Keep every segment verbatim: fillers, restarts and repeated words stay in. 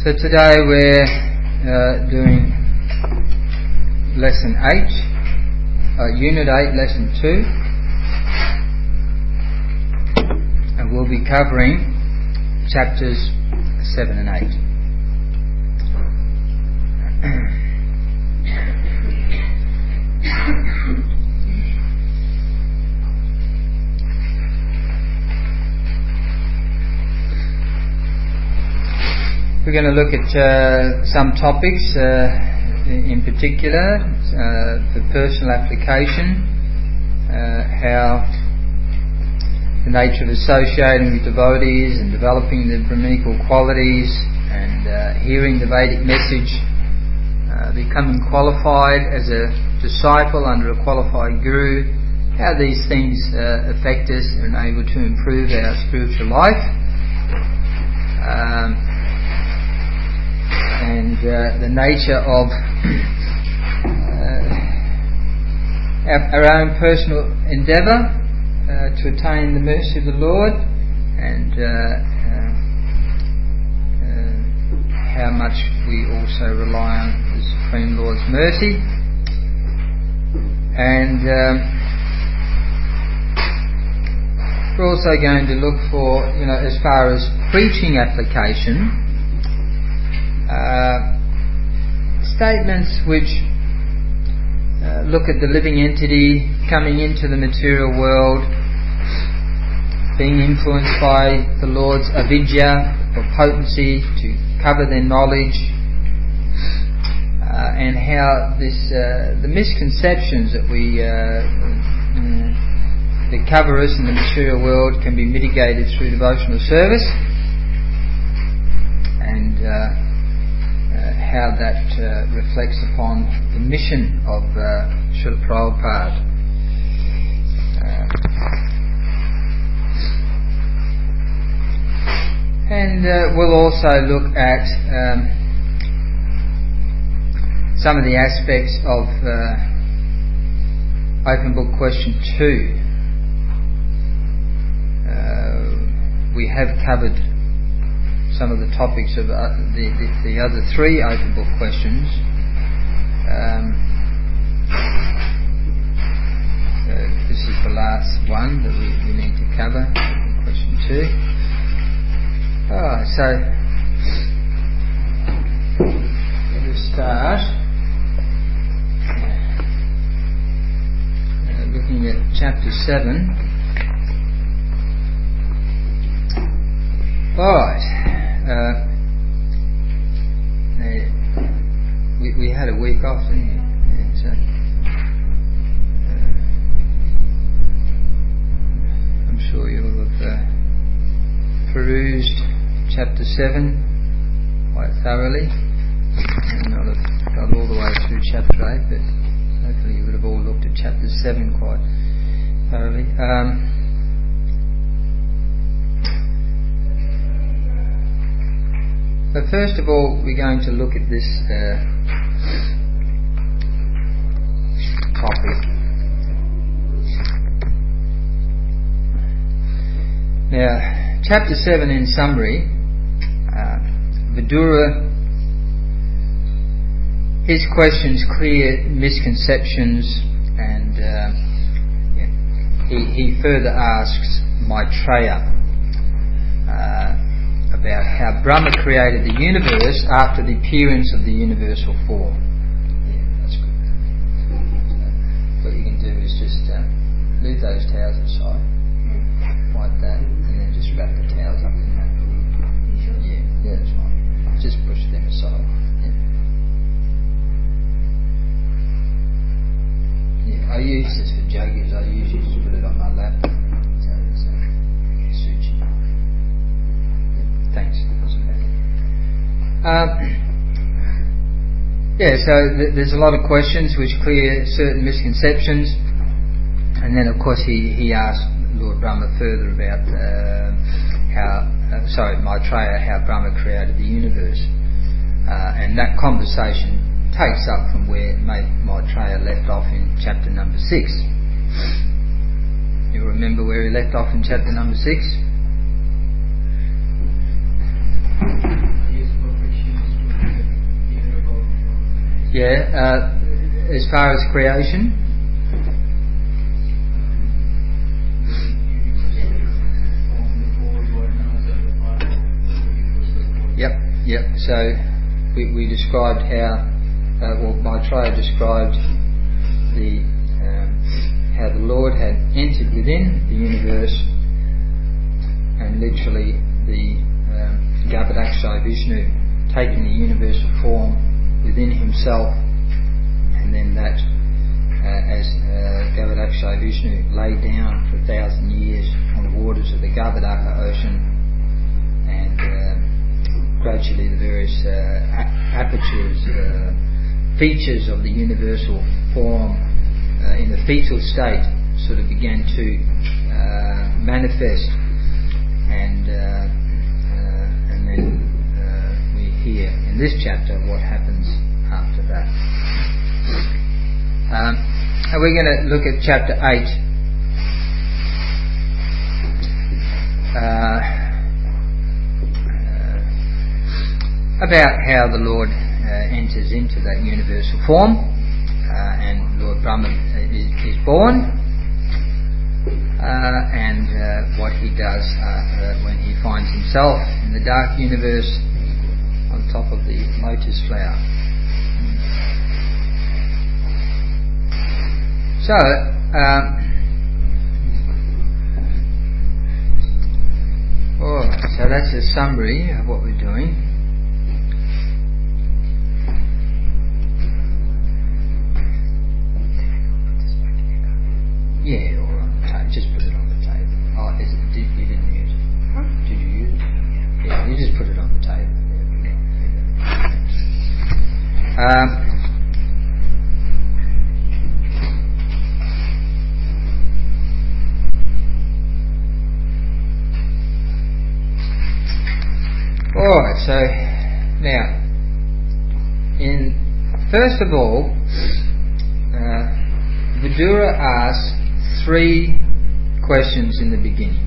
So today we're uh, doing lesson eight, uh, unit eight, lesson two, and we'll be covering chapters seven and eight. We're going to look at uh, some topics uh, in particular, uh, the personal application, uh, how the nature of associating with devotees and developing the Brahminical qualities and uh, hearing the Vedic message, uh, becoming qualified as a disciple under a qualified guru, how these things uh, affect us and are able to improve our spiritual life. Um, and uh, the nature of uh, our, our own personal endeavour uh, to attain the mercy of the Lord, and uh, uh, uh, how much we also rely on the Supreme Lord's mercy. And um, we're also going to look for, you know, as far as preaching application, Uh, statements which uh, look at the living entity coming into the material world, being influenced by the Lord's avidya or potency to cover their knowledge, uh, and how this uh, the misconceptions that we uh, uh, that cover us in the material world can be mitigated through devotional service, and uh, Uh, how that uh, reflects upon the mission of uh, Srila Prabhupada. Uh, and uh, we'll also look at um, some of the aspects of uh, Open Book Question two. Uh, we have covered some of the topics of uh, the, the the other three open book questions. Um, so this is the last one that we, we need to cover, question two. Oh, so we'll start uh, looking at chapter seven. All right. Uh, we, we had a week off, didn't we? Yeah, so, uh, I'm sure you will have uh, perused chapter seven quite thoroughly, and not have got all the way through chapter eight, but hopefully you would have all looked at chapter seven quite thoroughly. Um, But first of all, we're going to look at this uh, topic. Now, chapter seven in summary, uh, Vidura, his questions clear misconceptions, and uh, he, he further asks Maitreya Uh, about how Brahma created the universe after the appearance of the universal form. Yeah, that's good. What you can do is just uh, leave those towels aside, like that, and then just wrap the towels up in that. Yeah, yeah, that's right. Just push them aside. Yeah. Yeah, I use this for juggies. I usually just put it on my lap. So it's uh, suits you. Thanks. Um, yeah, so th- there's a lot of questions which clear certain misconceptions, and then of course he, he asked Lord Brahma further about uh, how, uh, sorry, Maitreya, how Brahma created the universe, uh, and that conversation takes up from where Maitreya left off in chapter number six. You remember where he left off in chapter number six? Yeah, uh, as far as creation. Yep, yep. So we, we described how, uh, well, Maitreya described the um, how the Lord had entered within the universe, and literally the um, Garbhodakshay Vishnu taking the universal form within himself, and then that uh, as uh, Garbhodakshay Vishnu lay down for a thousand years on the waters of the Garbhodaka ocean, and uh, gradually the various uh, apertures, uh, features of the universal form uh, in the fetal state sort of began to uh, manifest, and uh, uh, and then uh, we hear in this chapter what happens after that. Um, and we're going to look at chapter eight. Uh, uh, about how the Lord uh, enters into that universal form, uh, and Lord Brahman is, is born, uh, and uh, what he does uh, uh, when he finds himself in the dark universe on top of the lotus flower. So, um, oh, so that's a summary of what we're doing. Yeah, or on the table. Just put it on the table. Oh, is it, did, you didn't use it? Huh? Did you use it? Yeah, you just put it on the table. Um, Alright, so now, in first of all, uh, Vidura asks three questions in the beginning.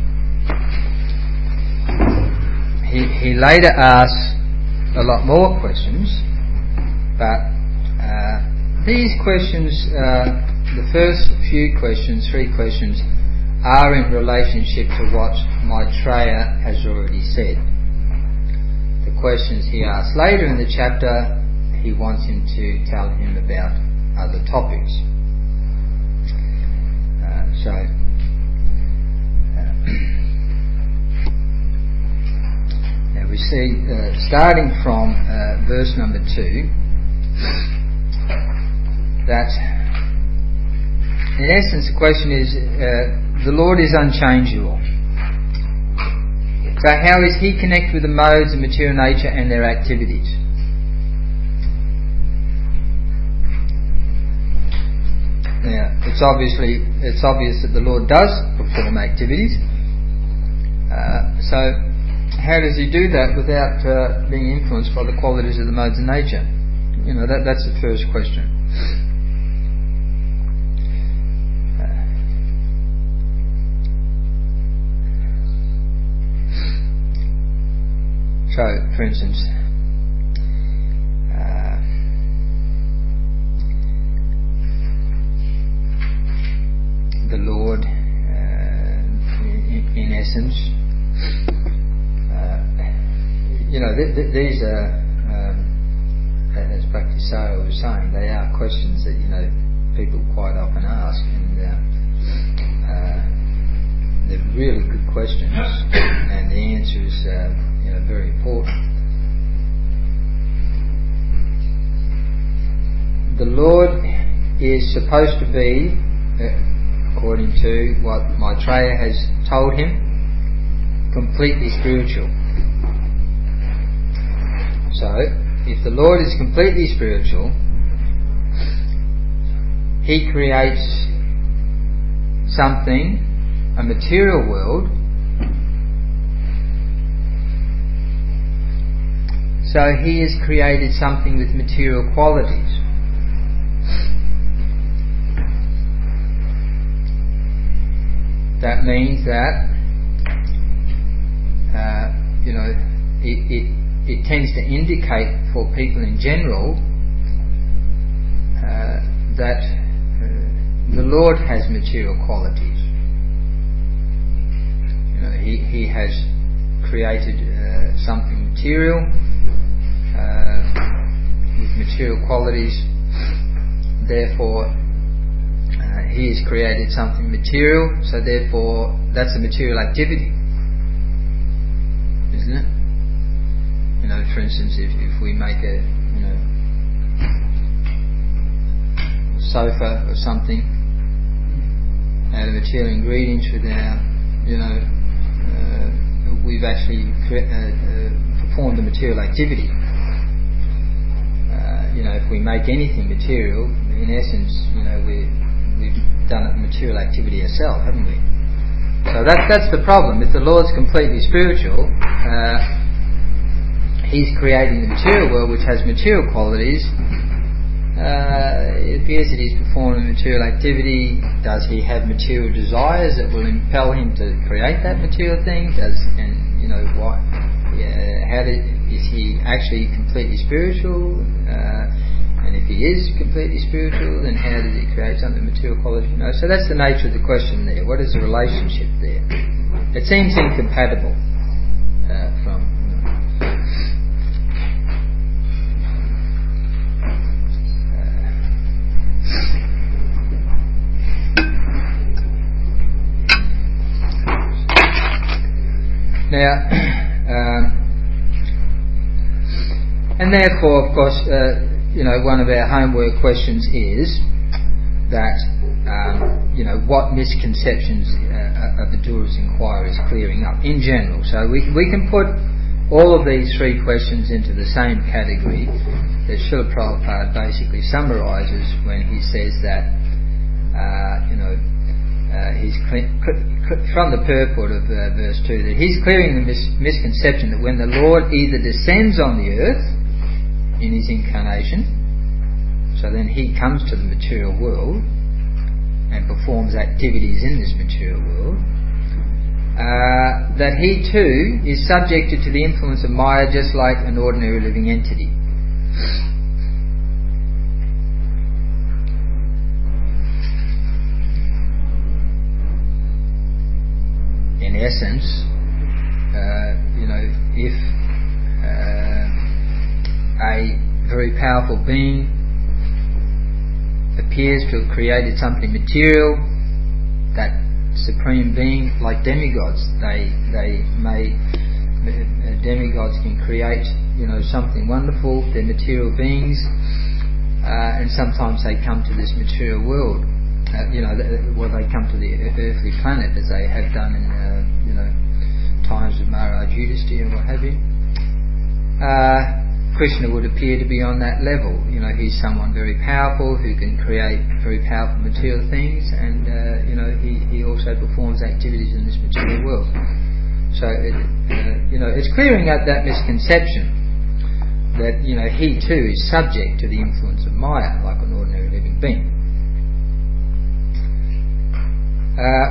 He, he later asks a lot more questions, but uh, these questions, uh, the first few questions, three questions, are in relationship to what Maitreya has already said. The questions he asks later in the chapter, he wants him to tell him about other topics. Uh, so, uh, now we see, uh, starting from uh, verse number two, that in essence the question is, uh, the Lord is unchangeable. So how is he connected with the modes of material nature and their activities? Now, it's obviously it's obvious that the Lord does perform activities. Uh, so how does he do that without uh, being influenced by the qualities of the modes of nature? You know, that that's the first question. So, for instance, uh, the Lord, uh, in, in essence, uh, you know, th- th- these are, um, as Bhaktisaro was saying, they are questions that, you know, people quite often ask, and uh, uh, they're really good questions, and the answer is uh, you know, very important. The Lord is supposed to be, uh, according to what Maitreya has told him, completely spiritual. So, if the Lord is completely spiritual, he creates something, a material world. So he has created something with material qualities. That means that uh, you know it, it it tends to indicate for people in general that uh, the Lord has material qualities. You know, He He has created uh, something material uh, with material qualities. Therefore, uh, He has created something material. So therefore, that's a material activity, isn't it? You know, for instance, if, if we make a you know sofa or something out of material ingredients with our, you know, uh, we've actually cre- uh, uh, performed a material activity. Uh, you know, if we make anything material, in essence, you know, we we've done a material activity ourselves, haven't we? So that that's the problem. If the Lord's completely spiritual, uh, He's creating the material world, which has material qualities. Uh, it appears that He's performing a material activity. Does He have material desires that will impel Him to create that material thing? Does and you know what? Yeah, how did, is He actually completely spiritual? Uh, and if He is completely spiritual, then how did He create something material quality? You know, so that's the nature of the question there. What is the relationship there? It seems incompatible uh, from. Now, um, and therefore, of course, uh, you know, one of our homework questions is that, um, you know, what misconceptions uh, of the Doer's Inquiry is clearing up in general. So we we can put all of these three questions into the same category that Srila Prabhupada basically summarises when he says that, uh, you know, Uh, he's cle- from the purport of uh, verse two, that he's clearing the mis- misconception that when the Lord either descends on the earth in His incarnation, so then He comes to the material world and performs activities in this material world, uh, that He too is subjected to the influence of Maya just like an ordinary living entity. In essence, uh, you know, if uh, a very powerful being appears to have created something material, that supreme being, like demigods, they they may uh, demigods can create, you know, something wonderful. They're material beings, uh, and sometimes they come to this material world. Uh, you know, well, they come to the earthly planet as they have done in, uh, you know, times of Maharaj Yudhisthira and what have you. Uh, Krishna would appear to be on that level. You know, he's someone very powerful who can create very powerful material things, and uh, you know, he, he also performs activities in this material world. So, it, uh, you know, it's clearing up that misconception that, you know, he too is subject to the influence of Maya like an ordinary living being. Uh,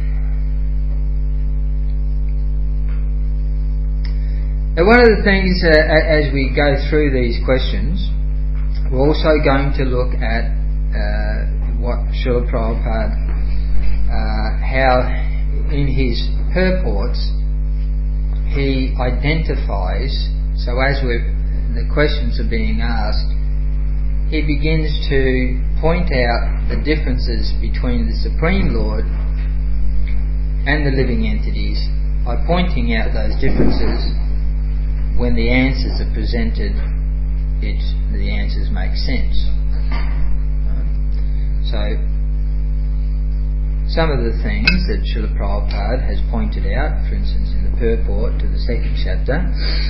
now one of the things uh, as we go through these questions, we're also going to look at uh, what Srila Prabhupada, uh, how in his purports he identifies, so as we're, the questions are being asked, he begins to point out the differences between the Supreme Lord and the living entities by pointing out those differences. When the answers are presented, it, the answers make sense. So, some of the things that Srila Prabhupada has pointed out, for instance in the purport to the second chapter,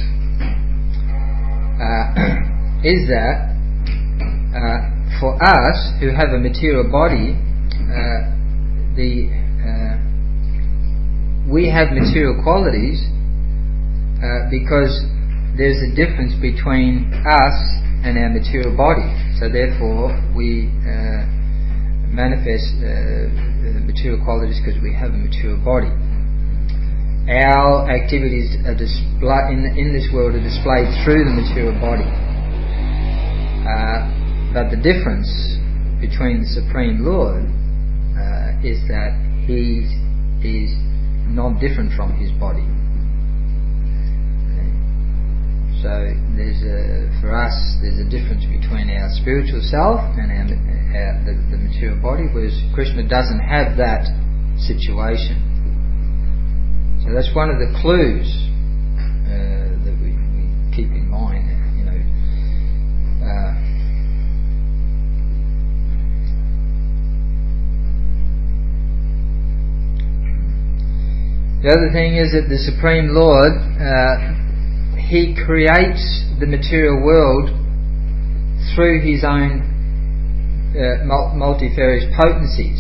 uh, is that Uh, for us who have a material body, uh, the uh, we have material qualities uh, because there's a difference between us and our material body. So therefore, we uh, manifest uh, material qualities because we have a material body. Our activities are display- in, in this world are displayed through the material body. Uh, But the difference between the Supreme Lord uh, is that he is not different from his body. So there's a, for us, there's a difference between our spiritual self and our, our, the, the material body, whereas Krishna doesn't have that situation. So that's one of the clues uh, that we, we keep in mind. You know, uh, the other thing is that the Supreme Lord, uh, He creates the material world through His own uh, multifarious potencies.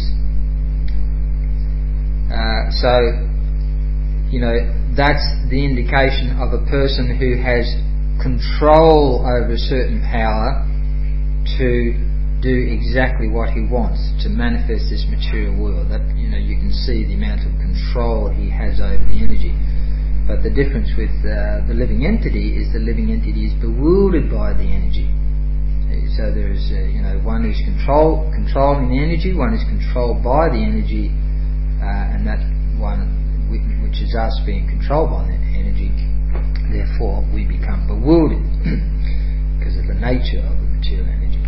Uh, so, you know, that's the indication of a person who has control over a certain power to do exactly what he wants, to manifest this material world. That, you know, you can see the amount of control he has over the energy. But the difference with uh, the living entity is the living entity is bewildered by the energy. So there is, uh, you know, one who's control, controlling the energy, one is controlled by the energy, uh, and that one, which is us being controlled by that energy, therefore we become bewildered because of the nature of the material energy.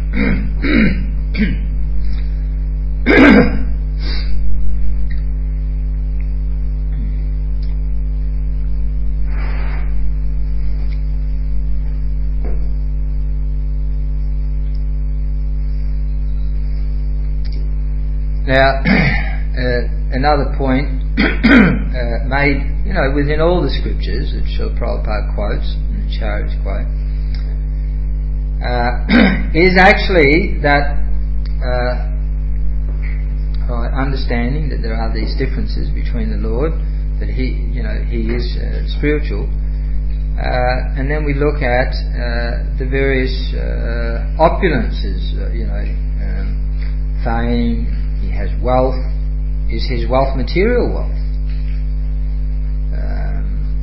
Now, uh, another point uh, made, you know, within all the scriptures that Srila Prabhupada quotes, and the Acharyas quote, uh, is actually that uh, right, understanding that there are these differences between the Lord, that He, you know, He is uh, spiritual, uh, and then we look at uh, the various uh, opulences, uh, you know, um, fame. He has wealth. Is his wealth material wealth? Um,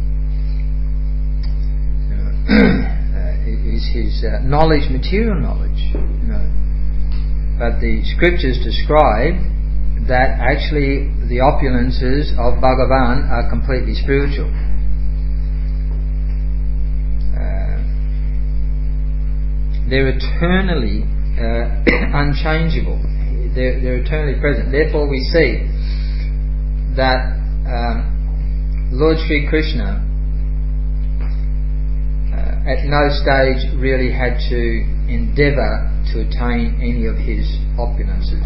you know, uh, is his uh, knowledge material knowledge? You know, but the scriptures describe that actually the opulences of Bhagavan are completely spiritual. Uh, they're eternally uh, unchangeable. They're, they're eternally present. Therefore we see that um, Lord Sri Krishna uh, at no stage really had to endeavour to attain any of his opulences.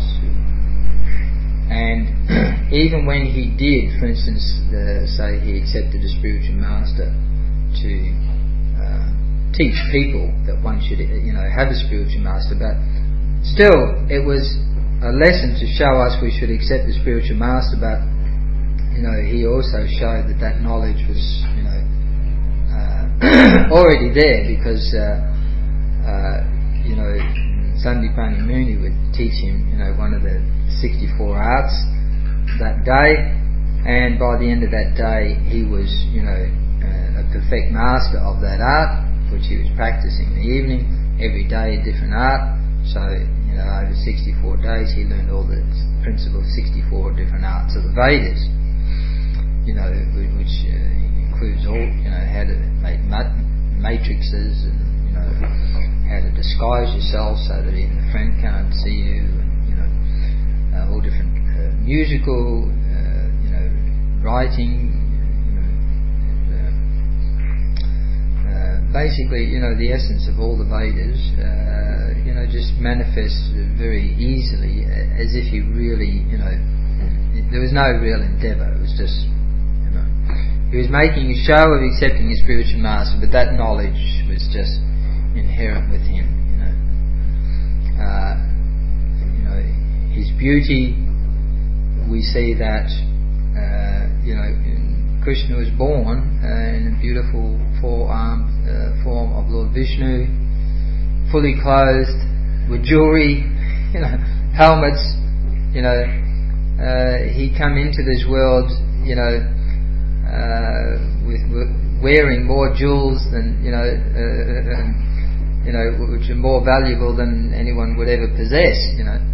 And even when he did, for instance, uh, say he accepted a spiritual master to uh, teach people that one should, you know, have a spiritual master, but still it was a lesson to show us we should accept the spiritual master, but you know, he also showed that that knowledge was, you know, uh, already there, because uh, uh, you know, Sandipani Muni would teach him, you know, one of the sixty-four arts that day, and by the end of that day he was, you know, uh, a perfect master of that art, which he was practicing in the evening, every day a different art. So, you know, over sixty-four days he learned all the principles of sixty-four different arts of the Vedas, you know, which uh, includes all, you know, how to make mat- matrices, and, you know, how to disguise yourself so that even a friend can't see you, and, you know, uh, all different uh, musical, uh, you know, writing, you know, uh, uh, basically, you know, the essence of all the Vedas, uh, you know, just manifests very easily, as if you really, you know, there was no real endeavour. It was just, you know, he was making a show of accepting his spiritual master, but that knowledge was just inherent with him. You know, uh, you know, his beauty. We see that, uh, you know, Krishna was born uh, in a beautiful four-armed uh, form of Lord Vishnu, fully clothed with jewelry, you know, helmets. You know, uh, he come into this world, you know, uh, with, with wearing more jewels than, you know, uh, um, you know, which are more valuable than anyone would ever possess. You know.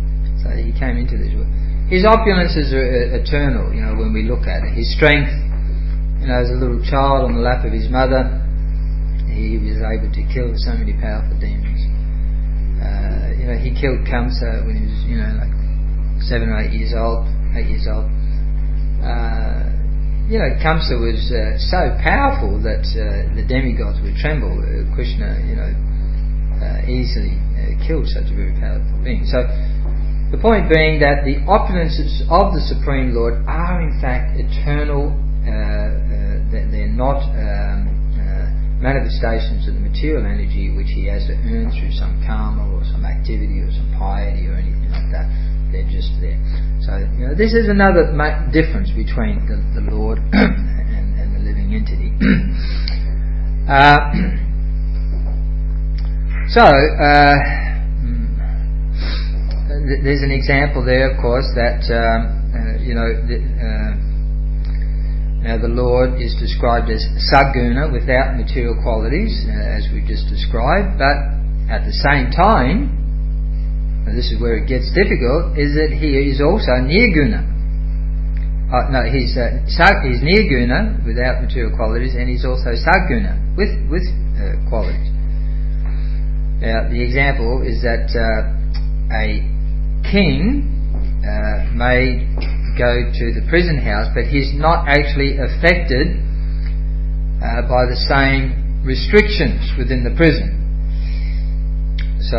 So he came into this world. His opulences are eternal, you know, when we look at it. His strength, you know, as a little child on the lap of his mother, he was able to kill so many powerful demons. Uh, you know, he killed Kamsa when he was, you know, like seven or eight years old, eight years old. Uh, you know, Kamsa was uh, so powerful that uh, the demigods would tremble. Uh, Krishna, you know, uh, easily uh, killed such a very powerful being. So, the point being that the opulences of the Supreme Lord are in fact eternal. Uh, uh, they're not um, uh, manifestations of the material energy which he has to earn through some karma or some activity or some piety or anything like that. They're just there. So, you know, this is another ma- difference between the, the Lord and, and the living entity. uh, so, uh, there's an example there, of course, that um, uh, you know the, uh, now the Lord is described as Sadguna, without material qualities, uh, as we just described. But at the same time, and this is where it gets difficult, is that he is also Nirguna. Uh, no, he's uh, he's Nirguna without material qualities, and he's also Sadguna with with uh, qualities. Now, the example is that uh, a king uh, may go to the prison house, but he's not actually affected uh, by the same restrictions within the prison. So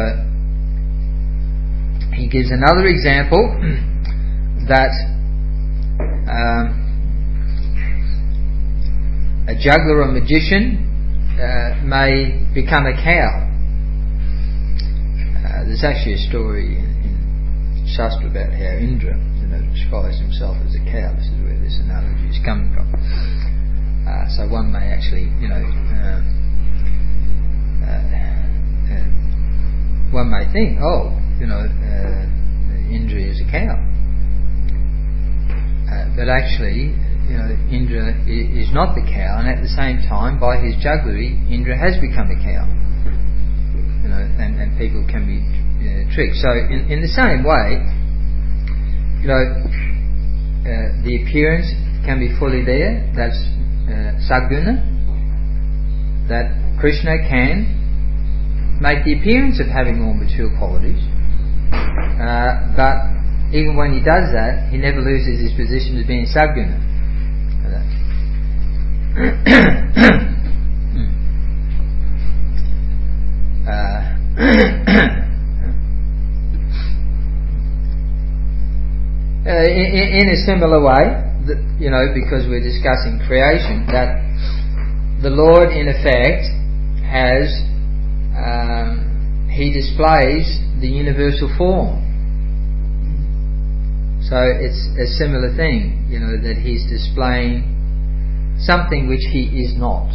he gives another example that um, a juggler or magician uh, may become a cow. Uh, there's actually a story in Shastra about how Indra, you know, disguised himself as a cow. This is where this analogy is coming from. Uh, so one may actually, you know, uh, uh, uh, one may think, oh, you know, uh, Indra is a cow, uh, but actually, you know, Indra is not the cow, and at the same time, by his jugglery, Indra has become a cow. You know, and, and people can be uh, tricked. So, in, in the same way, you know, uh, the appearance can be fully there. That's uh, Sadguna. That Krishna can make the appearance of having all material qualities, uh, but even when he does that, he never loses his position as being Sadguna. Uh, Uh, in, in a similar way, the, you know, because we're discussing creation, that the Lord, in effect, has um, he displays the universal form. So it's a similar thing, you know, that he's displaying something which he is not.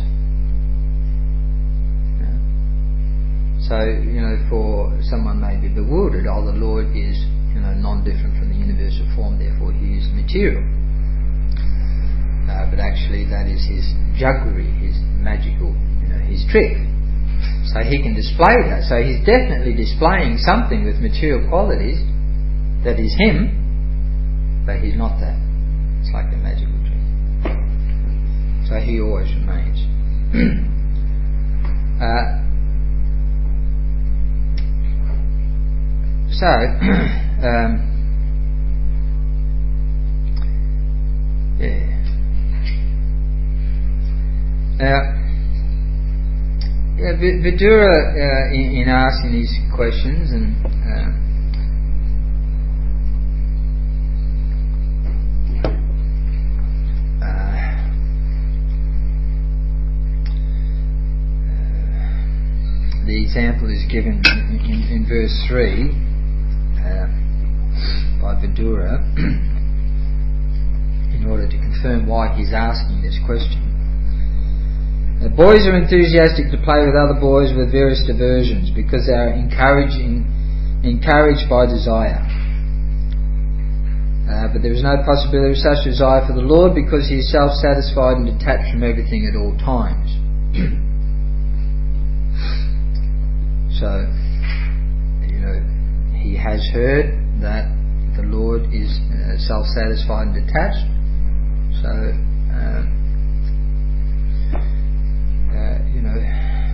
So, you know, for someone may be bewildered, oh, the Lord is, you know, non-different from the universal form, therefore he is material. Uh, but actually that is his jugglery, his magical, you know, his trick. So he can display that. So he's definitely displaying something with material qualities that is him, but he's not that. It's like a magical trick. So he always remains. uh, So, um, yeah. Now, yeah, Vidura, uh, in, in asking these questions, and uh, uh, the example is given in, in, in verse three. Uh, by Vidura in order to confirm why he's asking this question. The boys are enthusiastic to play with other boys with various diversions because they are encouraging, encouraged by desire. Uh, but there is no possibility of such desire for the Lord because he is self-satisfied and detached from everything at all times. So, you know, he has heard that the Lord is uh, self-satisfied and detached. So, uh, uh, you know,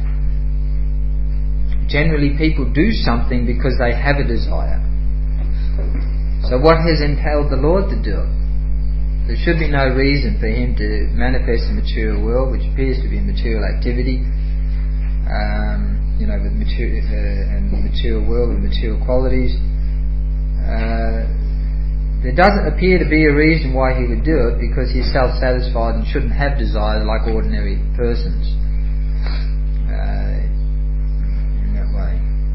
generally people do something because they have a desire. So what has impelled the Lord to do it? There should be no reason for Him to manifest the material world, which appears to be material activity, um, you know, with material uh, and the material world with material qualities. Uh, there doesn't appear to be a reason why He would do it, because He's self-satisfied and shouldn't have desire like ordinary persons. Uh, in that way,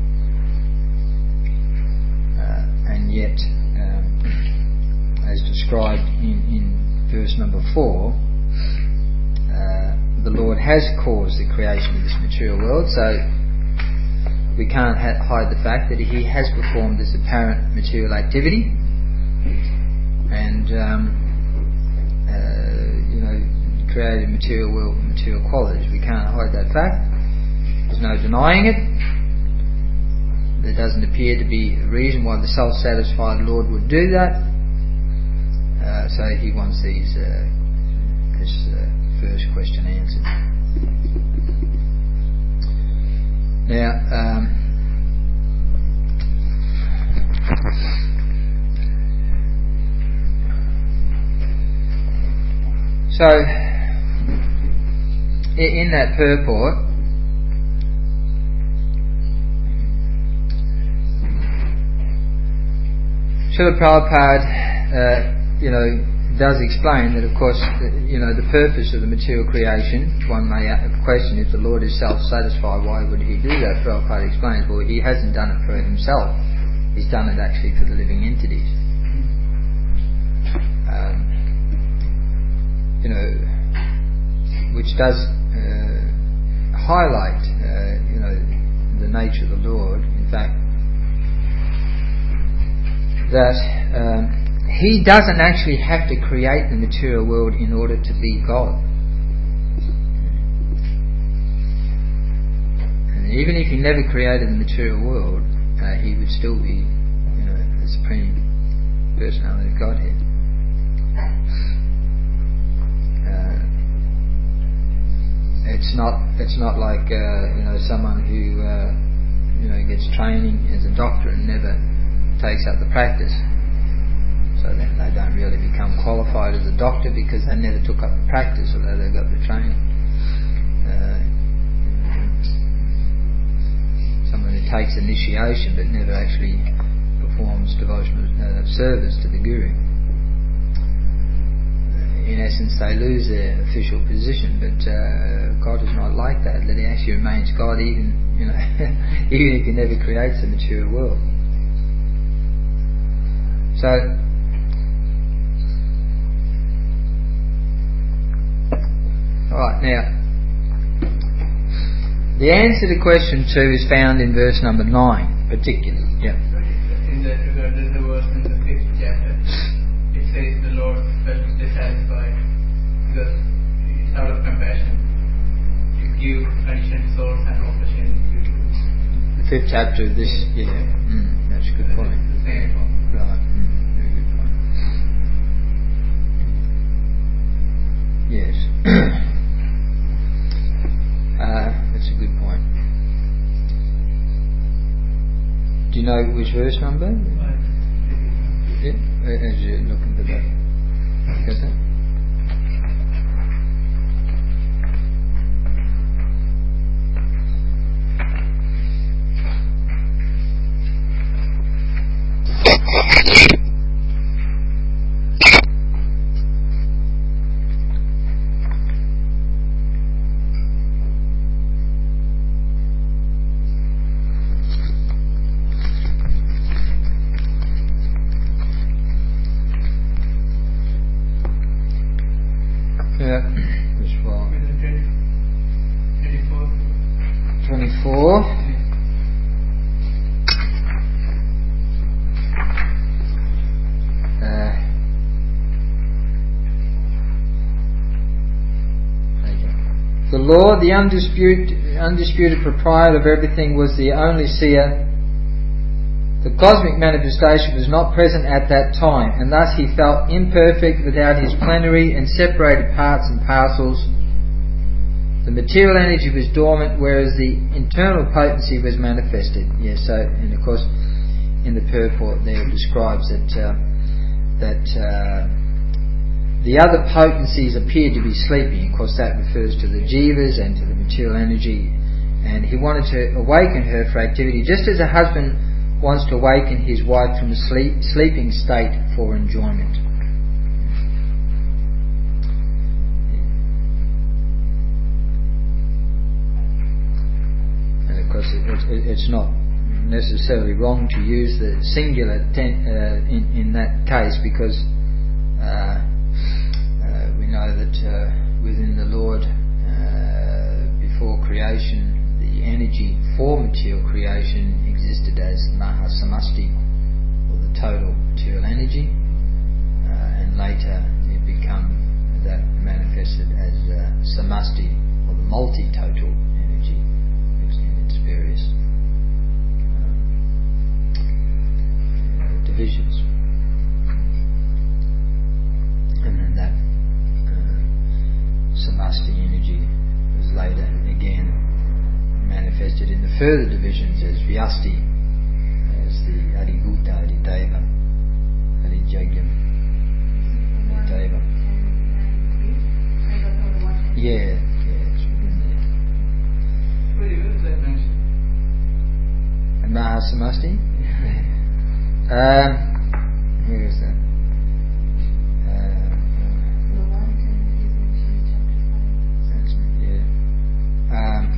uh, and yet. As described in, in verse number four, uh, the Lord has caused the creation of this material world, so we can't ha- hide the fact that He has performed this apparent material activity, and um, uh, you know, created material world with material qualities. We can't hide that fact. There's no denying it. There doesn't appear to be a reason why the self-satisfied Lord would do that. Uh, so he wants these, uh, this uh, first question answered. Now, um, so in that purport, Srila Prabhupada, uh, you know, does explain that, of course, the, you know, the purpose of the material creation. One may question, if the Lord is self-satisfied, why would He do that? Prabhupada explains, well, He hasn't done it for Himself. He's done it actually for the living entities. Um, you know, which does uh, highlight, uh, you know, the nature of the Lord. In fact, that. Um, He doesn't actually have to create the material world in order to be God. And even if He never created the material world, uh, He would still be, you know, the supreme personality of Godhead. Uh, it's not. It's not like uh, you know, someone who uh, you know, gets training as a doctor and never takes up the practice. So then they don't really become qualified as a doctor because they never took up the practice, although they got the training. Uh, someone who takes initiation but never actually performs devotional uh, service to the Guru. Uh, in essence, they lose their official position, but uh, God is not like that. That He actually remains God, even you know, even if He never creates the material world. So. Alright, now, the answer to question two is found in verse number nine, particularly. Yeah. In the, the verse in the fifth chapter, it says the Lord felt dissatisfied because it's out of compassion to give conditioned souls an opportunity to do. The fifth chapter of this, yeah. yeah. Mm, that's a good point. It's the same point. Right. Mm, very good point. Yes. Uh, that's a good point. Do you know which verse number? Yeah, as you're looking for that. Got that? Yeah, verse four. twenty-four. Uh, the Lord, the undisputed, undisputed proprietor of everything, was the only seer The cosmic manifestation was not present at that time, and thus he felt imperfect without his plenary and separated parts and parcels. The material energy was dormant, whereas the internal potency was manifested. Yes, so, and of course, in the purport there it describes that uh, that uh, the other potencies appeared to be sleeping. Of course, that refers to the jivas and to the material energy. And he wanted to awaken her for activity, just as a husband wants to awaken his wife from a sleep, sleeping state for enjoyment. And of course, it, it, it's not necessarily wrong to use the singular ten, uh, in, in that case, because uh, uh, we know that uh, within the Lord, uh, before creation, energy for material creation existed as Mahasamasti, or the total material energy, uh, and later it became that manifested as uh, Samasti, or the multi-total energy in its various um, uh, divisions. And then that uh, Samasti energy was later again manifested in the further divisions as Vyasti, as the Adibhuta, Adideva, Adijagyam, Adideva. Yeah, yeah, it's within there. Where is that mentioned? And Mahasamasti? um, where is that? Uh, yeah. Um,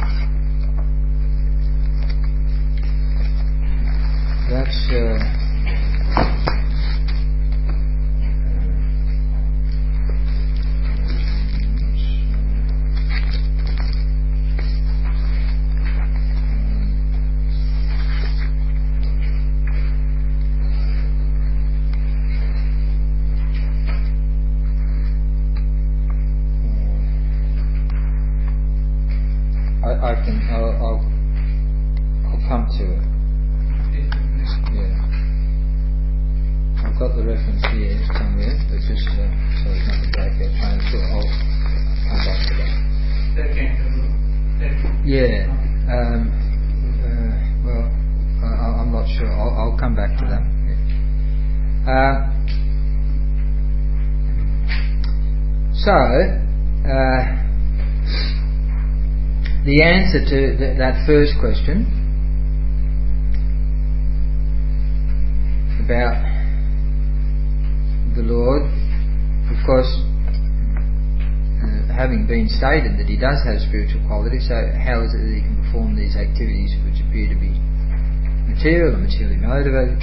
That's uh, uh, I, I can I'll, I'll I'll come to it. Yeah. I've got the reference here somewhere, but just uh, so it's not to break our train of thought, I'll come back to that. Yeah. Um, uh, well, I, I'm not sure. I'll, I'll come back to that. Yeah. Uh, so, uh, the answer to th- that first question about the Lord, of course, uh, having been stated that he does have spiritual qualities, so how is it that he can perform these activities which appear to be material or materially motivated?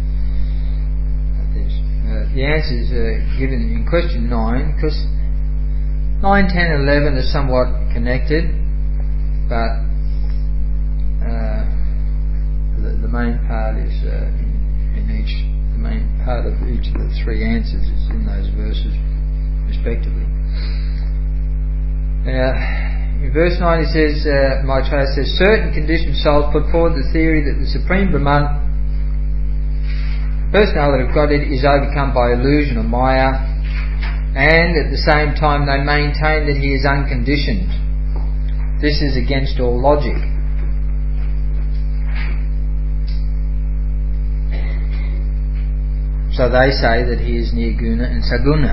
Uh, the answer is uh, given in question nine, because nine, ten and eleven are somewhat connected, but uh, the, the main part is uh, in, in each the main part of each of the three answers is in those verses respectively. Now, in verse nine it says, uh, Maitreya says, certain conditioned souls put forward the theory that the Supreme Brahman, personality of Godhead, is overcome by illusion or Maya, and at the same time they maintain that he is unconditioned. This is against all logic. So they say that he is Nirguna and Saguna.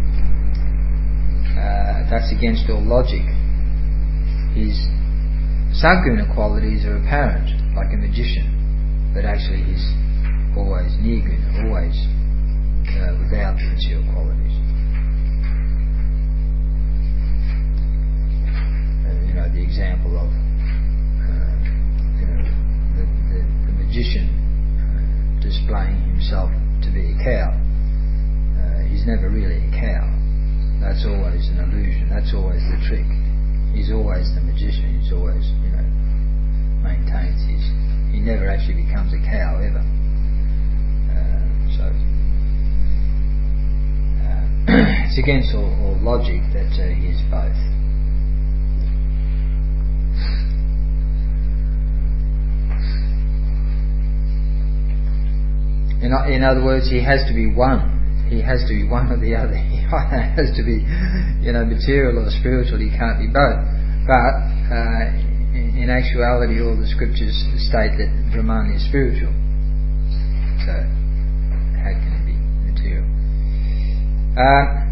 Uh, that's against all logic. His Saguna qualities are apparent, like a magician, but actually he's always Nirguna, always uh, without material qualities. Uh, you know, the example of uh, you know, the, the, the magician uh, displaying himself to be a cow. Uh, he's never really a cow. That's always an illusion. That's always the trick. He's always the magician. He's always, you know, maintains his. He never actually becomes a cow ever. Uh, so uh, it's against all, all logic that uh, he is both. In, in other words, he has to be one. He has to be one or the other. He either has to be, you know, material or spiritual. He can't be both. But uh, in, in actuality, all the scriptures state that Brahman is spiritual. So, how can it be material? Uh,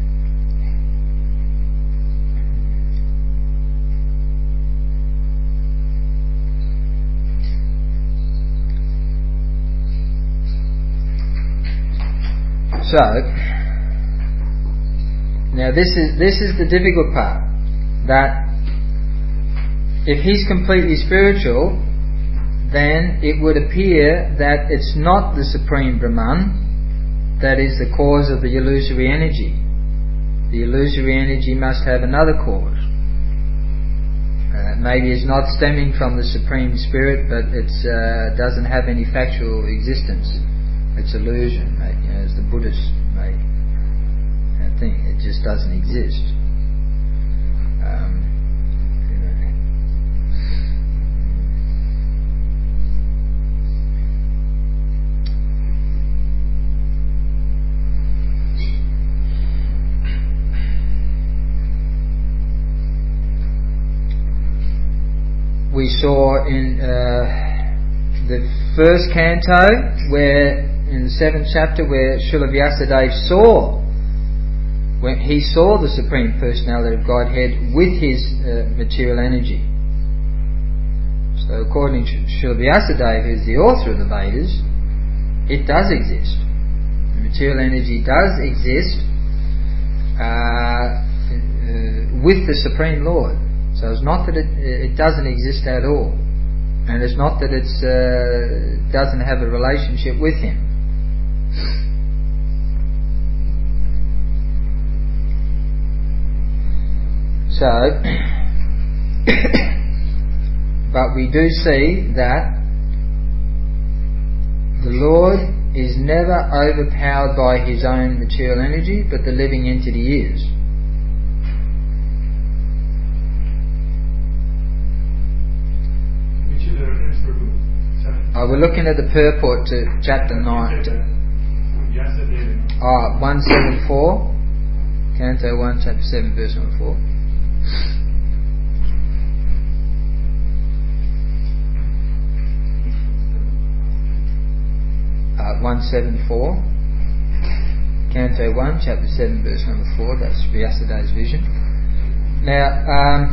So, now this is this is the difficult part, that if he's completely spiritual, then it would appear that it's not the Supreme Brahman that is the cause of the illusory energy. The illusory energy must have another cause. Uh, maybe it's not stemming from the Supreme Spirit, but it uh, doesn't have any factual existence. It's illusion, mate, you know, as the Buddhists may think. It just doesn't exist. Um, you know. We saw in uh, the first canto, where in the seventh chapter, where Srila Vyasadeva saw, when he saw the Supreme Personality of Godhead with his uh, material energy. So according to Srila Vyasadeva, who is the author of the Vedas, it does exist. The material energy does exist uh, uh, with the Supreme Lord. So it's not that it, it doesn't exist at all. And it's not that it uh, doesn't have a relationship with him. So, but we do see that the Lord is never overpowered by his own material energy, but the living entity is. Which is the reference for two? Oh, we're looking at the purport to chapter nine. Ah, one seventy-four, Canto one, chapter seven, verse number four. Uh, one seventy-four, Canto one, chapter seven, verse number four. That's Vyasadeva's vision. Now, um,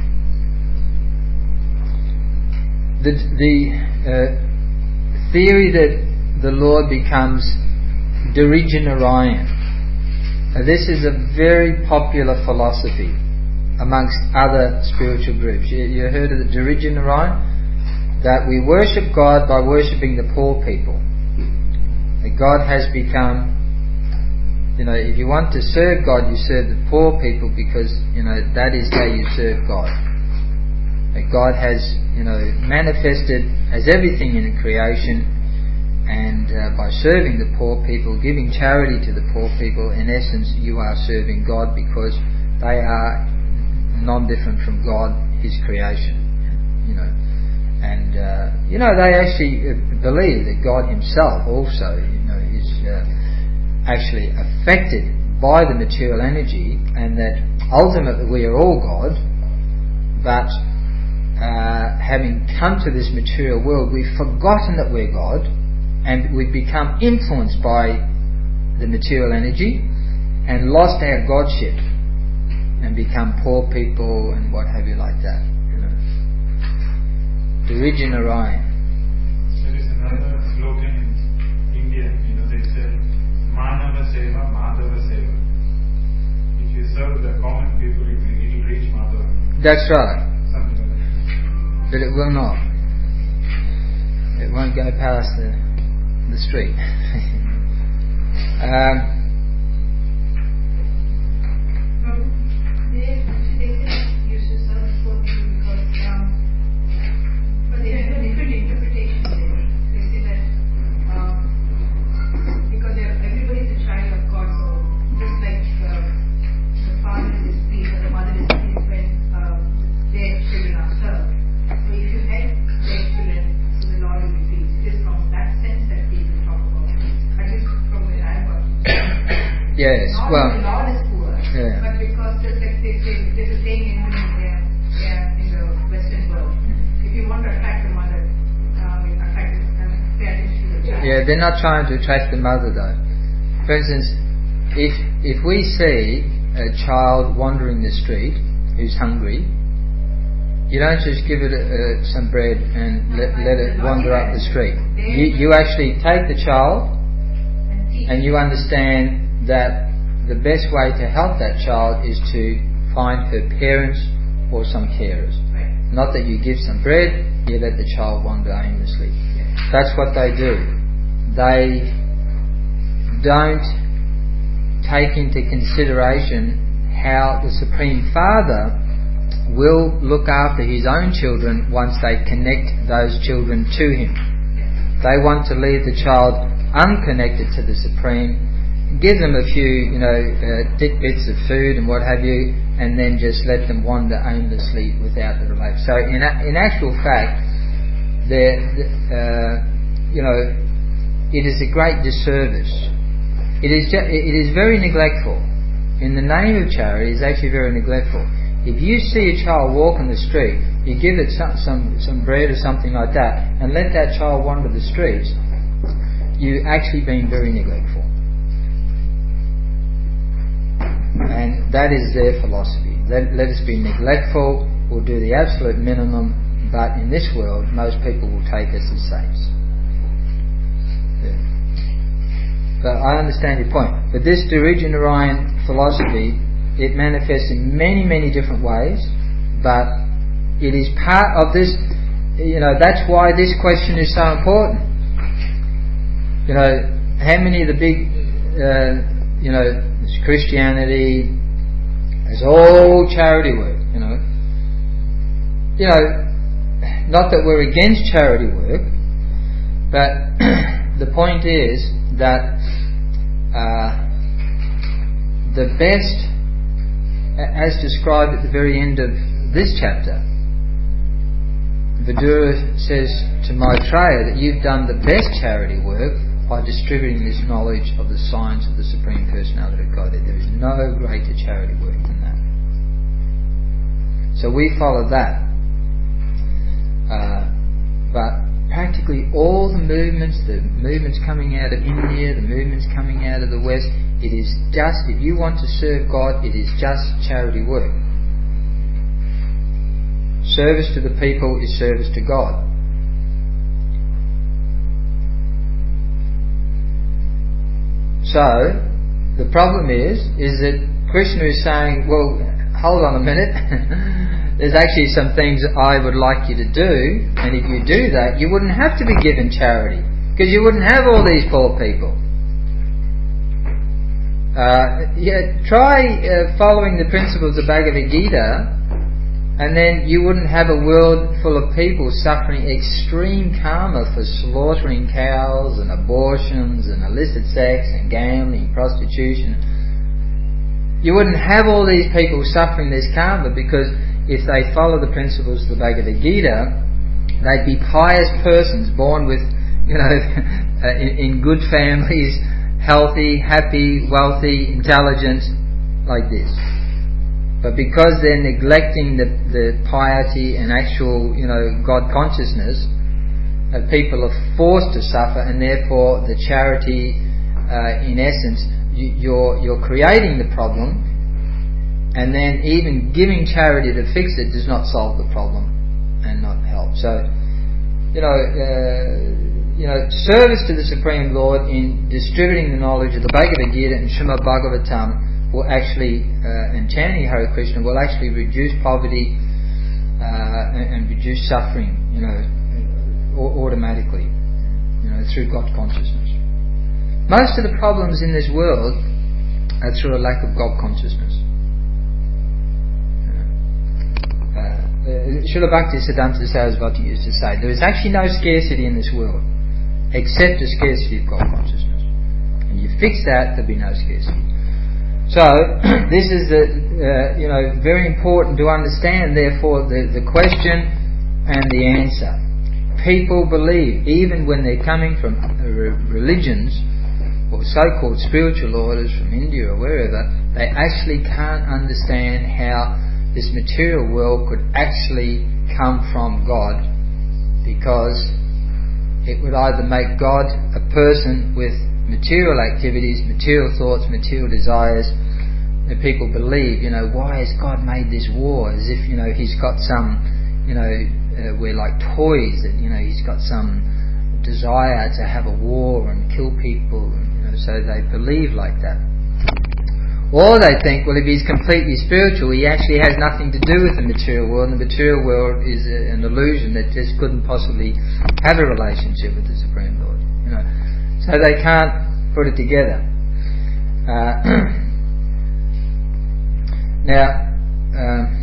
the the uh, theory that the Lord becomes Dirigya Narayan. Now, this is a very popular philosophy amongst other spiritual groups. You, you heard of the Dirigya Narayan? That we worship God by worshipping the poor people. That God has become, you know, if you want to serve God, you serve the poor people, because, you know, that is how you serve God. That God has, you know, manifested as everything in creation, and uh, by serving the poor people, giving charity to the poor people, in essence you are serving God, because they are non-different from God, His creation, you know. And uh, you know, they actually believe that God Himself also, you know, is uh, actually affected by the material energy, and that ultimately we are all God, but uh, having come to this material world, we've forgotten that we're God, and we've become influenced by the material energy and lost our Godship and become poor people and what have you like that. You know. Dirigya Narayan. There is another slogan in India, you know, they say Manava Seva, Madhava Seva. If you serve the common people, it will, it will reach Madhava. That's right. Something like that. But it will not. It won't go past the the street. um, Well, they, they say you should serve the poor people because, um, but they have a different interpretation there. They say that um, because everybody is a child of God, so just like uh, the father is pleased or the mother is pleased when uh, their children are served. So if you help their children, so the Lord will be pleased. It is from that sense that people talk about Yes, Not well, that the Lord is poor, yeah. but because there's, like, they, they, there's a saying in, in, yeah, in the Western world. If you want to attract the mother, um, attract um, pay attention to the child. Yeah, they're not trying to attract the mother though. For instance, if if we see a child wandering the street who's hungry, you don't just give it uh, some bread and let, let it wander up the street. You, you actually take the child and you understand that the best way to help that child is to find her parents or some carers. Not that you give some bread, you let the child wander aimlessly. That's what they do. They don't take into consideration how the Supreme Father will look after His own children once they connect those children to Him. They want to leave the child unconnected to the Supreme, give them a few, you know, uh, tidbits of food and what have you, and then just let them wander aimlessly without the relation. So, in a, in actual fact, there, uh, you know, it is a great disservice. It is ju- it is very neglectful. In the name of charity, it's actually very neglectful. If you see a child walk on the street, you give it some, some, some bread or something like that, and let that child wander the streets, you're actually being very neglectful. And that is their philosophy. Let, let us be neglectful, we'll do the absolute minimum, but in this world, most people will take us as saints. Yeah. But I understand your point. But this Dirigenarian philosophy, it manifests in many, many different ways, but it is part of this, you know, that's why this question is so important. You know, how many of the big, uh, you know, there's Christianity, there's all charity work, you know. You know, not that we're against charity work, but the point is that uh, the best, as described at the very end of this chapter, Vidura says to Maitreya that you've done the best charity work by distributing this knowledge of the science of the Supreme Personality of Godhead. There is no greater charity work than that. So we follow that. Uh, but practically all the movements, the movements coming out of India, the movements coming out of the West, it is just, if you want to serve God, it is just charity work. Service to the people is service to God. So, the problem is, is that Krishna is saying, well, hold on a minute, there's actually some things I would like you to do, and if you do that, you wouldn't have to be given charity, because you wouldn't have all these poor people. Uh, yeah, try uh, following the principles of Bhagavad Gita, and then you wouldn't have a world full of people suffering extreme karma for slaughtering cows and abortions and illicit sex and gambling, prostitution. You wouldn't have all these people suffering this karma, because if they follow the principles of the Bhagavad Gita, they'd be pious persons born with, you know, in, in good families, healthy, happy, wealthy, intelligent, like this. But because they're neglecting the, the piety and actual, you know, God consciousness, uh, people are forced to suffer, and therefore the charity, uh, in essence, you, you're you're creating the problem, and then even giving charity to fix it does not solve the problem and not help. So, you know, uh, you know, service to the Supreme Lord in distributing the knowledge of the Bhagavad Gita and Srimad Bhagavatam will actually, uh, and chanting Hare Krishna will actually reduce poverty uh, and, and reduce suffering, you know, automatically, you know, through God consciousness. Most of the problems in this world are through a lack of God consciousness. Uh, Srila Bhaktisiddhanta Sarasvati used to say, there is actually no scarcity in this world except the scarcity of God consciousness. And you fix that, there'll be no scarcity. So, this is the, uh, you know, very important to understand, therefore, the, the question and the answer. People believe, even when they're coming from religions or so-called spiritual orders from India or wherever, they actually can't understand how this material world could actually come from God, because it would either make God a person with material activities, material thoughts, material desires, and people believe, you know, why has God made this war? As if, you know, He's got some, you know, uh, we're like toys, that, you know, He's got some desire to have a war and kill people, you know, so they believe like that. Or they think, well, if He's completely spiritual, He actually has nothing to do with the material world, and the material world is a, an illusion that just couldn't possibly have a relationship with the Supreme Lord. You know, so they can't put it together. Uh, now, uh,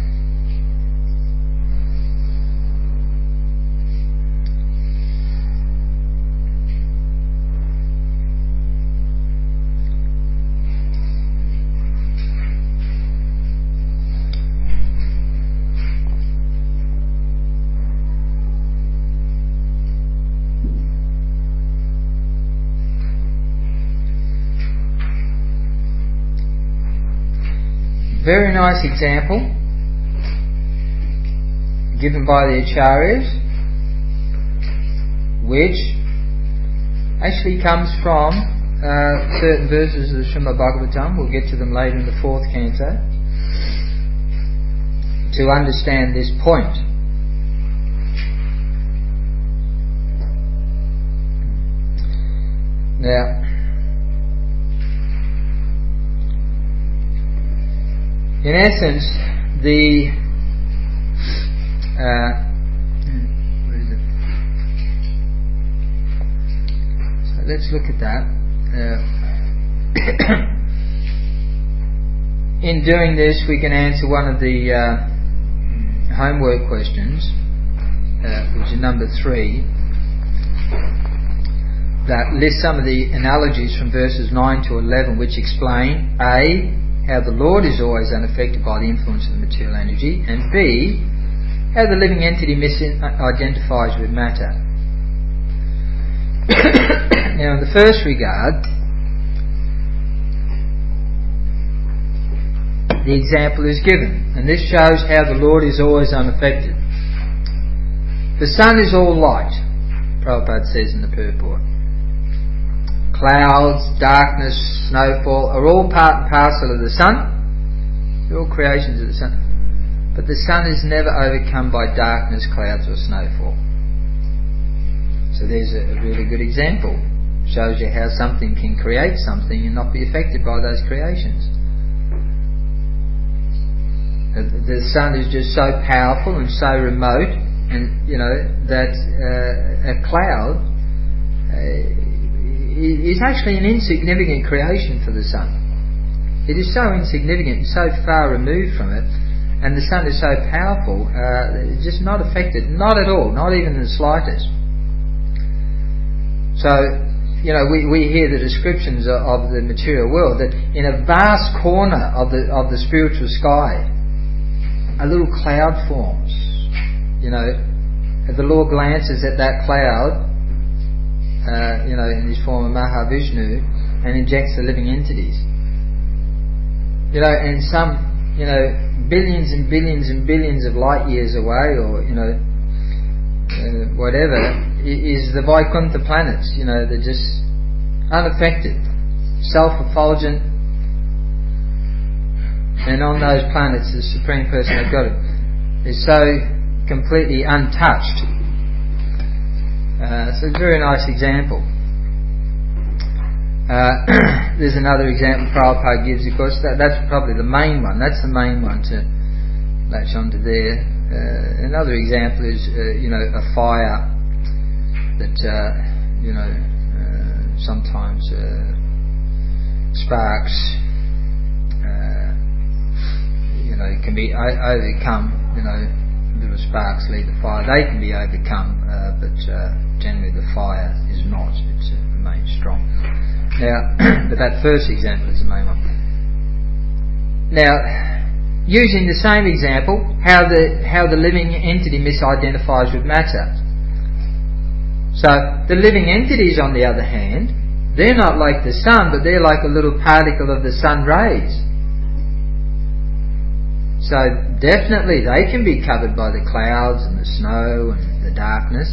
very nice example given by the Acharyas, which actually comes from uh, certain verses of the Srimad Bhagavatam. We'll get to them later in the fourth canto to understand this point. Now, in essence, the uh, where is it? So let's look at that. Uh, in doing this, we can answer one of the uh, homework questions, uh, which is number three, that lists some of the analogies from verses nine to eleven, which explain A, how the Lord is always unaffected by the influence of the material energy, and B, how the living entity misidentifies with matter. Now, in the first regard, the example is given, and this shows how the Lord is always unaffected. The sun is all light, Prabhupada says in the purport. Clouds, darkness, snowfall are all part and parcel of the sun. They're all creations of the sun. But the sun is never overcome by darkness, clouds or snowfall. So there's a, a really good example. Shows you how something can create something and not be affected by those creations. The, the sun is just so powerful and so remote, and you know that uh, a cloud uh, is actually an insignificant creation for the sun. It is so insignificant, so far removed from it, and the sun is so powerful, uh, it's just not affected, not at all, not even the slightest. So, you know, we, we hear the descriptions of, of the material world, that in a vast corner of the of the spiritual sky, a little cloud forms. You know, the Lord glances at that cloud, Uh, you know, in his form of Mahavishnu, and injects the living entities. You know, and some, you know, billions and billions and billions of light years away, or, you know, uh, whatever, is the Vaikuntha planets. You know, they're just unaffected, self-effulgent, and on those planets, the Supreme Person of God is so completely untouched. Uh, so it's a very nice example. Uh, there's another example Prabhupada gives, of course. That, that's probably the main one. That's the main one to latch onto there. Uh, another example is, uh, you know, a fire that, uh, you know, uh, sometimes uh, sparks, uh, you know, can be o- overcome, you know. Little sparks lead the fire. They can be overcome, uh, but uh, generally the fire is not. It uh, remains strong. Now, but that first example is the main one. Now, using the same example, how the how the living entity misidentifies with matter. So the living entities, on the other hand, they're not like the sun, but they're like a little particle of the sun rays. So definitely they can be covered by the clouds and the snow and the darkness.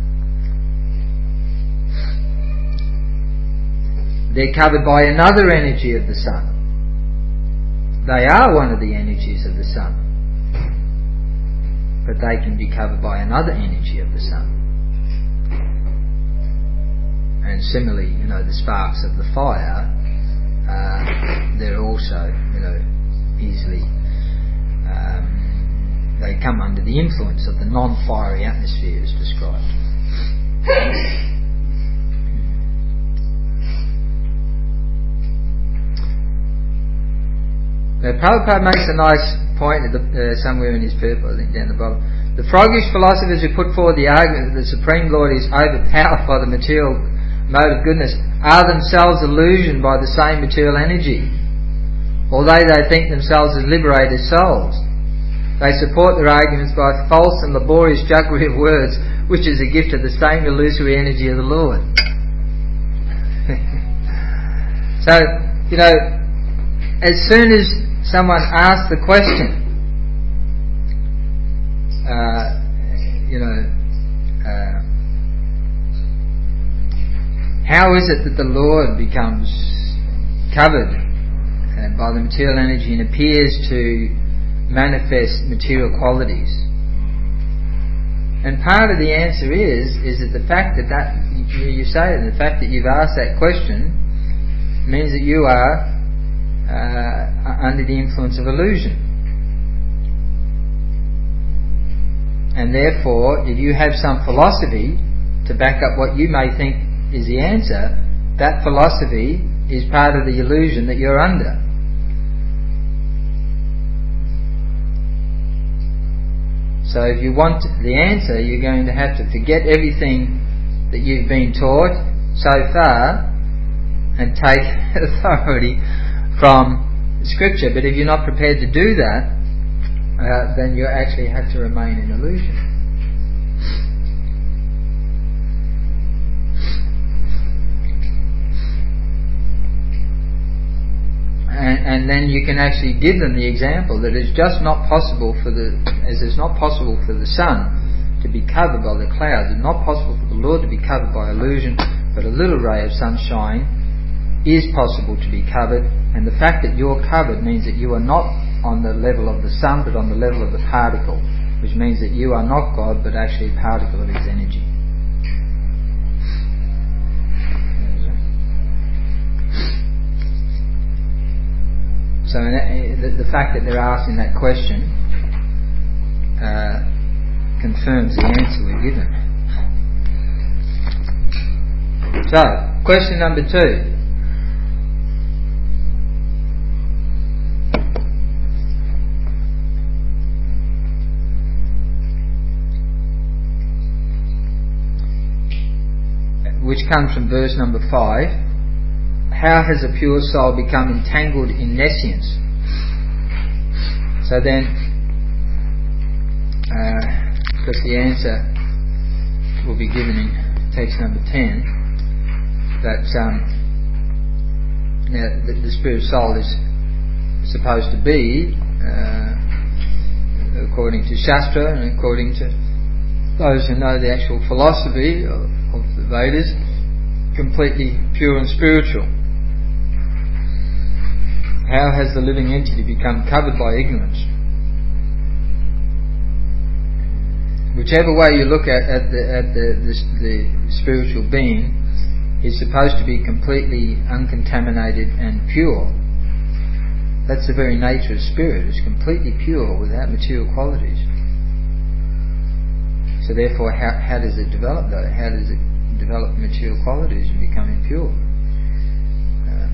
They're covered by another energy of the sun. They are one of the energies of the sun. But they can be covered by another energy of the sun. And similarly, you know, the sparks of the fire, uh, they're also, you know, easily, um, they come under the influence of the non-fiery atmosphere as described. Now, Prabhupada makes a nice point at the, uh, somewhere in his purport, I think down the bottom. The froggish philosophers who put forward the argument that the Supreme Lord is overpowered by the material mode of goodness are themselves illusioned by the same material energy, although they think themselves as liberated souls. They support their arguments by false and laborious jugglery of words, which is a gift of the same illusory energy of the Lord. So, you know, as soon as someone asks the question, uh, you know, uh, how is it that the Lord becomes covered uh, by the material energy and appears to manifest material qualities? And part of the answer is is that the fact that, that you, you say it, and the fact that you've asked that question means that you are uh, under the influence of illusion. And therefore, if you have some philosophy to back up what you may think is the answer, that philosophy is part of the illusion that you're under. So if you want the answer, you're going to have to forget everything that you've been taught so far and take authority from Scripture. But if you're not prepared to do that, uh, then you actually have to remain in illusion. And, and then you can actually give them the example that it's just not possible for the, as it's not possible for the sun to be covered by the clouds, it's not possible for the Lord to be covered by illusion, but a little ray of sunshine is possible to be covered, and the fact that you're covered means that you are not on the level of the sun, but on the level of the particle, which means that you are not God, but actually a particle of His energy. So the, the fact that they're asking that question uh, confirms the answer we've given. So, question number two. Which comes from verse number five. How has a pure soul become entangled in nescience? So then, uh, because the answer will be given in text number ten, that um, now the, the spirit soul is supposed to be, uh, according to Shastra and according to those who know the actual philosophy of, of the Vedas, completely pure and spiritual. How has the living entity become covered by ignorance? Whichever way you look at, at the at the, the the spiritual being, is supposed to be completely uncontaminated and pure. That's the very nature of spirit. It's completely pure without material qualities. So therefore, how, how does it develop though? How does it develop material qualities and become impure? Uh,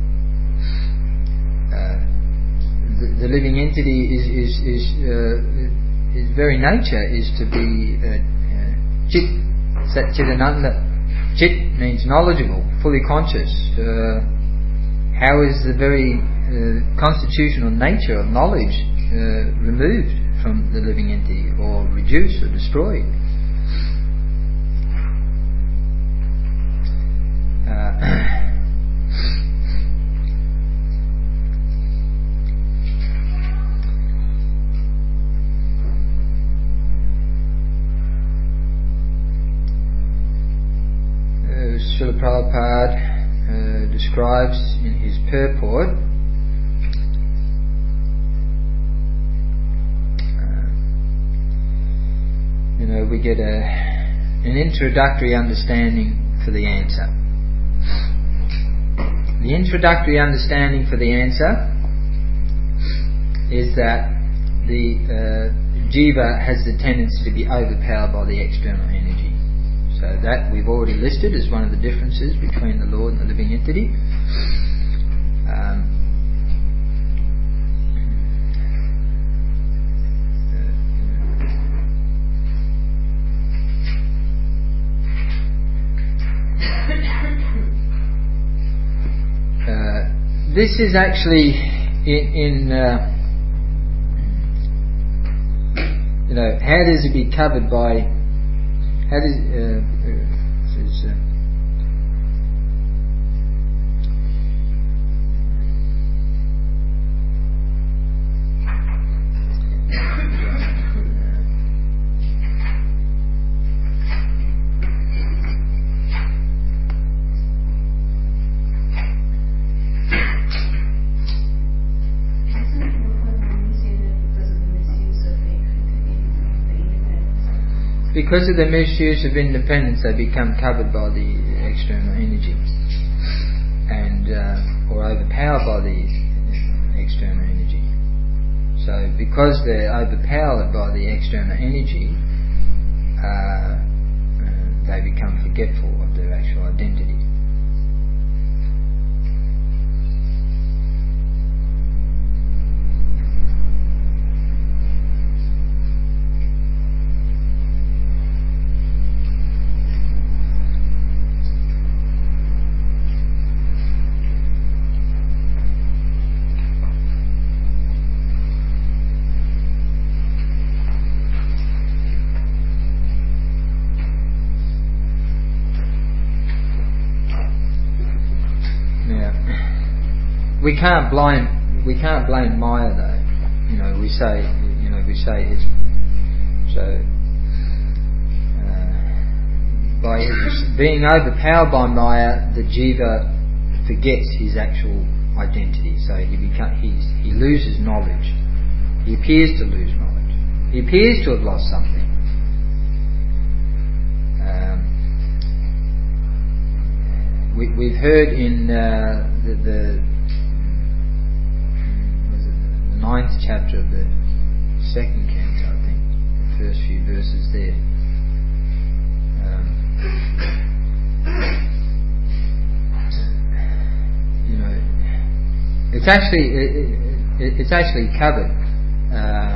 uh, the, the living entity is is is uh, its very nature is to be uh, uh, chit, sat chidananda. Chit means knowledgeable, fully conscious. Uh, how is the very uh, constitutional nature of knowledge uh, removed from the living entity, or reduced or destroyed? Uh, Srila Prabhupada uh, describes in his purport, uh, you know, we get a, an introductory understanding for the answer. The introductory understanding for the answer is that the uh, jiva has the tendency to be overpowered by the external energy. So that we've already listed as one of the differences between the Lord and the living entity. Um, uh, this is actually in, in uh, you know, how does it be covered by? How does uh, uh, this is, uh, because of the misuse of independence, they become covered by the external energy and uh, or overpowered by the external energy. So, because they're overpowered by the external energy, uh, uh, they become forgetful of their actual identity. We can't blame we can't blame Maya though. You know, we say you know we say it's so uh, by being overpowered by Maya, the jiva forgets his actual identity. So he become he's, he loses knowledge. He appears to lose knowledge. He appears to have lost something. Um, we, we've heard in uh, the, the ninth chapter of the second canto, I think, the first few verses there. Um, you know, it's actually it, it, it's actually covered. Uh,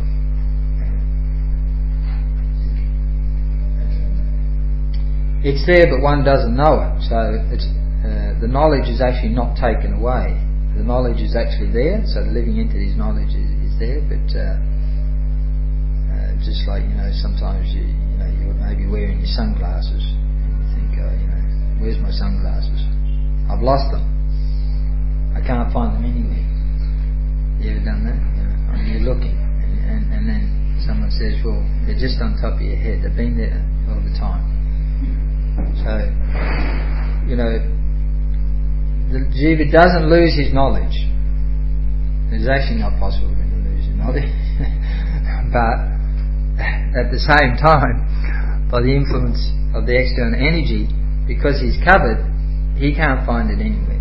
it's there, but one doesn't know it. So it's uh, the knowledge is actually not taken away. The knowledge is actually there, so the living entity's knowledge is, is there, but uh, uh, just like, you know, sometimes you, you know, you're maybe wearing your sunglasses and you think, oh, you know, where's my sunglasses? I've lost them. I can't find them anywhere. You ever done that? You know, I mean, you're looking, and, and, and then someone says, well, they're just on top of your head. They've been there all the time. So, you know, the jiva doesn't lose his knowledge. It's actually not possible for him to lose his knowledge. But at the same time, by the influence of the external energy, because he's covered, he can't find it anywhere.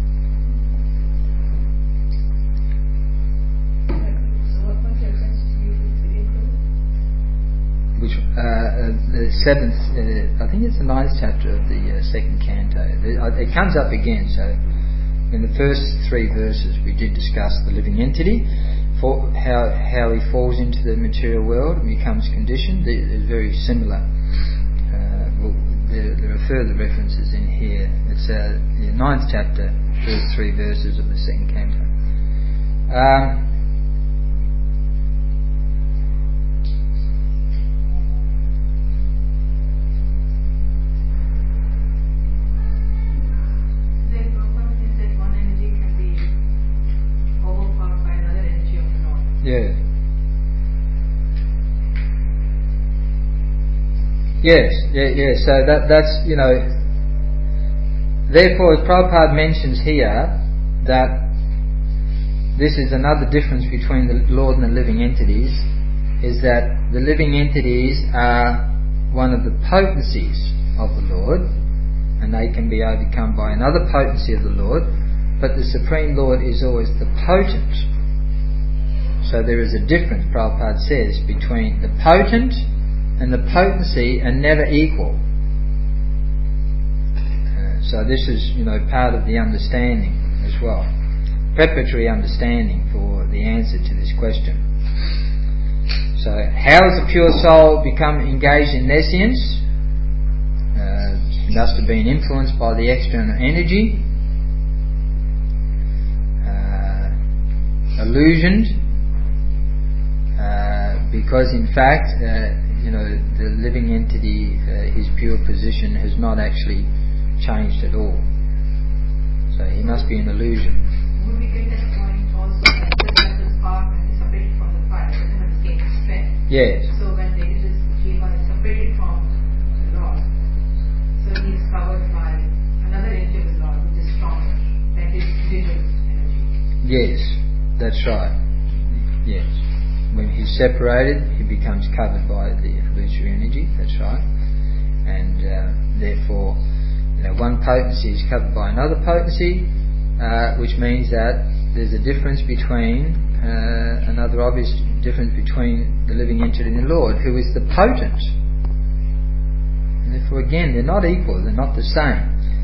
So what was your reference to you with the include? Which uh, uh, the seventh, uh, I think it's the ninth chapter of the uh, second canto. It, uh, it comes up again. So, in the first three verses, we did discuss the living entity, for how how he falls into the material world and becomes conditioned. They're very similar. Uh, well, there, there are further references in here. It's uh, the ninth chapter, first three verses of the second canto. Um, Yeah. Yes. Yeah. Yeah. So that that's you know, therefore, as Prabhupada mentions here, that this is another difference between the Lord and the living entities, is that the living entities are one of the potencies of the Lord, and they can be overcome by another potency of the Lord, but the Supreme Lord is always the potent. So there is a difference, Prabhupada says, between the potent and the potency are never equal. Uh, so this is, you know, part of the understanding as well. Preparatory understanding for the answer to this question. So, how has a pure soul become engaged in nescience? Uh, it must have been influenced by the external energy, uh, illusioned, uh, because in fact, uh, you know, the living entity, uh, his pure position has not actually changed at all. So he must be an illusion. Would we get that point also that the spark when it's separated from the fire doesn't have the same strength? Yes. So when there is this jiva is separated from the Lord, so he is covered by another energy of the Lord which is stronger, that is individual energy. Yes, that's right. Yes. When he's separated, he becomes covered by the illusory energy, that's right. And uh, therefore, you know, one potency is covered by another potency, uh, which means that there's a difference between, uh, another obvious difference between the living entity and the Lord, who is the potent. And therefore, again, they're not equal, they're not the same.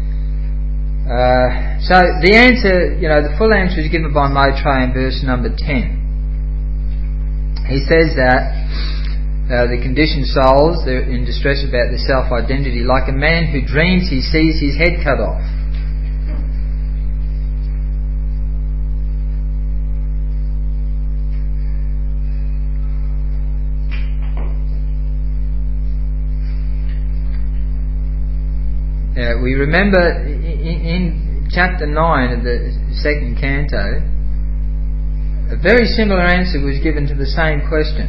Uh, so the answer, you know, the full answer is given by Maitreya in verse number ten. He says that uh, the conditioned souls, they're in distress about their self-identity, like a man who dreams he sees his head cut off. Uh, we remember in, in chapter nine of the second canto, a very similar answer was given to the same question.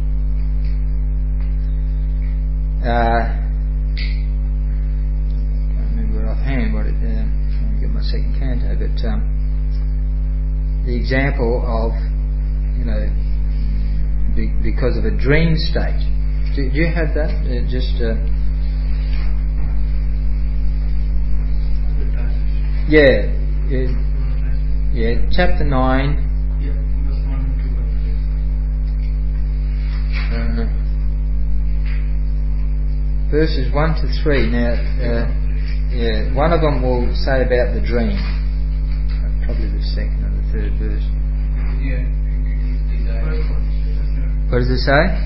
Uh, I can't remember offhand what it. Uh, I'll get my second canto, but um, the example of, you know, be, because of a dream state. Do, do you have that? Uh, just. Uh, Yeah, yeah, yeah, chapter nine. Yeah, verse one and two. Uh, verses one to three. Now, uh, yeah, one of them will say about the dream. Uh, probably the second or the third verse. Yeah. What does it say?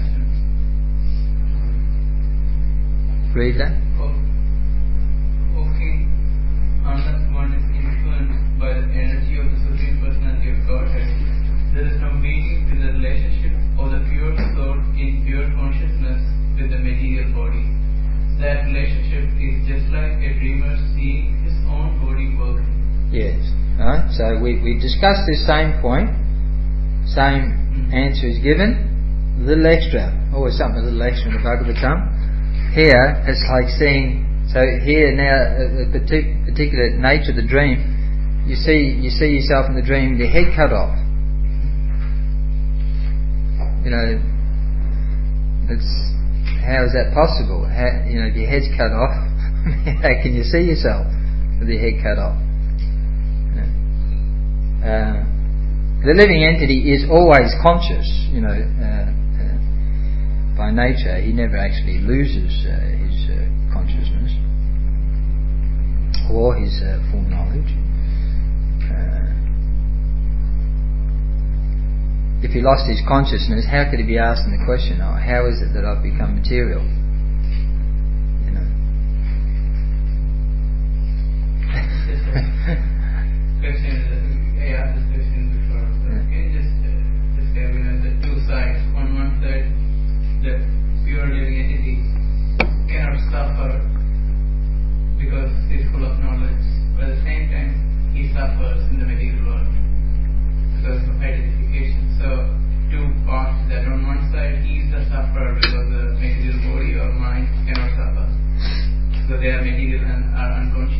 Read that. Oh, okay. Unless one is influenced by the energy of the Supreme Personality of Godhead, there is no meaning to the relationship of the pure soul in pure consciousness with the material body. That relationship is just like a dreamer seeing his own body working. Yes. Right. So we, we discussed this same point. Same mm-hmm. answer is given. A little extra. Always something a little extra in the Bhagavatam. Here, it's like seeing. So here now, the particular nature of the dream, you see, you see yourself in the dream with your head cut off. You know, it's how is that possible? How, you know, if your head's cut off, how can you see yourself with your head cut off? You know, uh, the living entity is always conscious. You know, uh, uh, by nature, he never actually loses uh, his uh, consciousness or his uh, full knowledge. Uh, if he lost his consciousness, how could he be asking the question, oh, how is it that I've become material? You know. Question, I asked this question before. So yeah. Can you just uh, describe, you know, the two sides? On one side, the pure living entity cannot suffer because he is full of knowledge, but at the same time he suffers in the material world because of identification. So two parts that on one side he is the sufferer because the material body or mind cannot suffer. So they are material and are unconscious.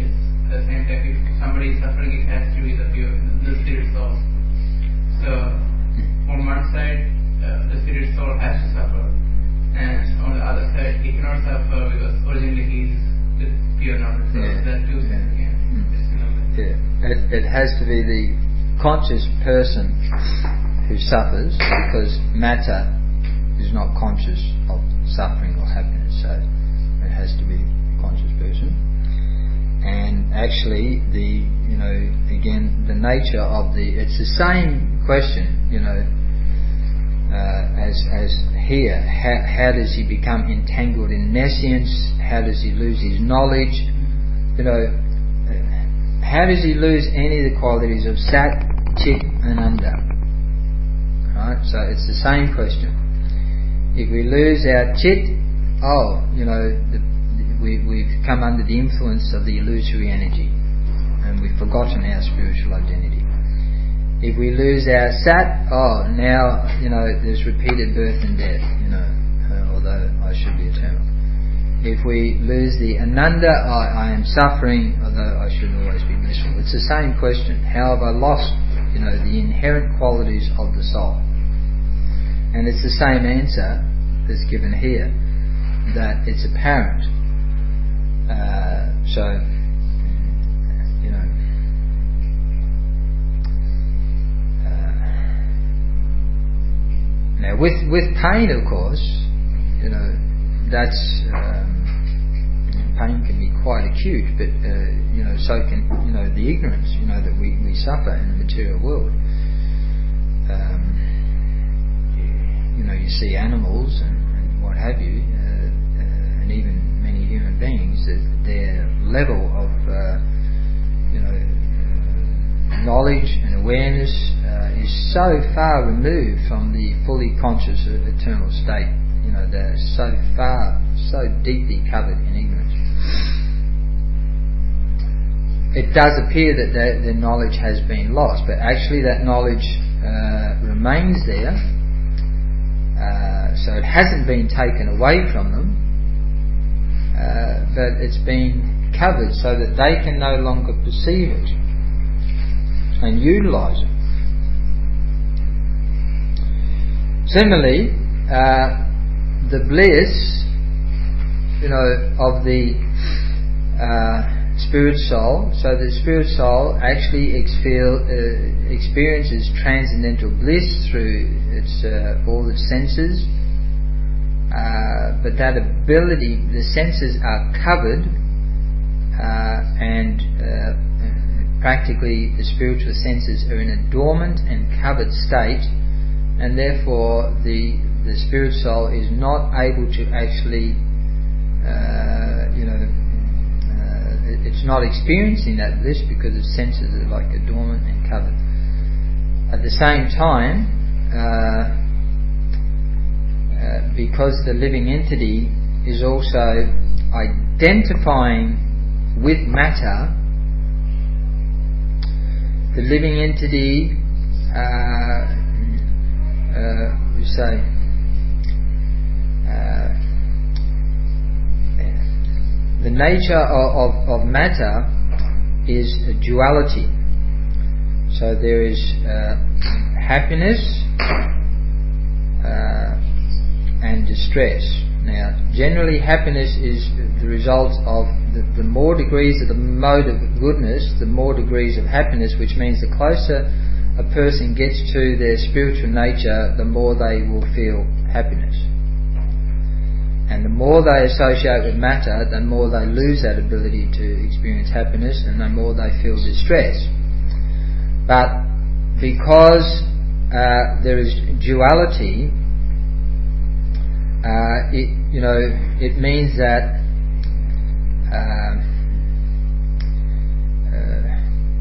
at the same time, if somebody is suffering, it has to be the pure, the spirit soul. So, on one side, uh, the spirit soul has to suffer, and on the other side, he cannot suffer because originally he is the pure knowledge. So Yeah. that too, Yeah. yeah. Mm. Just, you know, like- Yeah. It, it has to be the conscious person who suffers, because matter is not conscious of suffering or happiness, so it has to be a conscious person. And actually, the you know again the nature of the it's the same question, you know, uh, as as here. How, how does he become entangled in nescience? How does he lose his knowledge? You know, how does he lose any of the qualities of Sat, Chit, and Ananda? Right. So it's the same question. If we lose our Chit, oh, you know, the, we, we've come under the influence of the illusory energy and we've forgotten our spiritual identity. If we lose our Sat, oh, now, you know, there's repeated birth and death, you know, uh, although I should be eternal. If we lose the Ananda, I, I am suffering, although I should always be blissful. It's the same question. How have I lost, you know, the inherent qualities of the soul? And it's the same answer that's given here, that it's apparent. Uh, so, you know, uh, now with with pain, of course, you know, that's um, pain can be quite acute, but uh, you know, so can you know the ignorance, you know, that we, we suffer in the material world. Um, You know, you see animals and, and what have you, uh, uh, and even many human beings, that their level of, uh, you know, uh, knowledge and awareness uh, is so far removed from the fully conscious eternal state. You know, they're so far, so deeply covered in ignorance. It does appear that their, their knowledge has been lost, but actually that knowledge uh, remains there. Uh, so it hasn't been taken away from them, uh, but it's been covered so that they can no longer perceive it and utilise it. Similarly, uh, the bliss, you know, of the uh, spirit soul. So the spirit soul actually exfeel, uh, experiences transcendental bliss through its uh, all its senses, uh, but that ability, the senses are covered, uh, and uh, practically the spiritual senses are in a dormant and covered state, and therefore the the spirit soul is not able to actually, uh, you know. It's not experiencing that bliss because its senses are like a dormant and covered. At the same time, uh, uh, because the living entity is also identifying with matter, the living entity, uh, uh, we say, uh, the nature of, of, of matter is a duality. So there is uh, happiness uh, and distress. Now, generally happiness is the result of the, the more degrees of the mode of goodness, the more degrees of happiness, which means the closer a person gets to their spiritual nature, the more they will feel happiness. And the more they associate with matter, the more they lose that ability to experience happiness, and the more they feel distress. But because uh, there is duality, uh, it you know it means that uh, uh,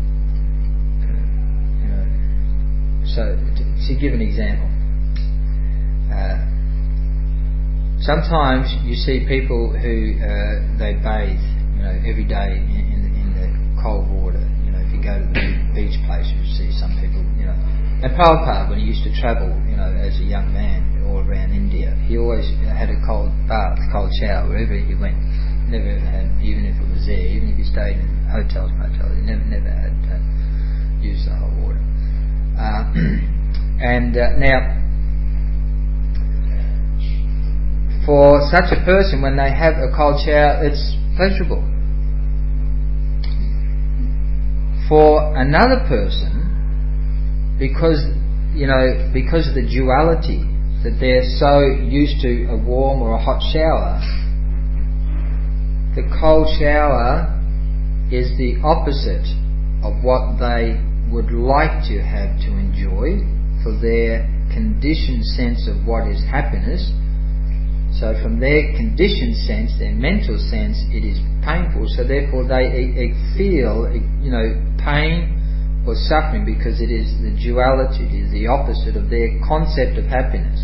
you know. So to, to give an example. Uh, Sometimes you see people who uh, they bathe, you know, every day in, in, the, in the cold water. You know, if you go to the beach place, you see some people, you know. And Prabhupada, when he used to travel, you know, as a young man all around India, he always had a cold bath, cold shower wherever he went. Never ever had, even if it was there, even if he stayed in hotels, motels. He never, never had uh, used the hot water. Uh, and uh, now, for such a person, when they have a cold shower, it's pleasurable. For another person, because you know, because of the duality, that they're so used to a warm or a hot shower, the cold shower is the opposite of what they would like to have to enjoy for their conditioned sense of what is happiness. So from their conditioned sense, their mental sense, it is painful. So therefore they e- e- feel, you know, pain or suffering because it is the duality, it is the opposite of their concept of happiness.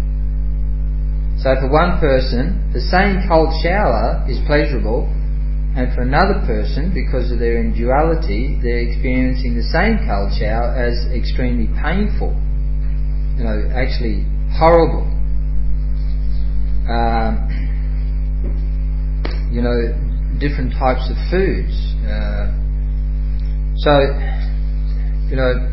So for one person, the same cold shower is pleasurable, and for another person, because of their duality, they're experiencing the same cold shower as extremely painful. You know, actually horrible. Um, you know, different types of foods. Uh, so, you know,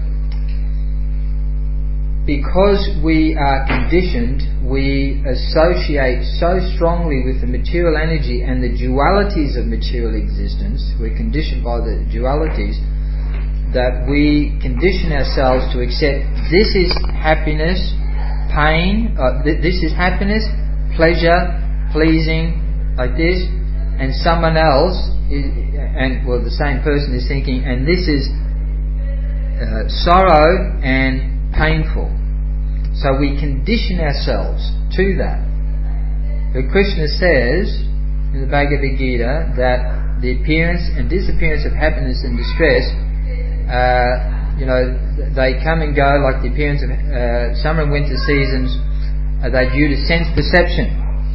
because we are conditioned, we associate so strongly with the material energy and the dualities of material existence. We're conditioned by the dualities that we condition ourselves to accept this is happiness, pain, uh, th- this is happiness, pleasure, pleasing, like this, and someone else is, and well, the same person is thinking, and this is uh, sorrow and painful. So we condition ourselves to that. But Krishna says in the Bhagavad Gita that the appearance and disappearance of happiness and distress, uh, you know, they come and go like the appearance of uh, summer and winter seasons. Are they due to sense perception?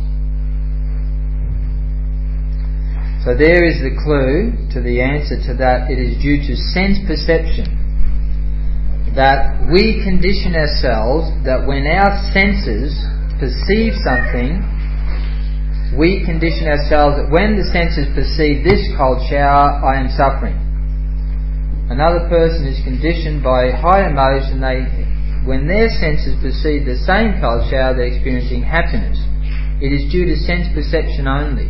So there is the clue to the answer to that. It is due to sense perception that we condition ourselves that when our senses perceive something, we condition ourselves that when the senses perceive this cold shower, I am suffering. Another person is conditioned by high emotion. They When their senses perceive the same cold shower, they're experiencing happiness. It is due to sense perception only.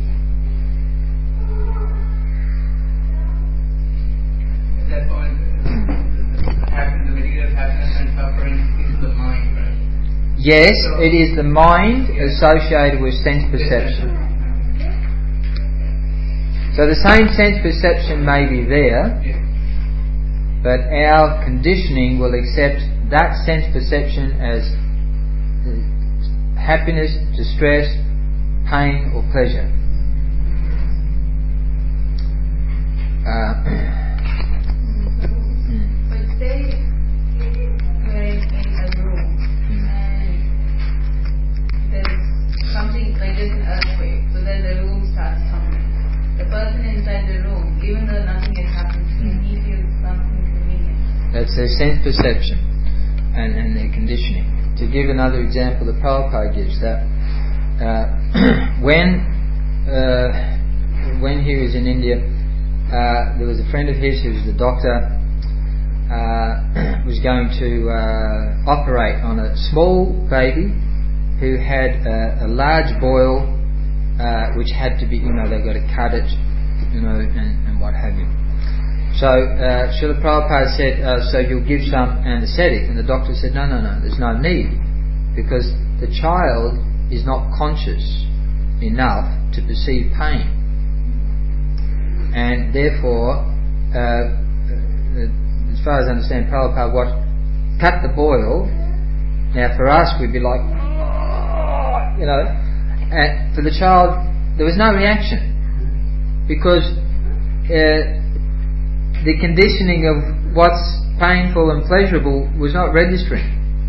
At that point, the, happen, the material happiness and suffering is the mind, right? Yes, So, it is the mind yes. associated with sense perception. So the same sense perception may be there, Yes. but our conditioning will accept that sense perception as happiness, distress, pain or pleasure. Uh, But say we're in a room and there's something like there's an earthquake, so then the room starts tumbling. The person inside the room, even though nothing has happened to him, he feels some inconvenience. that's their sense perception and, and their conditioning. To give another example, the Prabhupada gives that uh, when uh, when he was in India, uh, there was a friend of his who was the doctor, uh, was going to uh, operate on a small baby who had a, a large boil, uh, which had to be, you know, they've got to cut it, you know, and, and what have you. So uh, Srila Prabhupada said, uh, so you'll give some anaesthetic, and the doctor said, no, no, no, there's no need, because the child is not conscious enough to perceive pain, and therefore, uh, uh, as far as I understand, Prabhupada, what cut the boil. Now for us, we'd be like, you know, and for the child, there was no reaction, because uh, the conditioning of what's painful and pleasurable was not registering.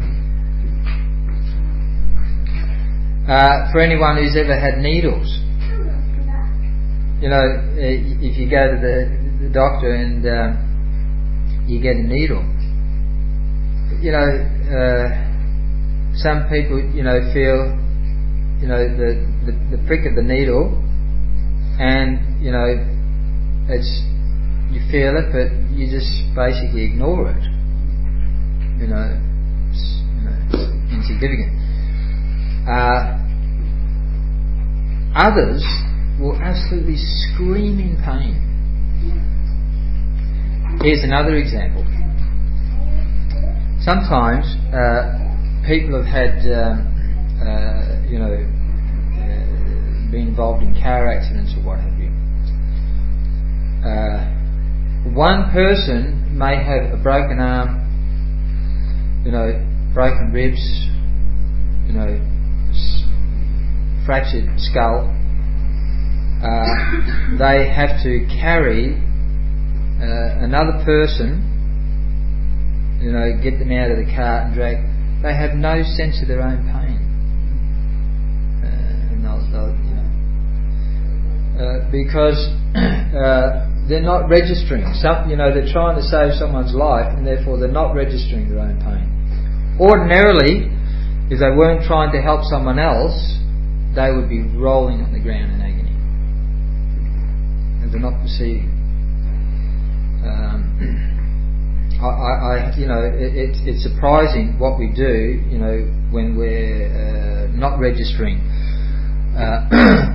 Uh, for anyone who's ever had needles, you know, if you go to the, the doctor and uh, you get a needle, you know, uh, some people, you know, feel, you know, the, the, the prick of the needle, and, you know, it's you feel it, but you just basically ignore it. You know, it's, you know, it's insignificant. Uh, others will absolutely scream in pain. Here's another example. Sometimes uh, people have had, um, uh, you know, uh, been involved in car accidents or what have you. Uh, one person may have a broken arm, you know, broken ribs, you know, s- fractured skull. Uh, they have to carry uh, another person, you know, get them out of the car and drag. They have no sense of their own pain. Uh, and they'll, they'll, you know, uh, because uh, they're not registering. Some, you know, they're trying to save someone's life, and therefore they're not registering their own pain. Ordinarily, if they weren't trying to help someone else, they would be rolling on the ground in agony. And they're not perceiving. Um, I, I, I, you know, it, it's, it's surprising what we do, you know, when we're uh, not registering. Uh,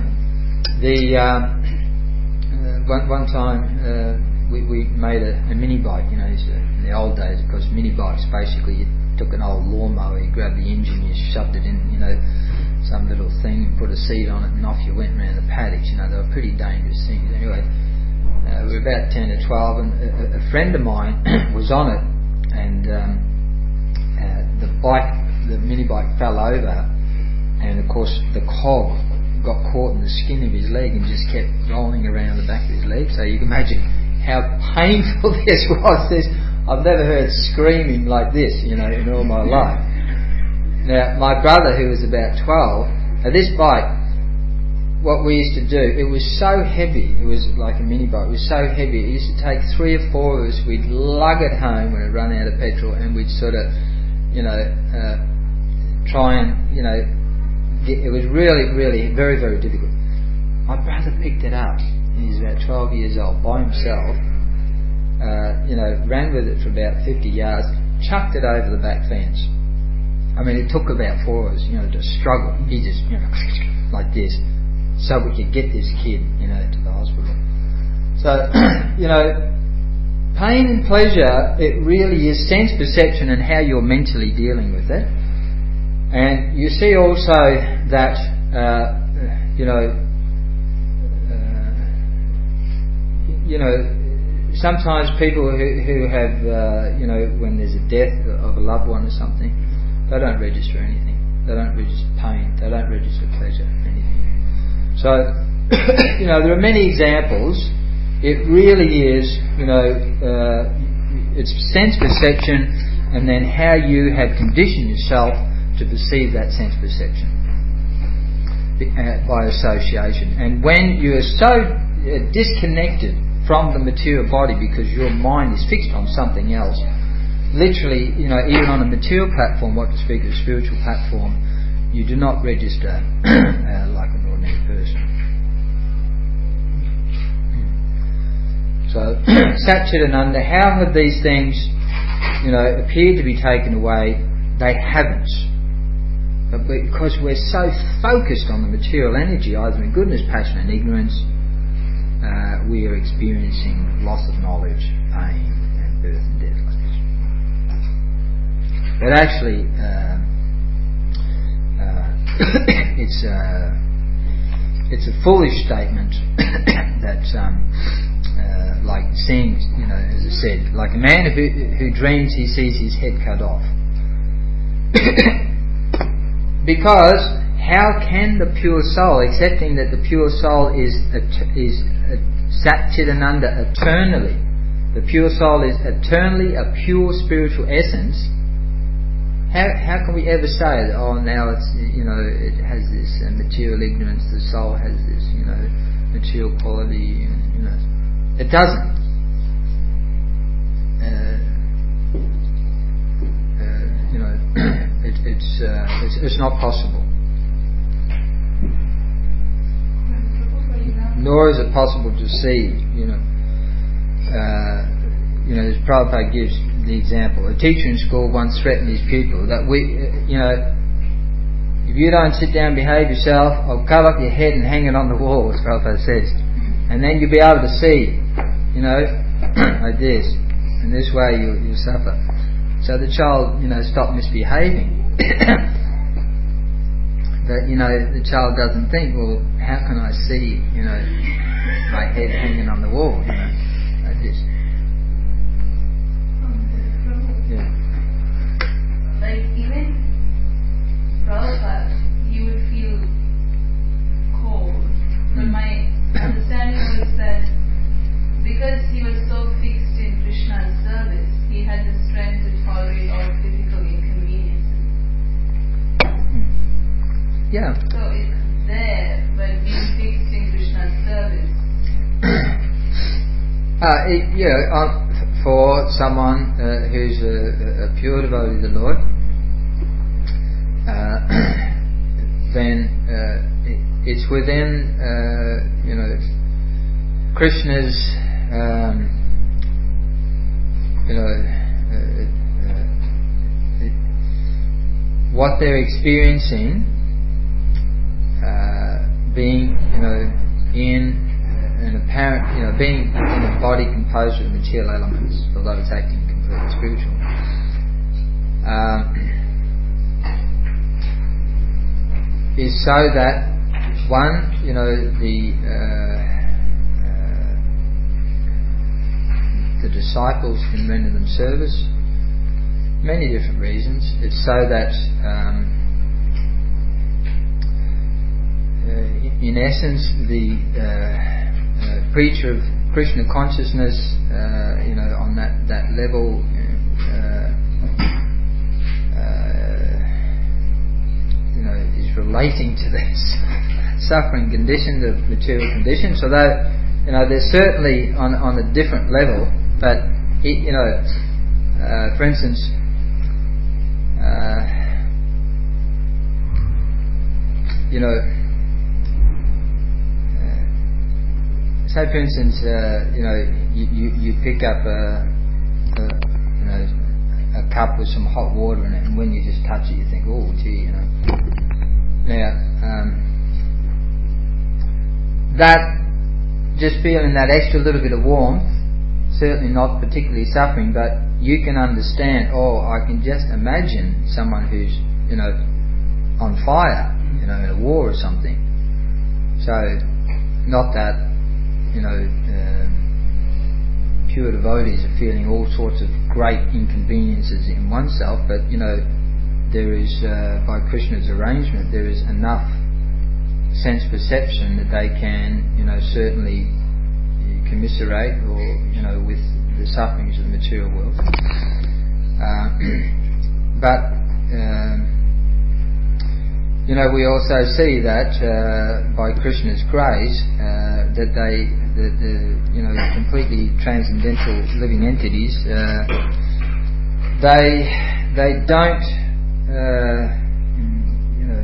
the um, uh, one, one time uh, we, we made a, a mini bike. You know, in the old days, because mini bikes basically you took an old lawnmower, you grabbed the engine, you shoved it in, you know, some little thing, put a seat on it, and off you went around the paddocks. You know, they were pretty dangerous things. Anyway. Uh, we were about ten or twelve, and a, a friend of mine was on it, and um, uh, the bike, the mini bike, fell over, and of course the cog got caught in the skin of his leg and just kept rolling around the back of his leg. So you can imagine how painful this was. This, I've never heard screaming like this, you know, in all my life. Now, my brother, who was about twelve, uh, this bike, what we used to do, it was so heavy, it was like a mini bike, it was so heavy, it used to take three or four of us, we'd lug it home when it run out of petrol, and we'd sort of, you know, uh, try and, you know, get, it was really, really very, very difficult. My brother picked it up, and he's about twelve years old, by himself, uh, you know, ran with it for about fifty yards, chucked it over the back fence. I mean, it took about four of us, you know, to struggle. He just, you know, like this, so we could get this kid, you know, to the hospital. So, you know, pain and pleasure, it really is sense perception and how you're mentally dealing with it. And you see also that, uh, you know, uh, you know, sometimes people who, who have, uh, you know, when there's a death of a loved one or something, they don't register anything. They don't register pain. They don't register pleasure, anything. So, you know, there are many examples. It really is, you know, uh, it's sense perception, and then how you have conditioned yourself to perceive that sense perception by association. And when you are so disconnected from the material body because your mind is fixed on something else, literally, you know, even on a material platform, what to speak of a spiritual platform, you do not register uh, like an ordinary person. So, Satchidananda, how have these things, you know, appeared to be taken away? They haven't. But because we're so focused on the material energy, either in goodness, passion and ignorance, uh, we are experiencing loss of knowledge, pain and birth and death like this. But actually, uh, uh, it's a, it's a foolish statement that, um, uh, like seeing, you know, as I said, like a man who, who dreams he sees his head cut off. Because how can the pure soul, accepting that the pure soul is is Satchidananda eternally, the pure soul is eternally a pure spiritual essence, how how can we ever say that, oh, now it's, you know, it has this uh, material ignorance, the soul has this, you know, material quality, you know, it doesn't. Uh, uh, you know, it, it's, uh, it's it's not possible. Nor is it possible to see, you know. uh, you know, as Prabhupada gives the example, a teacher in school once threatened his pupil that we, uh, you know, if you don't sit down and behave yourself, I'll cut off your head and hang it on the wall, as Prabhupada says. And then you'll be able to see, you know, like this. And this way you'll, you'll suffer. So the child, you know, stopped misbehaving. But, you know, the child doesn't think, well, how can I see, you know, my head hanging on the wall, you know, like this. Yeah. Like even Prabhupada, he would feel cold. But my understanding was that because he was so fixed in Krishna's service, he had the strength to tolerate all physical inconveniences. Yeah. So it's there, but being fixed in Krishna's service. uh, it, yeah, uh, for someone uh, who's a, a pure devotee of the Lord, uh, then uh, it, it's within, uh, you know, Krishna's, um, you know, uh, uh, it, what they're experiencing. Uh, being, you know, in uh, an apparent, you know, being in a body composed of material elements, although it's acting completely spiritual, um, is so that one, you know, the uh, uh, the disciples can render them service. Many different reasons. It's so that. Um, Uh, in essence, the uh, uh, preacher of Krishna consciousness, uh, you know, on that that level, uh, uh, you know, is relating to this suffering condition, the material condition. So that, you know, they're certainly on on a different level. But it, you know, uh, for instance. Uh, you know. Say, for instance, uh, you know, you, you, you pick up a, a, you know, a cup with some hot water in it, and when you just touch it, you think, oh, gee, you know. Now, um, that just feeling that extra little bit of warmth, certainly not particularly suffering, but you can understand. Oh, I can just imagine someone who's, you know, on fire, you know, in a war or something. So, not that. You know, um, pure devotees are feeling all sorts of great inconveniences in oneself, but you know, there is, uh, by Krishna's arrangement, there is enough sense perception that they can, you know, certainly commiserate or, you know, with the sufferings of the material world. Uh, but um, you know, we also see that uh, by Krishna's grace, uh, that they, the, the, you know, completely transcendental living entities, uh, they, they don't, uh, you know,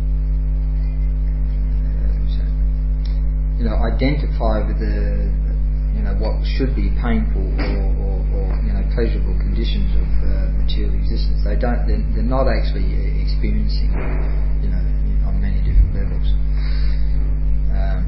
uh, you know, identify with the, you know, what should be painful or, or, or you know, pleasurable conditions of uh, material existence. They don't, they're, they're not actually experiencing. You know, on many different levels. Um,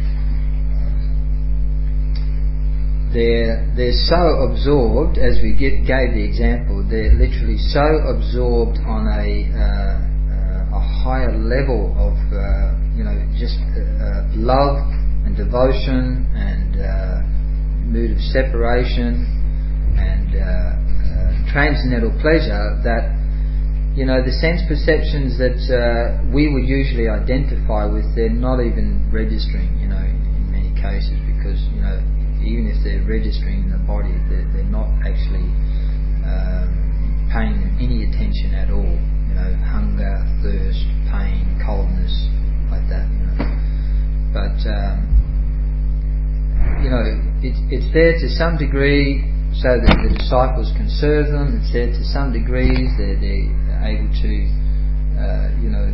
they're they're so absorbed, as we get, gave the example. They're literally so absorbed on a uh, a higher level of uh, you know just uh, love and devotion and uh, mood of separation and uh, uh, transcendental pleasure that. You know, the sense perceptions that uh, we would usually identify with, they're not even registering, you know, in, in many cases, because, you know, even if they're registering in the body, they're, they're not actually um, paying them any attention at all. You know, hunger, thirst, pain, coldness, like that, you know. But, um, you know, it, it's there to some degree so that the disciples can serve them. It's there to some degrees. They're, they're able to, uh, you know,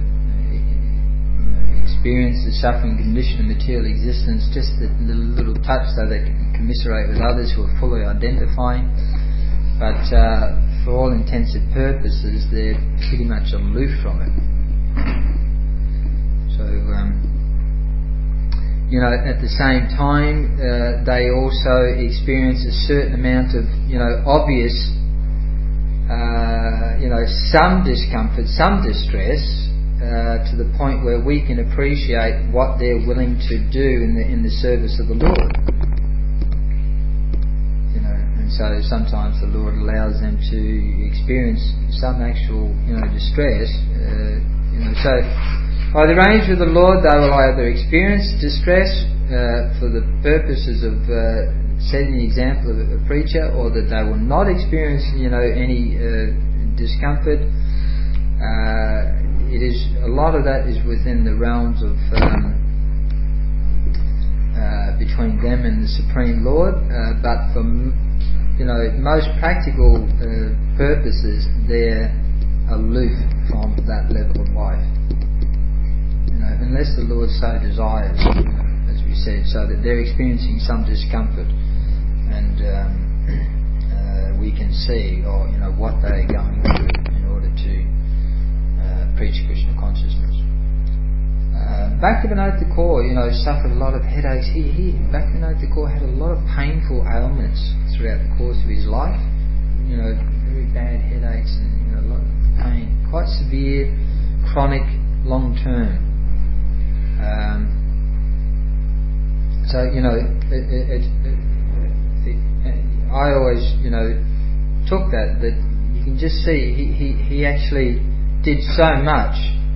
experience the suffering condition of material existence, just the little, little touch, so they can commiserate with others who are fully identifying, but uh, for all intents and purposes they're pretty much aloof from it. So um, you know, at the same time uh, they also experience a certain amount of, you know, obvious uh, you know, some discomfort, some distress, Uh, to the point where we can appreciate what they're willing to do in the in the service of the Lord. You know, and so sometimes the Lord allows them to experience some actual, you know, distress. Uh, you know, so by the arrangement of the Lord, they will either experience distress uh, for the purposes of uh, setting the example of a preacher, or that they will not experience, you know, any uh, discomfort. Uh, It is a lot of that is within the realms of um, uh, between them and the Supreme Lord, uh, but for you know most practical uh, purposes, they're aloof from that level of life. You know, unless the Lord so desires, you know, as we said, so that they're experiencing some discomfort, and um, uh, we can see, or you know, what they're going through in order to preach Krishna consciousness. Uh, Bhaktivinoda Thakur, you know, suffered a lot of headaches. He, he Bhaktivinoda Thakur had a lot of painful ailments throughout the course of his life. You know, very bad headaches and, you know, a lot of pain, quite severe, chronic, long term. Um, so you know, it, it, it, it, it, I always, you know, took that that you can just see he he, he actually did so much.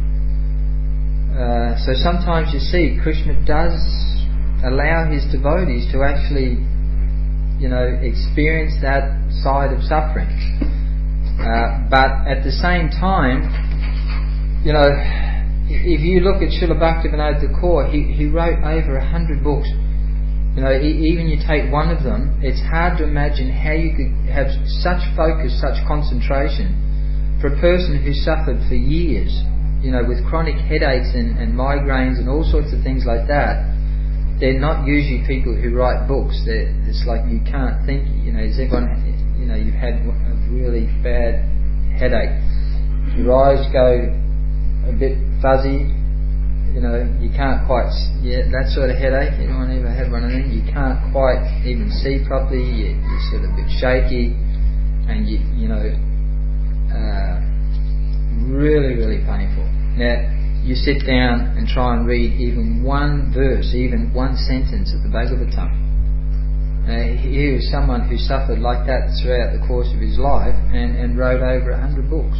Uh, so sometimes you see Krishna does allow his devotees to actually, you know, experience that side of suffering. Uh, but at the same time, you know, if you look at Srila Bhaktivinoda Thakur, he, he wrote over a hundred books. You know, even you take one of them, it's hard to imagine how you could have such focus, such concentration. For a person who suffered for years, you know, with chronic headaches and, and migraines and all sorts of things like that, they're not usually people who write books. They're, it's like you can't think, you know, is everyone, you know, you've had a really bad headache. Your eyes go a bit fuzzy, you know, you can't quite, yeah, that sort of headache. Anyone ever had one of them? You can't quite even see properly, you, you're sort of a bit shaky, and you, you know, Uh, really, really painful. Now, you sit down and try and read even one verse, even one sentence of the Bhagavatam. Uh, here is someone who suffered like that throughout the course of his life and, and wrote over a hundred books.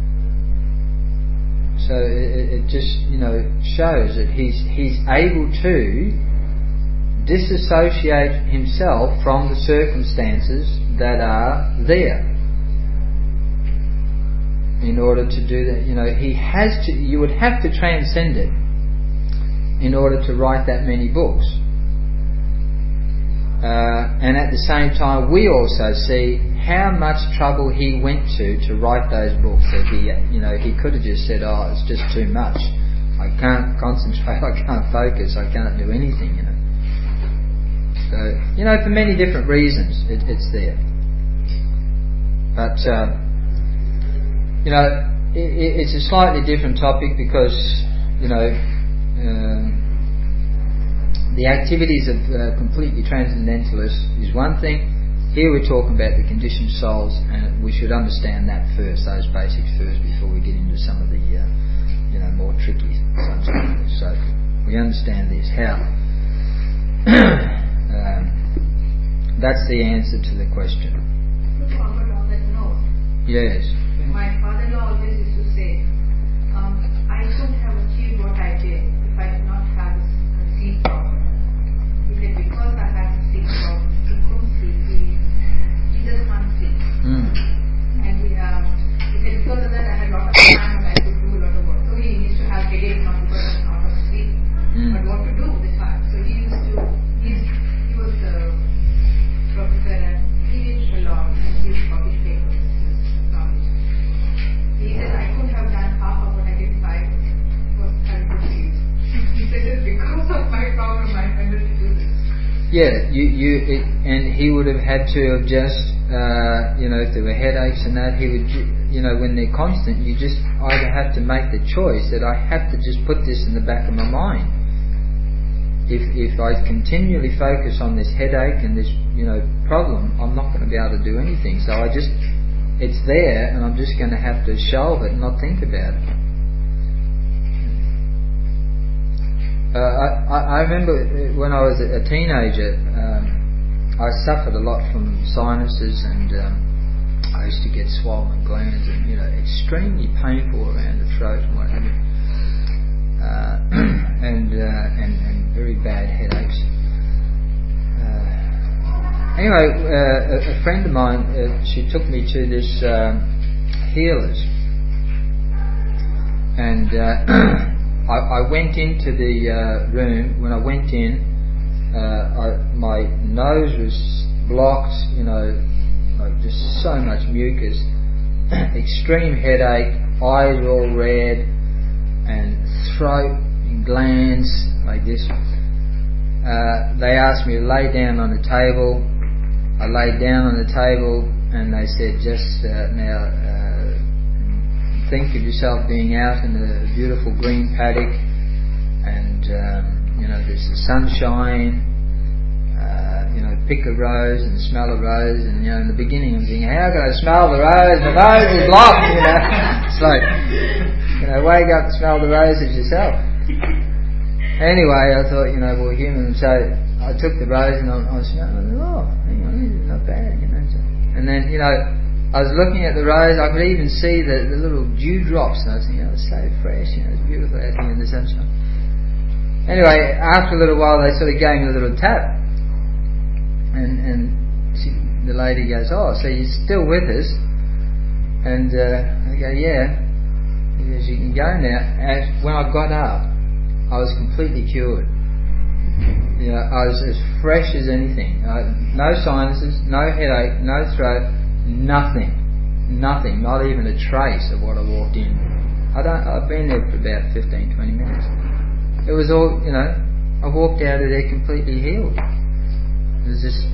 So it, it just, you know, shows that he's he's able to disassociate himself from the circumstances that are there. In order to do that, you know, he has to. You would have to transcend it in order to write that many books. Uh, and at the same time, we also see how much trouble he went to to write those books. That he, you know, he could have just said, "Oh, it's just too much. I can't concentrate. I can't focus. I can't do anything." You know. So, you know, for many different reasons, it, it's there. But. Uh, You know, it, it's a slightly different topic because, you know, um, the activities of uh, completely transcendentalists is one thing. Here we're talking about the conditioned souls, and we should understand that first, those basics first, before we get into some of the, uh, you know, more tricky subjects. So we understand this. How? um, that's the answer to the question. On that note, yes. my father-in-law always used to say, um, I couldn't have achieved what I did if I did not have a sleep problem. He said, because I had a sleep problem, he couldn't sleep. He, he just can't sleep. Mm. And he, uh, he said, because of that, I had a lot of time and I could do a lot of work. So he used to have headaches, not because of not of sleep, Mm. but what to do with time. So he used to, he, he was a professor at T V Shalom, and he used to publish papers. He was knowledge. So yeah, you, you, it, and he would have had to have just, uh, you know, if there were headaches and that, he would, you know, when they're constant, you just either have to make the choice that I have to just put this in the back of my mind. If if I continually focus on this headache and this, you know, problem, I'm not going to be able to do anything. So I just, it's there, and I'm just going to have to shelve it and not think about it. Uh, I, I remember when I was a teenager, um, I suffered a lot from sinuses, and um, I used to get swollen glands and, you know, extremely painful around the throat and what have you. Uh, and, uh, and and very bad headaches. Uh, anyway, uh, a, a friend of mine, uh, she took me to this um, healers, and uh, I, I went into the uh, room. When I went in, uh, I, my nose was blocked, you know, like just so much mucus, extreme headache, eyes all red, and throat and glands like this. Uh, they asked me to lay down on the table. I laid down on the table, and they said, just uh, now uh, think of yourself being out in a beautiful green paddock, and um, you know, there's the sunshine. Uh, you know, pick a rose and smell a rose, and you know, in the beginning I'm thinking, how can I smell the rose? The rose is locked, you know. It's like, you know, wake up and smell the roses yourself. Anyway, I thought, you know, well, human. So I took the rose and I, I smelled it. Oh, hang on, this is not bad, you know. So, and then, you know, I was looking at the rose. I could even see the, the little dewdrops, and I was thinking, oh, it's so fresh, you know, it's beautiful out here in the sunshine. Anyway, after a little while, they sort of gave me a little tap. And and she, the lady goes, oh, so you're still with us? And uh, I go, yeah. He goes, you can go now. And when I got up, I was completely cured. You know, I was as fresh as anything. I, no sinuses, no headache, no throat, nothing, nothing, not even a trace of what I walked in. I don't. I've been there for about fifteen, twenty minutes. It was all, you know. I walked out of there completely healed. It was just,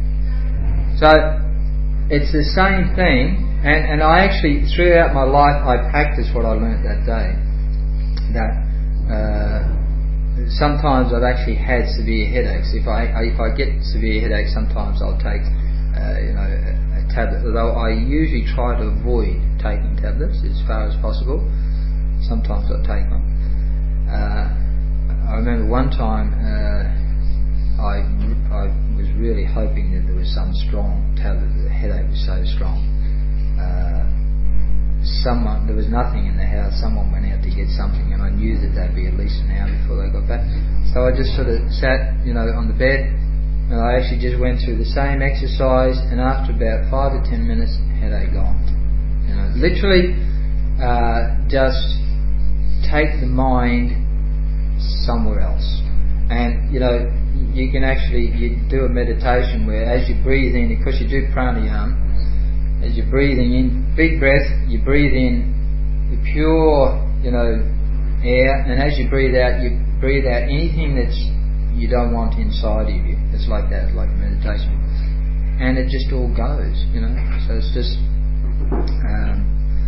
so it's the same thing, and, and I actually, throughout my life, I practiced what I learnt that day. That uh, sometimes I've actually had severe headaches. If I if I get severe headaches, sometimes I'll take uh, you know a, a tablet. Although I usually try to avoid taking tablets as far as possible. Sometimes I take them. Uh, I remember one time. Uh, I, I was really hoping that there was some strong tablet. The headache was so strong. Uh, someone, there was nothing in the house. Someone went out to get something, and I knew that they'd be at least an hour before they got back. So I just sort of sat, you know, on the bed, and I actually just went through the same exercise. And after about five or ten minutes, headache gone. You know, literally, uh, just take the mind somewhere else. And, you know, you can actually, you do a meditation where as you breathe in, because you do pranayama, as you're breathing in, big breath, you breathe in the pure, you know, air, and as you breathe out, you breathe out anything that's you don't want inside of you. It's like that, like a meditation. And it just all goes, you know. So it's just, um,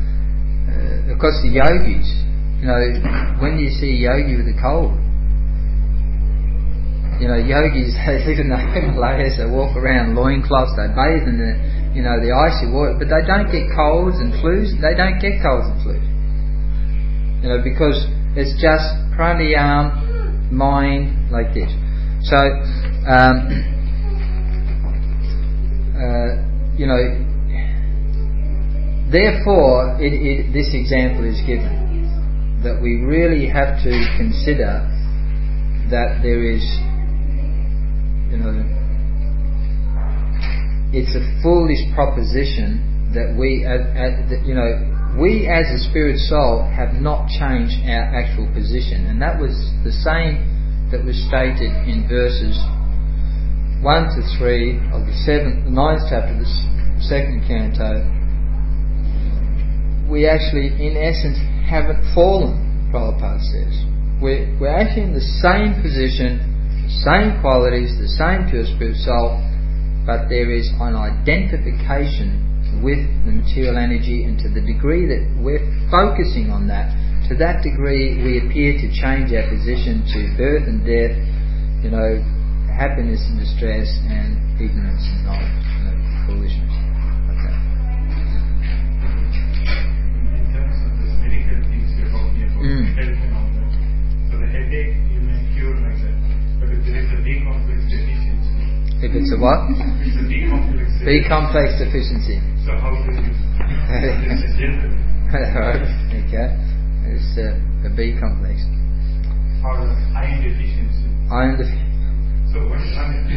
uh, of course the yogis, you know, when do you see a yogi with a cold? You know, yogis, they live in the Himalayas, they walk around loincloths, they bathe in the, you know, the icy water, but they don't get colds and flus, they don't get colds and flus. You know, because it's just pranayama, mind, like this. So, um, uh, you know, therefore, it, it, this example is given, that we really have to consider that there is, you know, it's a foolish proposition that we, uh, uh, that, you know, we as a spirit soul have not changed our actual position, and that was the same that was stated in verses one to three of the seventh, the ninth chapter, the second canto. We actually, in essence, haven't fallen. Prabhupada says we're we're actually in the same position the same qualities, the same pure spirit soul, but there is an identification with the material energy, and to the degree that we're focusing on that, to that degree we appear to change our position to birth and death, you know, happiness and distress, and ignorance and knowledge, you know, foolishness. Okay. In terms of this medical things you're talking about, Mm. health and all that. So the headache you may cure like that, but if there is a B complex deficiency, If it's a what? it's a B complex. B complex deficiency. So how do you? It's a general. Right. Okay. It's uh, a B complex. Or iron deficiency. Iron deficiency. So what is iron?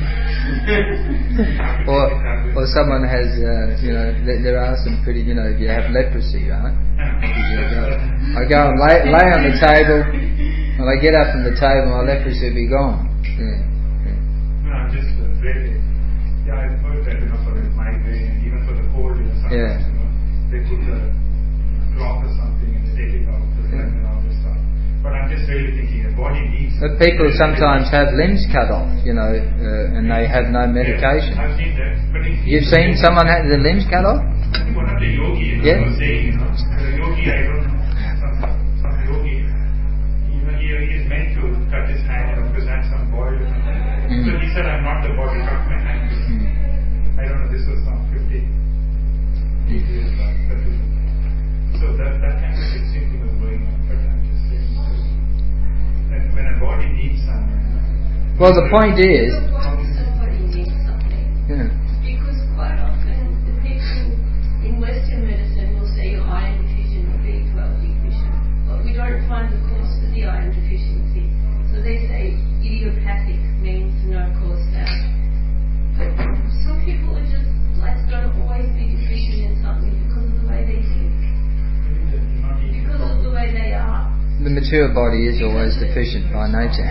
Or, or someone has, uh, you know, th- there are some pretty, you know, if you have leprosy, right? I go and lay, lay on the table, when I get up from the table, my leprosy will be gone. Yeah. Yeah. No, I'm just uh, really, yeah, I've heard that, you know, for the migraine and even for the cold, you know, sometimes, Yeah. you know, they put a cloth or something and they take it out, the blood and all this stuff. But I'm just really thinking the body needs. But people sometimes have limbs cut off, you know, uh, and they have no medication. Yeah, I've seen that. But if You've seen someone have their limbs cut off? I think one of the yogi, you know, Yeah. was saying, you know, the yogi, I don't know, some, some yogi, you know, he, he is meant to cut his hand, you know, because I had some boil or something. Mm. So he said, I'm not the body, cut my hand. Mm. I don't know, this was some fifty years back. That was, so that, that kind of extreme thing was going on, but I'm just saying, so, when, when a body needs something. Well, the point is, So why does somebody need something? yeah, Because quite often the people in Western medicine will say you're iron deficient or B twelve deficient, but we don't find the cause for the iron deficiency. So they say idiopathic means no cause found. But some people are just like going to always be deficient in something because of the way they live, because of the way they are. the material body is always deficient by nature.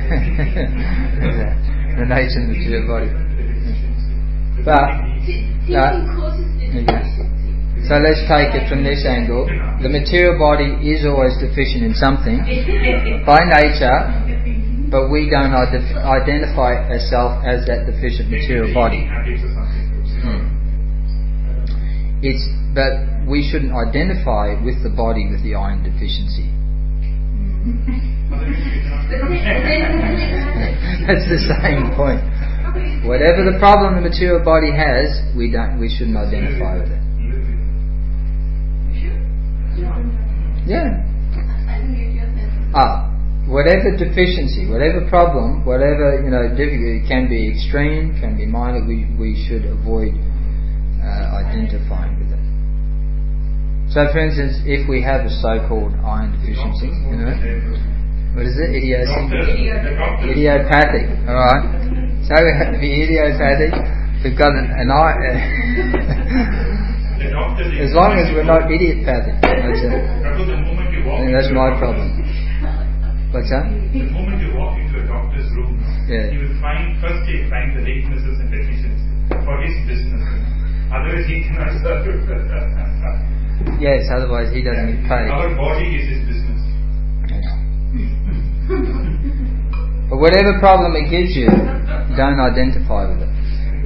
The nature of the material body. But, Thinking no. causes the Okay. deficiency. So let's take it from this angle. The material body is always deficient in something by nature, but we don't ident- identify ourselves as that deficient material body. Hmm. It's, but we shouldn't identify with the body with the iron deficiency. That's the same point. Whatever the problem the material body has, we don't. We shouldn't identify with it. Yeah. Ah, whatever deficiency, whatever problem, whatever, you know, difficulty, it can be extreme, can be minor. We we should avoid uh, identifying with it. So, for instance, if we have a so-called iron deficiency, you know, what is it? Idiosyncratic. Idiopathic. All right. So we have to be idiopathic. We've got an, an eye. As long as we're not idiopathic, that's it. And that's my problem. What's that? The moment you walk into a doctor's room, Yeah. you will find first he will find the weaknesses and deficiencies for his business. Otherwise, he cannot serve. Yes. Otherwise, he doesn't get paid. Our body is his business. But whatever problem it gives you, don't identify with it.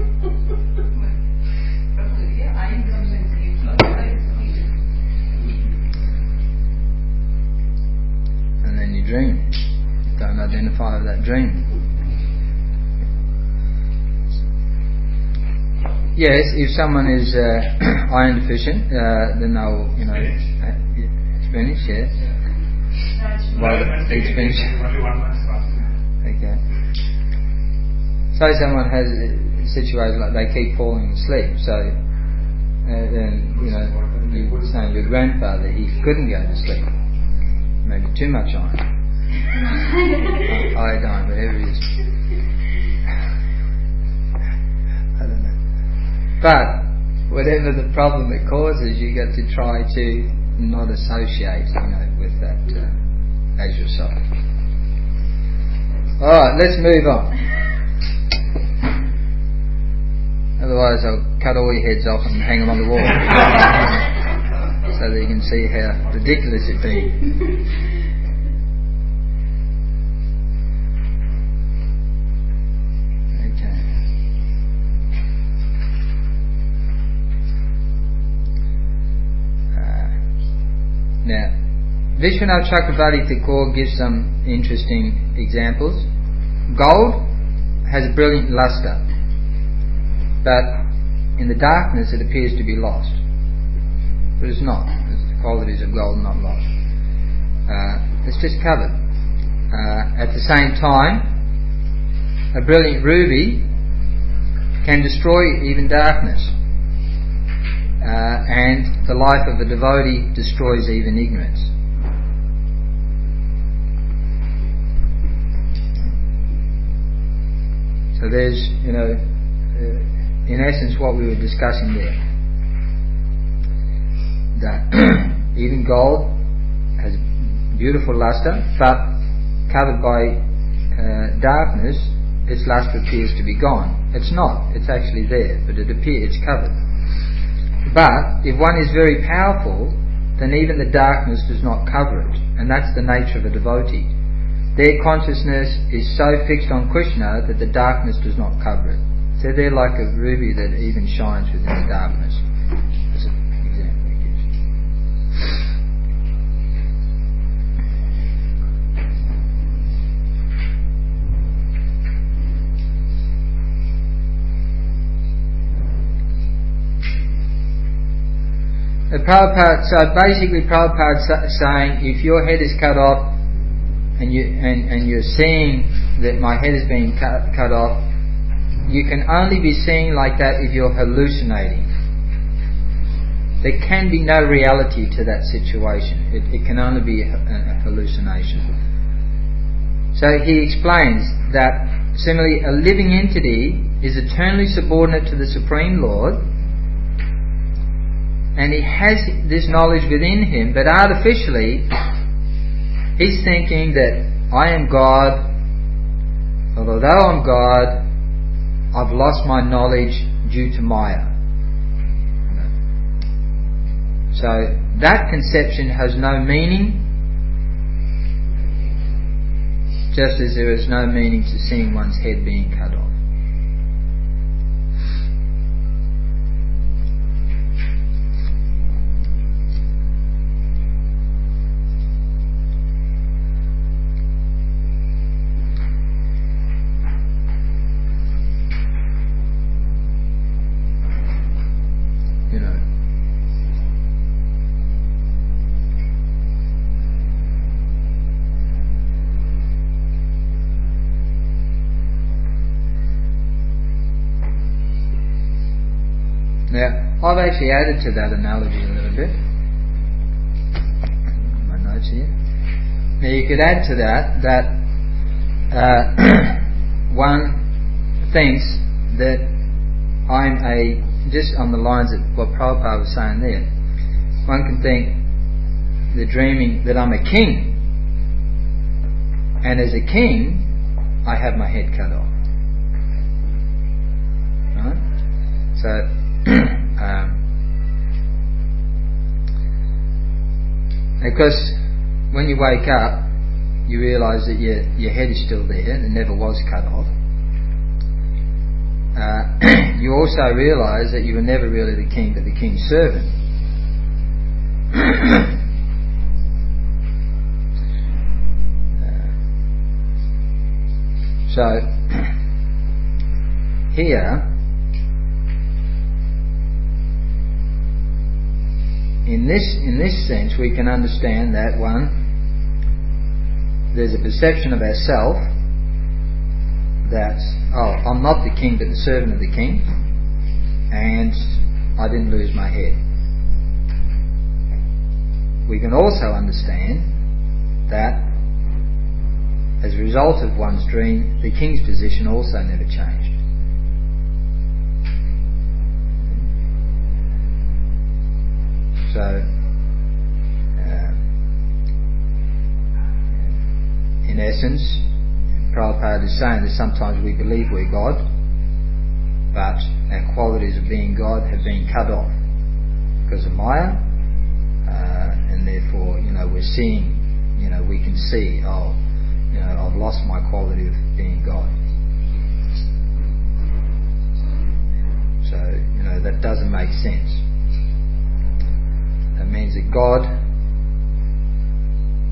And then you dream. Don't identify with that dream. Yes, if someone is uh, iron deficient, uh, then they'll, you know, uh, spinach, yes. Well, eat spinach. Only one month's fasting. Okay. So someone has a situation like they keep falling asleep. So uh, then, you know, you're saying your grandfather, he couldn't go to sleep. Maybe too much iron. Iodine, whatever it is. I don't know. But whatever the problem it causes, you got to try to not associate, you know, with that uh, as yourself. Alright, let's move on. Otherwise I'll cut all your heads off and hang them on the wall. So that you can see how ridiculous it be. Vishwanath Chakravarti Thakur gives some interesting examples. Gold has a brilliant luster, but in the darkness it appears to be lost. But it's not. The qualities of gold are not lost. Uh, it's just covered. Uh, at the same time, a brilliant ruby can destroy even darkness. Uh, and the life of a devotee destroys even ignorance. So there's, you know, uh, in essence what we were discussing there. That even gold has beautiful luster, but covered by uh, darkness, its luster appears to be gone. It's not. It's actually there, but it appears it's covered. But if one is very powerful, then even the darkness does not cover it, and that's the nature of a devotee. Their consciousness is so fixed on Krishna that the darkness does not cover it. So they're like a ruby that even shines within the darkness. That's an example he gives. The Prabhupada, so basically Prabhupada's saying, if your head is cut off, and you and, and you're seeing that my head is being cut, cut off, you can only be seeing like that if you're hallucinating. There can be no reality to that situation. It, it can only be a, a hallucination. So he explains that similarly a living entity is eternally subordinate to the Supreme Lord, and he has this knowledge within him, but artificially he's thinking that I am God, but although I'm God, I've lost my knowledge due to Maya. So that conception has no meaning, just as there is no meaning to seeing one's head being cut off. Now, I've actually added to that analogy a little bit. My notes here. Now, you could add to that that uh, one thinks that I'm a, just on the lines of what Prabhupada was saying there, one can think the dreaming that I'm a king, and as a king, I have my head cut off. Right? So, um, because when you wake up, you realise that your your head is still there and it never was cut off. Uh, you also realise that you were never really the king, but the king's servant. uh, so here, in this in this sense, we can understand that one, there's a perception of ourself that, oh, I'm not the king but the servant of the king, and I didn't lose my head. We can also understand that as a result of one's dream, the king's position also never changed. So, uh, in essence, Prabhupada is saying that sometimes we believe we're God, but our qualities of being God have been cut off because of Maya, uh, and therefore, you know, we're seeing, you know, we can see, oh, you know, I've lost my quality of being God. So, you know, that doesn't make sense. That means that God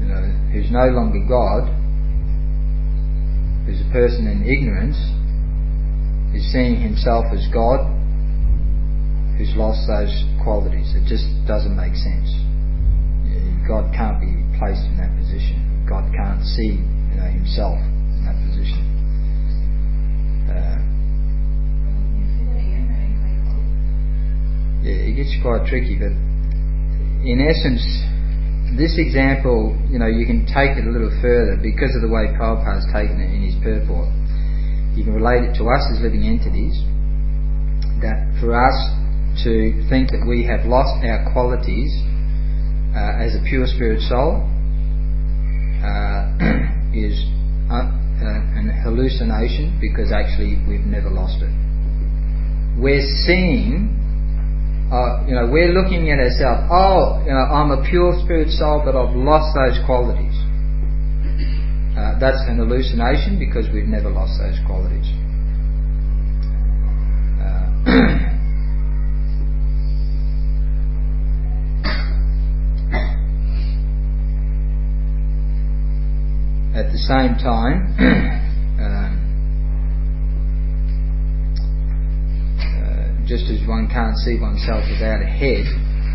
who's no longer God, who's a person in ignorance, is seeing himself as God, who's lost those qualities. It just doesn't make sense. God can't be placed in that position. God can't see, you know, himself in that position. Uh, yeah, it gets quite tricky, but in essence, this example, you know, you can take it a little further because of the way Prabhupada's taken it in his purport. You can relate it to us as living entities, that for us to think that we have lost our qualities uh, as a pure spirit soul uh, is uh, uh, an hallucination, because actually we've never lost it. We're seeing, uh, you know, we're looking at ourselves, oh, you know, I'm a pure spirit soul, but I've lost those qualities. Uh, that's an hallucination, because we've never lost those qualities. Uh, At the same time, um, uh, just as one can't see oneself without a head,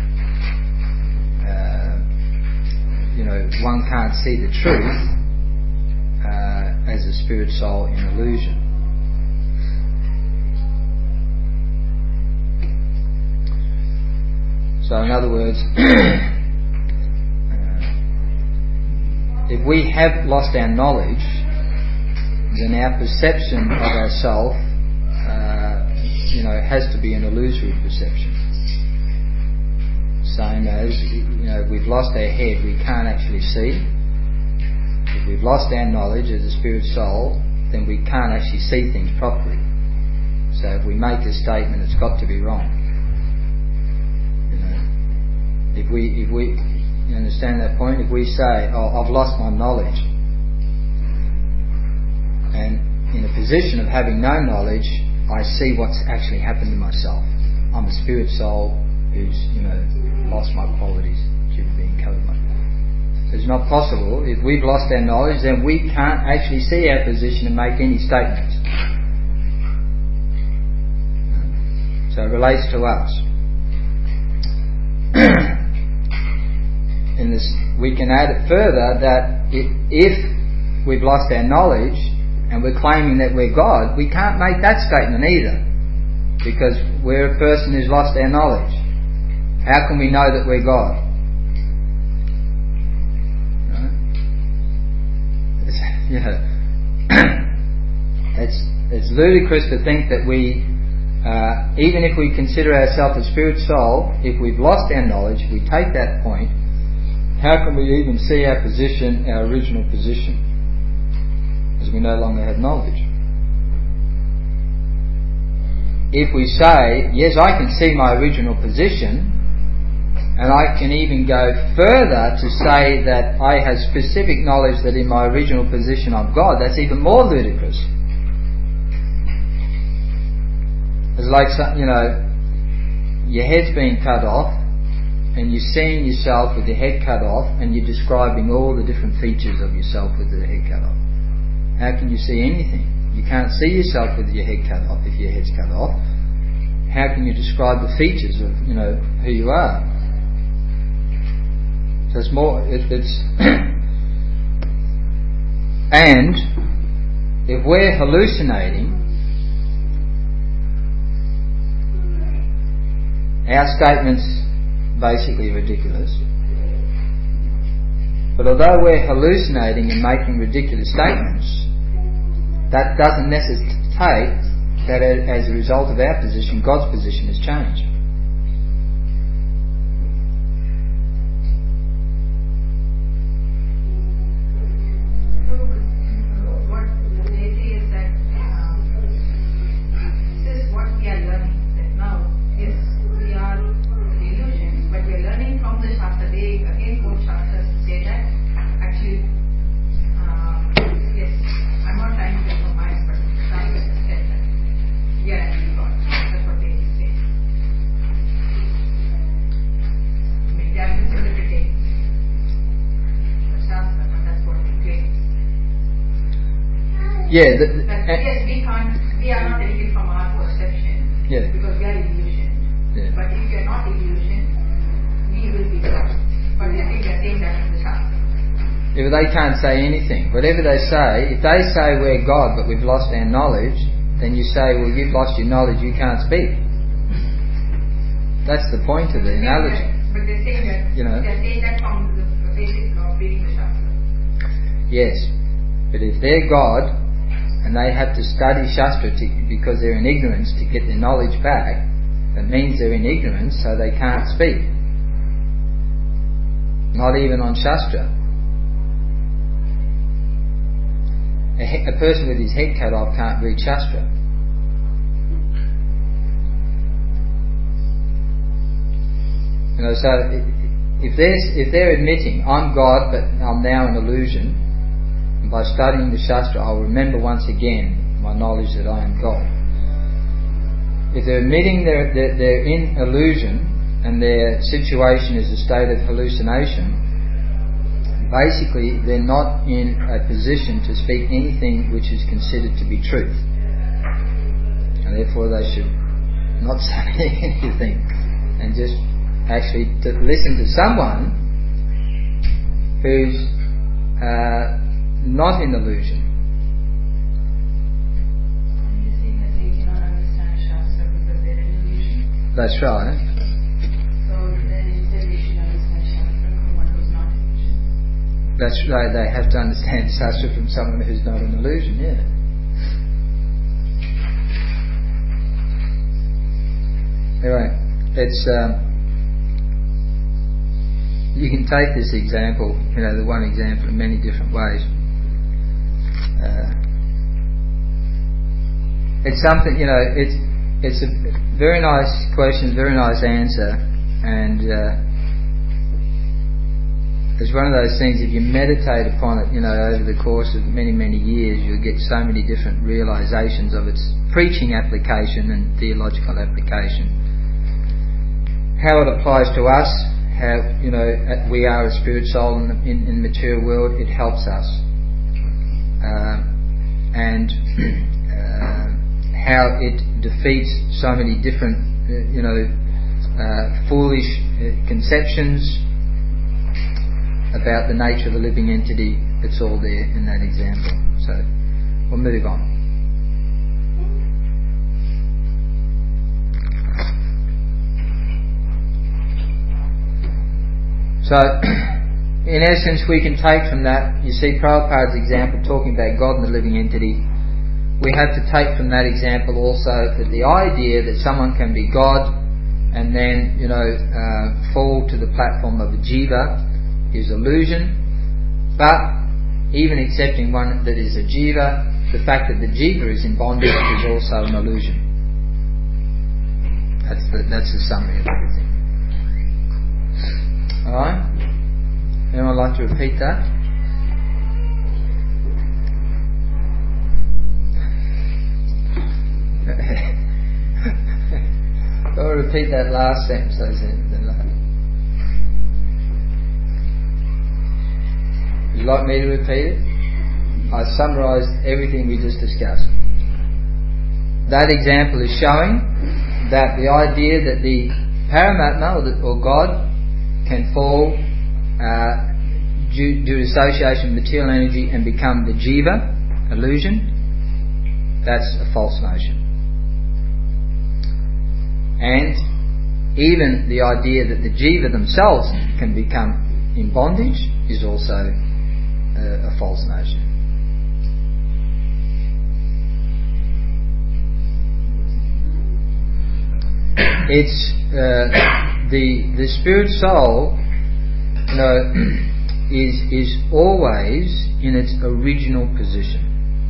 uh, you know, one can't see the truth uh, as a spirit soul in illusion. So, in other words, if we have lost our knowledge, then our perception of ourself, uh, you know, has to be an illusory perception. Same as, you know, if we've lost our head, we can't actually see. If we've lost our knowledge as a spirit soul, then we can't actually see things properly. So if we make a statement, it's got to be wrong. You know, if we, if we. You understand that point? If we say, oh, I've lost my knowledge, and in a position of having no knowledge, I see what's actually happened to myself. I'm a spirit soul who's, you know, lost my qualities due to being covered. It's not possible. If we've lost our knowledge, then we can't actually see our position and make any statements. So it relates to us. In this, we can add it further that if we've lost our knowledge and we're claiming that we're God, we can't make that statement either, because we're a person who's lost our knowledge. How can we know that we're God? It's, yeah, it's it's ludicrous to think that we, uh, even if we consider ourselves a spirit soul, if we've lost our knowledge, we take that point. How can we even see our position, our original position, as we no longer have knowledge? If we say, yes, I can see my original position, and I can even go further to say that I have specific knowledge that in my original position I'm God, that's even more ludicrous. It's like, you know, your head's being cut off, and you're seeing yourself with your head cut off, and you're describing all the different features of yourself with the head cut off. How can you see anything? You can't see yourself with your head cut off if your head's cut off. How can you describe the features of, you know, who you are? So it's more, it, it's and if we're hallucinating, our statements basically ridiculous. But although we're hallucinating and making ridiculous statements, that doesn't necessitate that as a result of our position, God's position has changed. What they say is that um, this is what we are learning. That now, yes, we are an illusion, but we are learning from the Shastra. They again quote Shastras to say that actually, uh, yes, I'm not trying to get from mine, but Shastra said that we are actually God. That's what they say. Yeah. The, the, That, uh, yes, we can't, we are not taking it from our perception. Yeah. Because we are illusioned. Yeah. But if we are not illusioned, we will be God. But I think they are saying that from the Shastra. Yeah, but they can't say anything. Whatever they say, if they say we're God but we've lost our knowledge, then you say, well, you've lost your knowledge, you can't speak. That's the point of the analogy. But they're saying that, You know. they're saying that from the basis of reading the Shastra. Yes. But if they're God and they have to study Shastra to, because they're in ignorance to get their knowledge back, that means they're in ignorance, so they can't speak. Not even on Shastra. A, he- a person with his head cut off can't read Shastra. You know, so i- if they're, if they're admitting, I'm God but I'm now an illusion, and by studying the Shastra I'll remember once again my knowledge that I am God. If they're admitting they're, they're, they're in illusion and their situation is a state of hallucination, basically they're not in a position to speak anything which is considered to be truth. And therefore they should not say anything and just actually to listen to someone who's uh, not in illusion. And you're saying that they cannot understand Shastra because they're in illusion. That's right. So then instead they should understand Shastra from one who's not in illusion. That's right. They have to understand Shastra from someone who's not an illusion. Yeah. Anyway, it's um, you can take this example, you know, the one example in many different ways. Uh, it's something, you know, it's it's a very nice question, very nice answer, and uh, it's one of those things. If you meditate upon it, you know, over the course of many many years, you'll get so many different realizations of its preaching application and theological application. How it applies to us, how, you know, we are a spirit soul in the in, in material world, it helps us. Uh, and uh, how it defeats so many different, uh, you know, uh, foolish uh, conceptions about the nature of the living entity. It's all there in that example. So we'll move on. So, in essence, we can take from that, you see Prabhupada's example talking about God and the living entity. We have to take from that example also that the idea that someone can be God and then, you know, uh, fall to the platform of a jiva is illusion. But even accepting one that is a jiva, the fact that the jiva is in bondage is also an illusion. That's the, that's the summary of everything. Alright? Anyone like to repeat that? I'll repeat that last sentence. So would you like me to repeat it? I summarised everything we just discussed. That example is showing that the idea that the Paramatma or, the, or God can fall uh, due, due to association with material energy and become the jiva, illusion, that's a false notion. And even the idea that the jiva themselves can become in bondage is also a, a false notion. It's uh, the the spirit soul, you know, is is always in its original position.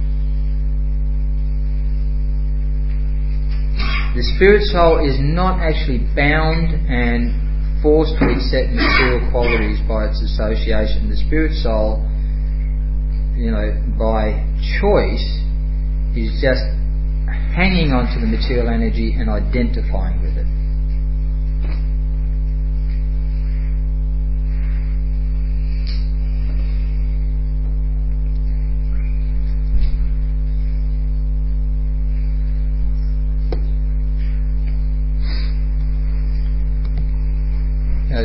The spirit soul is not actually bound and forced to accept material qualities by its association. The spirit soul, you know, by choice, is just hanging on to the material energy and identifying with it.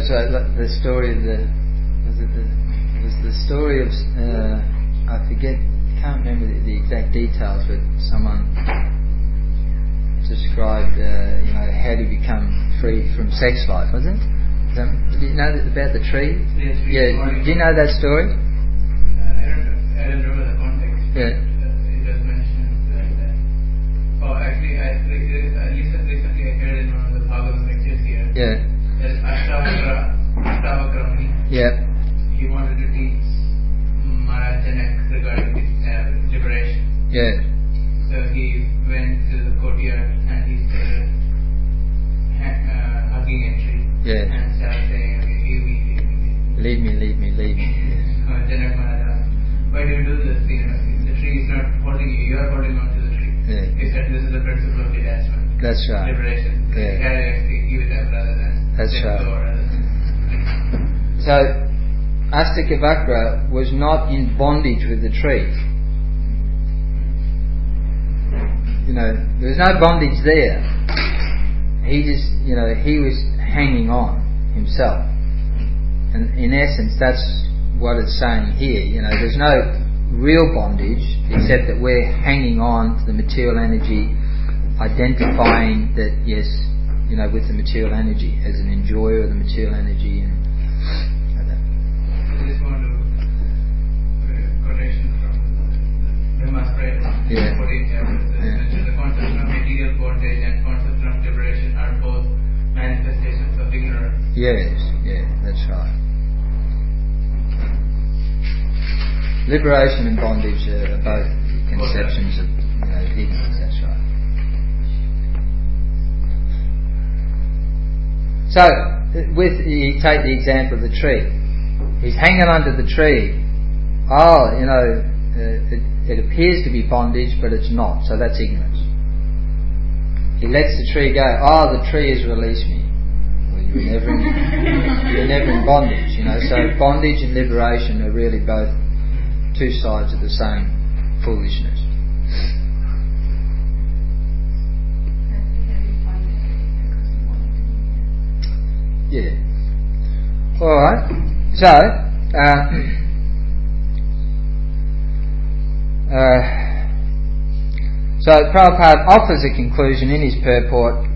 sorry, the story of the was it the was the story of uh, I forget, can't remember the, the exact details, but someone described uh, you know how to become free from sex life, was it? Is that, do you know about the tree? Yes, we Yeah. Do you know that story? Uh, I don't I don't remember the context. Yeah. Uh, it was mentioned that. Uh, oh, actually, I, I recently, recently I heard in one of the Bhagavad lectures here. Yeah. That Ashtavakra, Ashtavakra Muni, Yeah. he wanted to teach Maharaj Janak regarding uh, liberation. Yeah. So he went to the courtyard and he started ha- uh, hugging a tree. Yeah. And started saying, leave me, leave me, Leave me, leave me, leave me. Yeah. uh, Janak Maharaj, why do you do this? You know, the tree is not holding you, you are holding on to the tree. Yeah. He said this is the principle of detachment. That's right. Liberation. So Yeah. you carry actually give it up rather than That's let right. go rather than. So, Astakavakra was not in bondage with the tree. You know, there was no bondage there. He just, you know, he was hanging on himself. And in essence, that's what it's saying here. You know, there's no real bondage except that we're hanging on to the material energy, identifying that, yes, you know, with the material energy as an enjoyer of the material energy and like that. I just want to uh, quotation from Brahma's prayer. Yeah. fourteen chapters. It Yeah. mentions the concept of material bondage and concept of liberation are both manifestations of ignorance. Yes, yeah, that's right. Liberation and bondage are both conceptions of, you know, ignorance, that's right. So, with you take the example of the tree. He's hanging onto the tree. Oh, you know, uh, it, it appears to be bondage, but it's not. So that's ignorance. He lets the tree go. Oh, the tree has released me. Well, you were never in, you were never in bondage, you know. So bondage and liberation are really both two sides of the same foolishness. Yeah. All right. So, uh, uh, so Prabhupada offers a conclusion in his purport.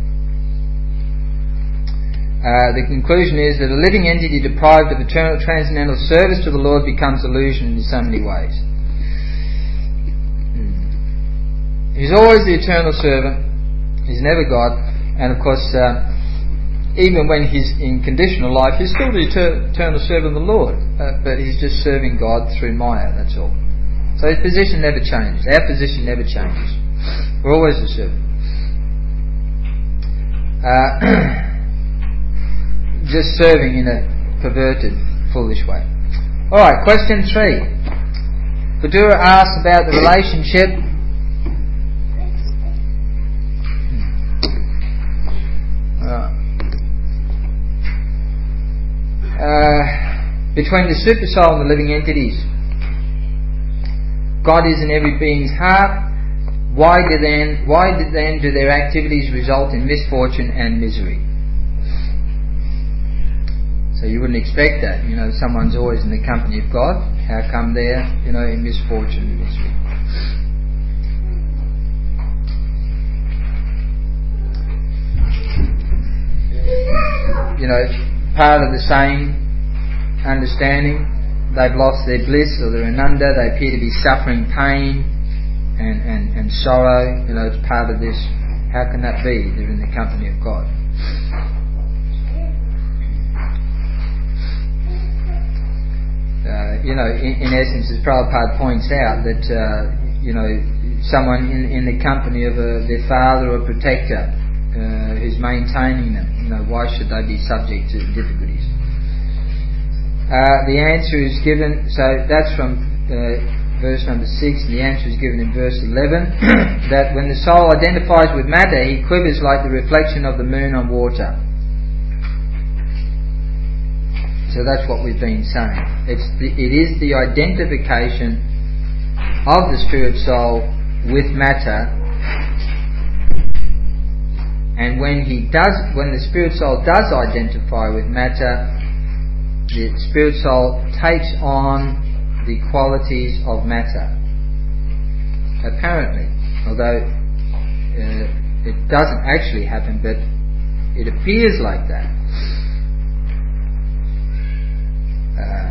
Uh, the conclusion is that a living entity deprived of eternal transcendental service to the Lord becomes illusion in so many ways. Hmm. He's always the eternal servant. He's never God, and of course. Uh, Even when he's in conditional life, he's still the eternal servant of the Lord, uh, but he's just serving God through Maya, that's all. So his position never changes. Our position never changes. We're always a servant. Uh, just serving in a perverted, foolish way. Alright, question three. Vidura asks about the relationship uh, Uh, between the super soul and the living entities. God is in every being's heart. Why do then why do then do their activities result in misfortune and misery? So you wouldn't expect that. You know, someone's always in the company of God. How come they're, you know, in misfortune and misery? You know, part of the same understanding. They've lost their bliss, or they're ananda. They appear to be suffering pain and, and, and sorrow. You know, it's part of this. How can that be? They're in the company of God. Uh, you know, in, in essence, as Prabhupada points out, that uh, you know, someone in, in the company of a, their father or protector uh, who's maintaining them. You know, why should they be subject to difficulties? Uh, the answer is given, so that's from uh, verse number six, and the answer is given in verse eleven, that when the soul identifies with matter, he quivers like the reflection of the moon on water. So that's what we've been saying. It's the, it is the identification of the spirit soul with matter and when he does, when the spirit soul does identify with matter, the spirit soul takes on the qualities of matter. Apparently, although uh, it doesn't actually happen, but it appears like that. Uh,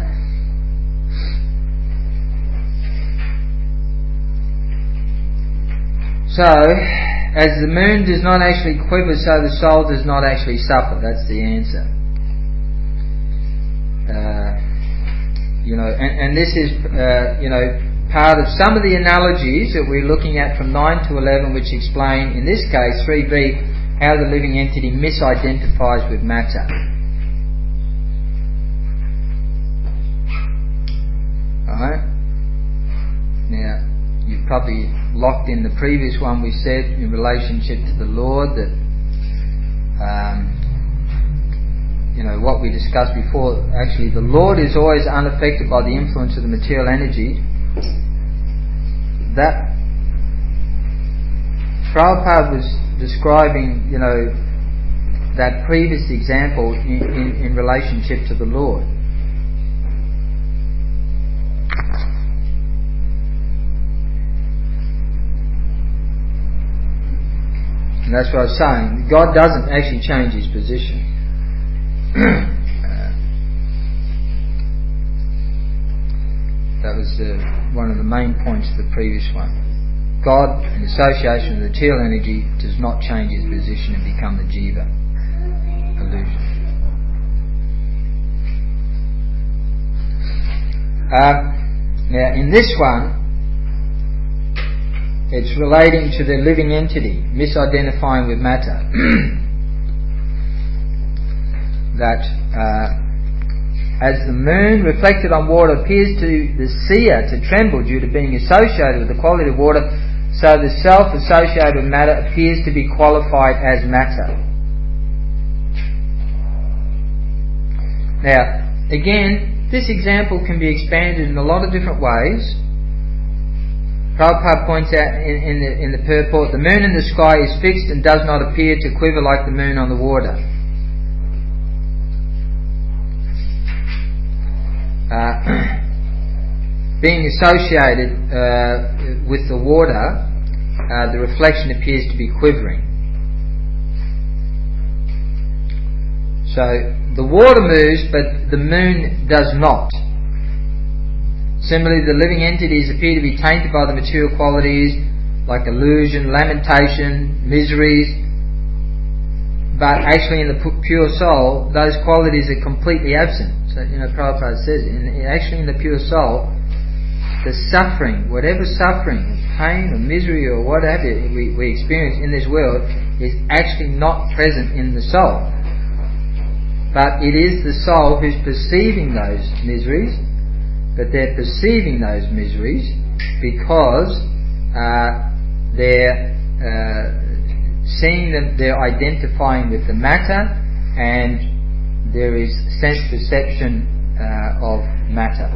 So, as the moon does not actually quiver, so the soul does not actually suffer. That's the answer. Uh, you know, and, and this is, uh, you know, part of some of the analogies that we're looking at from nine to eleven, which explain, in this case, three B, how the living entity misidentifies with matter. Alright? Now, you've probably locked in the previous one we said in relationship to the Lord, that um, you know what we discussed before. Actually, the Lord is always unaffected by the influence of the material energy. That Prabhupada was describing, you know, that previous example in, in, in relationship to the Lord. And that's what I was saying. God doesn't actually change his position. uh, that was uh, one of the main points of the previous one. God, in association with the material energy, does not change his position and become the jiva illusion. Uh, now, in this one, it's relating to the living entity, misidentifying with matter. that uh, as the moon reflected on water appears to the seer to tremble due to being associated with the quality of water, so the self associated with matter appears to be qualified as matter. Now, again, this example can be expanded in a lot of different ways. Prabhupada points out in, in, the, in the purport, the moon in the sky is fixed and does not appear to quiver like the moon on the water. Uh, being associated uh, with the water, uh, the reflection appears to be quivering. So the water moves, but the moon does not. Similarly, the living entities appear to be tainted by the material qualities like illusion, lamentation, miseries, but actually in the pure soul, those qualities are completely absent. So, you know, Prabhupada says, in, actually in the pure soul, the suffering, whatever suffering, pain or misery or whatever we, we experience in this world is actually not present in the soul. But it is the soul who's perceiving those miseries. But they're perceiving those miseries because uh, they're uh, seeing them, they're identifying with the matter, and there is sense perception uh, of matter.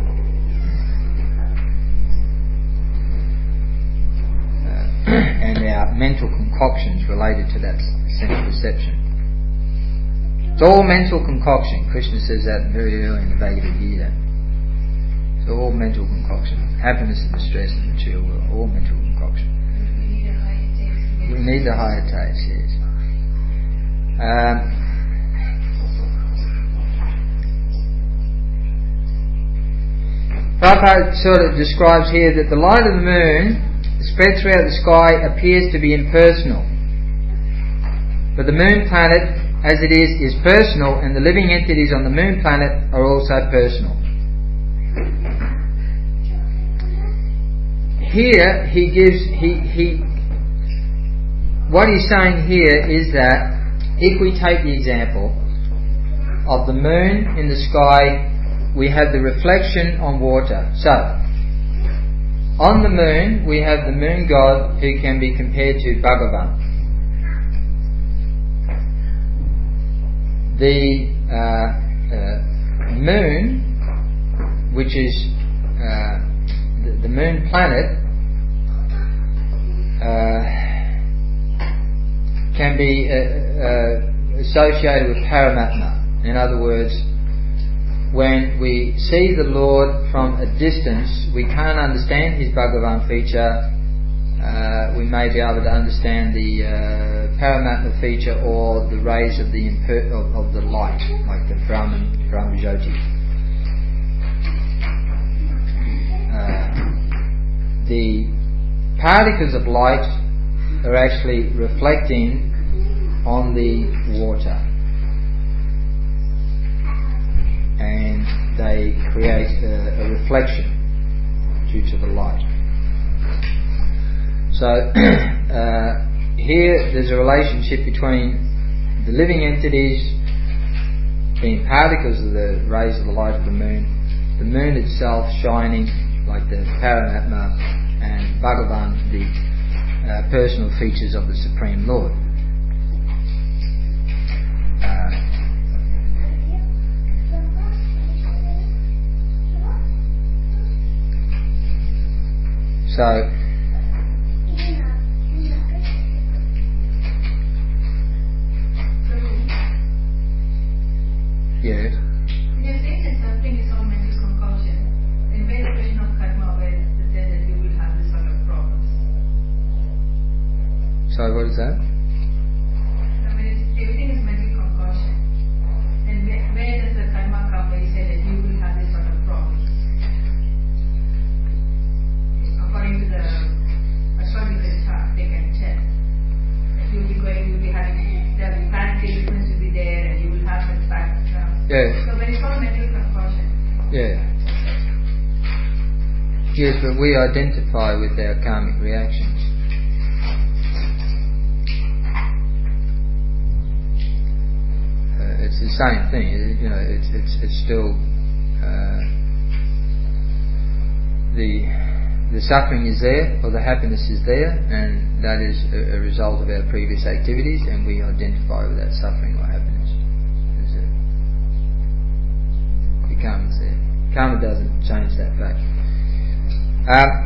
Uh, and there are mental concoctions related to that sense perception. It's all mental concoction. Krishna says that very early in the Bhagavad Gita. It's all mental concoction. Happiness and distress in the material world, all mental concoction. We need a higher taste. We need the higher taste, yes. Um, Prabhupada sort of describes here that the light of the moon spread throughout the sky appears to be impersonal. But the moon planet, as it is, is personal, and the living entities on the moon planet are also personal. Here he gives he he what he's saying here is that if we take the example of the moon in the sky, we have the reflection on water. So on the moon we have the moon god, who can be compared to Bhagavan. The uh, uh, moon, which is uh, the, the moon planet, uh, can be uh, uh, associated with Paramatma. In other words, when we see the Lord from a distance, we can't understand His Bhagavan feature. Uh, we may be able to understand the uh, Paramatma feature or the rays of the imper- of, of the light, like the Brahman, Brahma Jyoti. Uh, the particles of light are actually reflecting on the water, and they create a, a reflection due to the light. So uh, here there's a relationship between the living entities being particles of the rays of the light of the moon, the moon itself shining like the Paramatma, and Bhagavan, the uh, personal features of the Supreme Lord. Uh, so yes. When you're saying that suffering is all mental compulsion, then where the question of karma, where it says that you will have this sort of problems? Sorry, what is that? Now, when it's, everything is mental compulsion, then where, where does the karma come where you say that you will have this sort of problems? According to the astrological chart, they can tell that you'll be going, you'll be having, the planetary difference will be there, and you will have the back. Yes. So when it's all mental compulsion. Yeah. Yes, but we identify with our karmic reactions. Uh, it's the same thing, you know. It's it's it's still uh, the the suffering is there, or the happiness is there, and that is a, a result of our previous activities, and we identify with that suffering or happiness. Karma's there. Karma doesn't change that fact. Uh,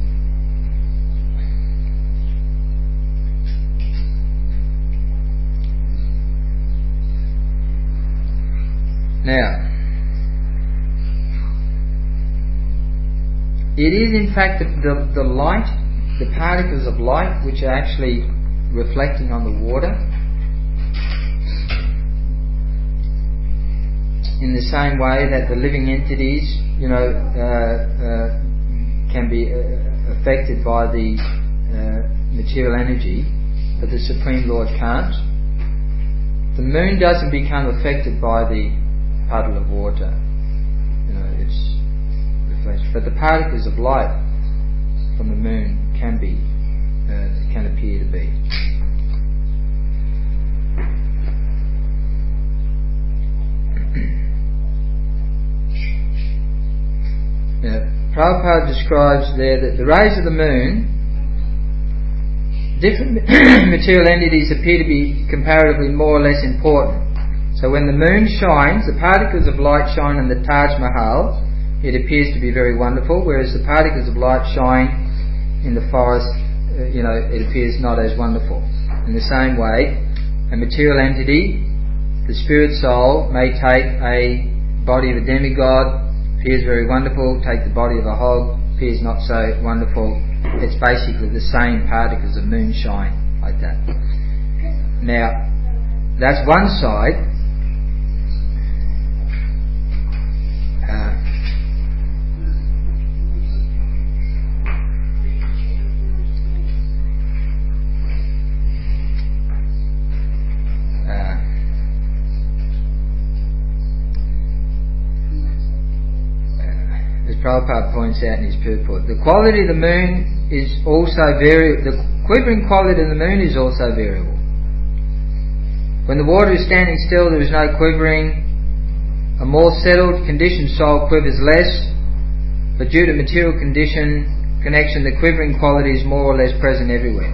now, it is in fact the, the, the light, the particles of light, which are actually reflecting on the water, in the same way that the living entities, you know, uh, uh, can be uh, affected by the uh, material energy, but the Supreme Lord can't. The moon doesn't become affected by the puddle of water, you know, it's reflection. But the particles of light from the moon can be, uh, can appear to be. Now, Prabhupada describes there that the rays of the moon, different material entities appear to be comparatively more or less important. So when the moon shines, the particles of light shine on the Taj Mahal, it appears to be very wonderful, whereas the particles of light shine in the forest, uh, you know, it appears not as wonderful. In the same way, a material entity, the spirit soul, may take a body of a demigod, appears very wonderful, take the body of a hog, appears not so wonderful. It's basically the same particles of moonshine, like that. Now, that's one side. Uh, uh, as Prabhupada points out in his purport, the quality of the moon is also variable. The quivering quality of the moon is also variable. When the water is standing still, there is no quivering. A more settled, conditioned soul quivers less, but due to material condition connection, the quivering quality is more or less present everywhere.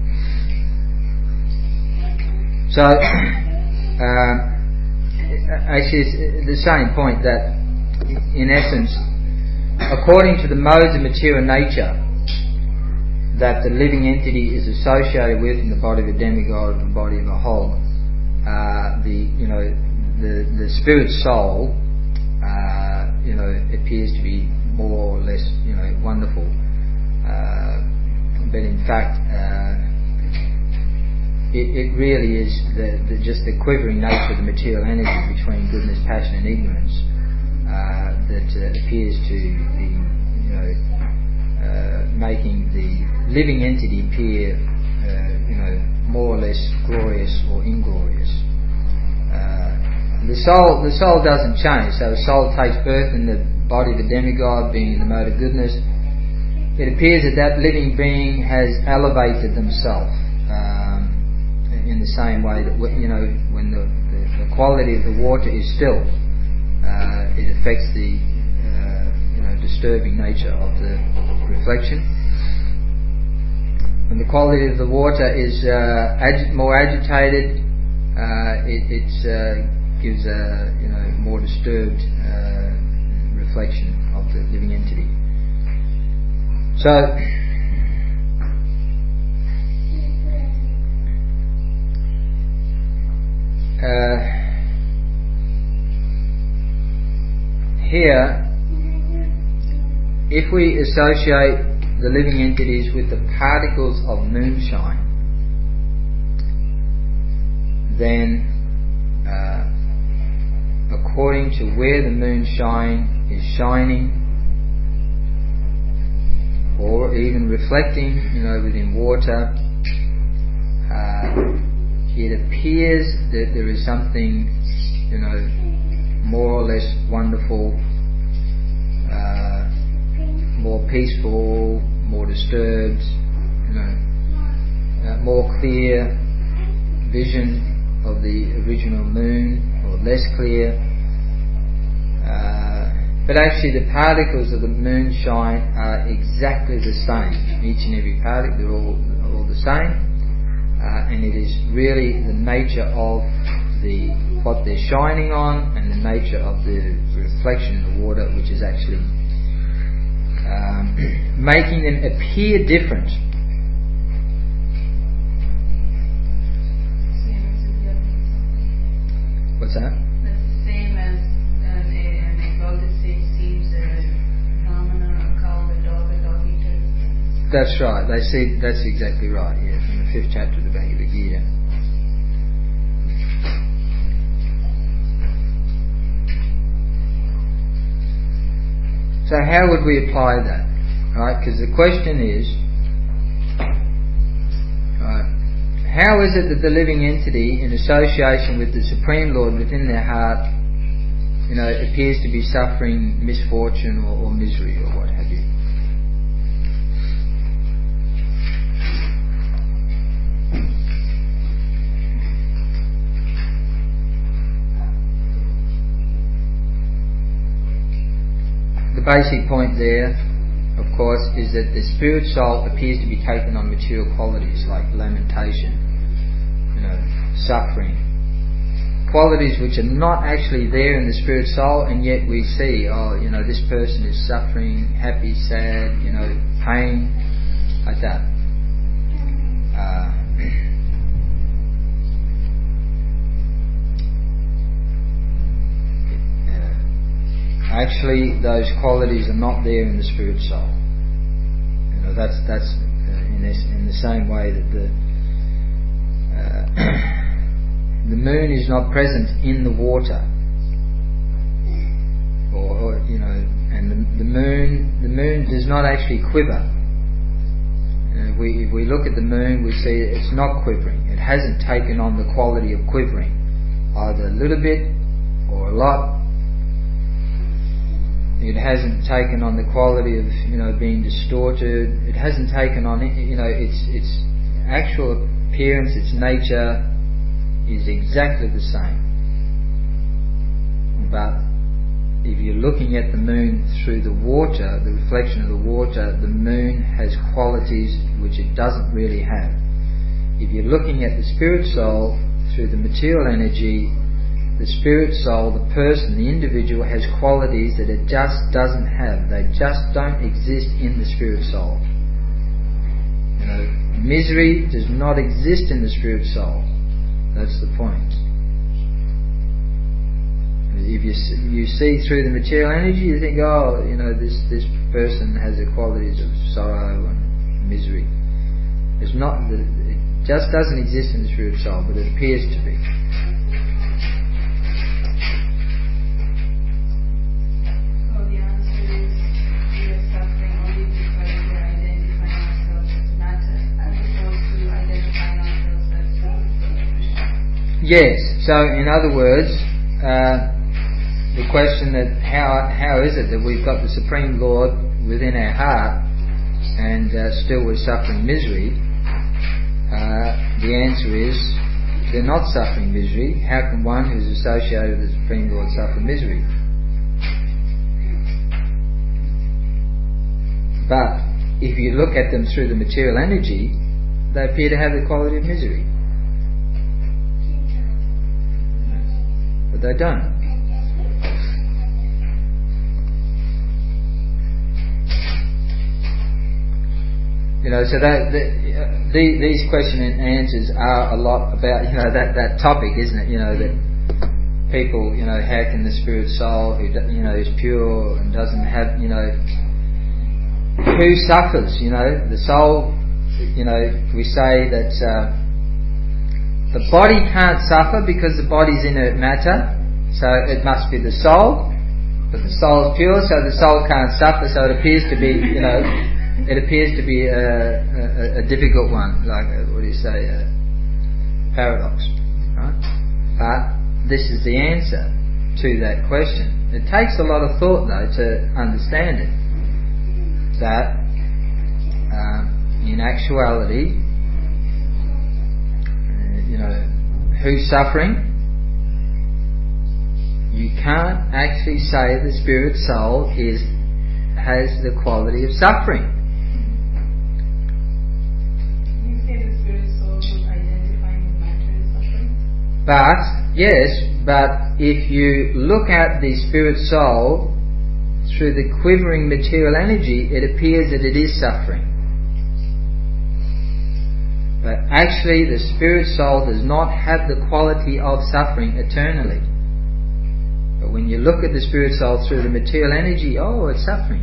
So, uh, actually, it's the same point that, in essence, according to the modes of material nature that the living entity is associated with in the body of a demigod or the body of a hog, uh, the you know the the spirit soul uh, you know appears to be more or less you know wonderful, uh, but in fact uh, it, it really is the, the just the quivering nature of the material energy between goodness, passion, and ignorance uh, that uh, appears to be you know uh, making the living entity appear uh, you know more or less glorious or inglorious. Uh, the soul, the soul doesn't change. So the soul takes birth in the body of a demigod, being in the mode of goodness. It appears that that living being has elevated themselves um, in the same way that you know when the, the, the quality of the water is still, uh, it affects the uh, you know disturbing nature of the reflection. When the quality of the water is uh, agi- more agitated, uh, it it's, uh, gives a you know more disturbed uh, reflection of the living entity. So, uh, here, if we associate the living entities with the particles of moonshine, then uh, according to where the moonshine is shining or even reflecting you know within water, uh, it appears that there is something you know more or less wonderful, uh, more peaceful, more disturbed, you know, uh, more clear vision of the original moon, or less clear. Uh, but actually, the particles of the moonshine are exactly the same. Each and every particle, they're all all the same, uh, and it is really the nature of the what they're shining on, and the nature of the reflection in the water, which is actually Um, making them appear different. What's that? That's the same as an, an exalted state seems a Brahmana, a cow, a dog, a dog eater. That's right. They see. That's exactly right. Yeah, from the fifth chapter of the Bhagavad Gita. So how would we apply that? Right? Because the question is, right, how is it that the living entity, in association with the Supreme Lord within their heart, you know, appears to be suffering misfortune or, or misery or what have you? The basic point there, of course, is that the spirit soul appears to be taken on material qualities like lamentation, you know, suffering, qualities which are not actually there in the spirit soul, and yet we see, oh, you know, this person is suffering, happy, sad, you know, pain, like that. Uh, Actually, those qualities are not there in the spirit soul. You know, that's that's uh, in this, in the same way that the uh, the moon is not present in the water, or, or you know, and the, the moon the moon does not actually quiver. You know, if we if we look at the moon, we see it's not quivering. It hasn't taken on the quality of quivering, either a little bit or a lot. It hasn't taken on the quality of, you know, being distorted. It hasn't taken on, you know, its its actual appearance, its nature is exactly the same. But if you're looking at the moon through the water, the reflection of the water, the moon has qualities which it doesn't really have. If you're looking at the spirit soul through the material energy, the spirit soul, the person, the individual has qualities that it just doesn't have. They just don't exist in the spirit soul. You know, misery does not exist in the spirit soul. That's the point. you you see through the material energy, you think, oh, you know, this this person has the qualities of sorrow and misery. It's not. It just doesn't exist in the spirit soul, but it appears to be. So the answer is we are suffering only because we are identifying ourselves as matter, as opposed to identifying ourselves as Krishna. Yes. So, in other words, uh, the question that how how is it that we've got the Supreme Lord within our heart and uh, still we're suffering misery? Uh, the answer is they're not suffering misery. How can one who's associated with the Supreme Lord suffer misery? But if you look at them through the material energy, they appear to have the quality of misery. But they don't. You know, so that, that uh, the, these question and answers are a lot about, you know, that, that topic, isn't it? You know, that people, you know, how can the spirit soul who, you know, is pure and doesn't have, you know, who suffers? You know, the soul. You know, we say that uh, the body can't suffer because the body's inert matter, so it must be the soul. But the soul is pure, so the soul can't suffer. So it appears to be, you know. It appears to be a, a, a difficult one, like a, what do you say, a paradox, right? But this is the answer to that question. It takes a lot of thought, though, to understand it. That um, in actuality, uh, you know, who's suffering? You can't actually say the spirit soul is has the quality of suffering. But, yes, but if you look at the spirit soul through the quivering material energy, it appears that it is suffering. But actually the spirit soul does not have the quality of suffering eternally. But when you look at the spirit soul through the material energy, oh, it's suffering.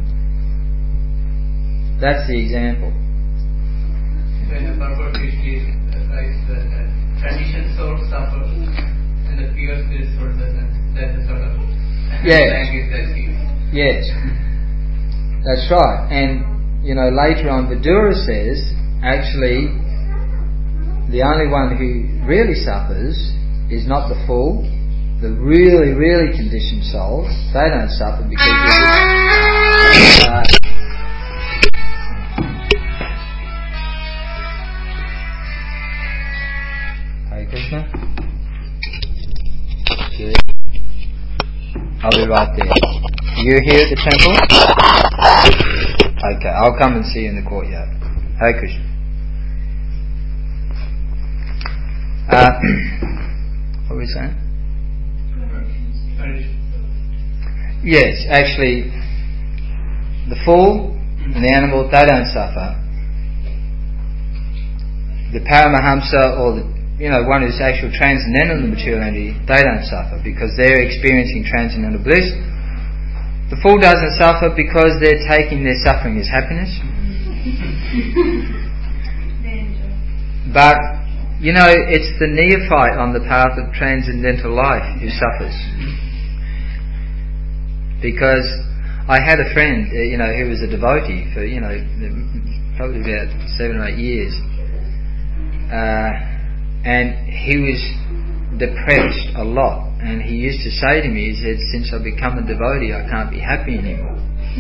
That's the example. When the purpose is like the conditioned soul suffers and the pure spirit soul doesn't. That's the sort of yes. language that he Yes. That's right. And, you know, later on Vidura says, actually, the only one who really suffers is not the fool. The really, really conditioned souls, they don't suffer because they're uh, Krishna? Good. I'll be right there. You here at the temple? Okay, I'll come and see you in the courtyard. Hare Krishna. Uh, what were we saying? Yes, actually, the fool and the animal, they don't suffer. The Paramahamsa or the You know, one who's actual transcendental in the material energy, they don't suffer because they're experiencing transcendental bliss. The fool doesn't suffer because they're taking their suffering as happiness. But, you know, it's the neophyte on the path of transcendental life who suffers. Because I had a friend, you know, who was a devotee for, you know, probably about seven or eight years. Uh, And he was depressed a lot. And he used to say to me, he said, since I've become a devotee, I can't be happy anymore.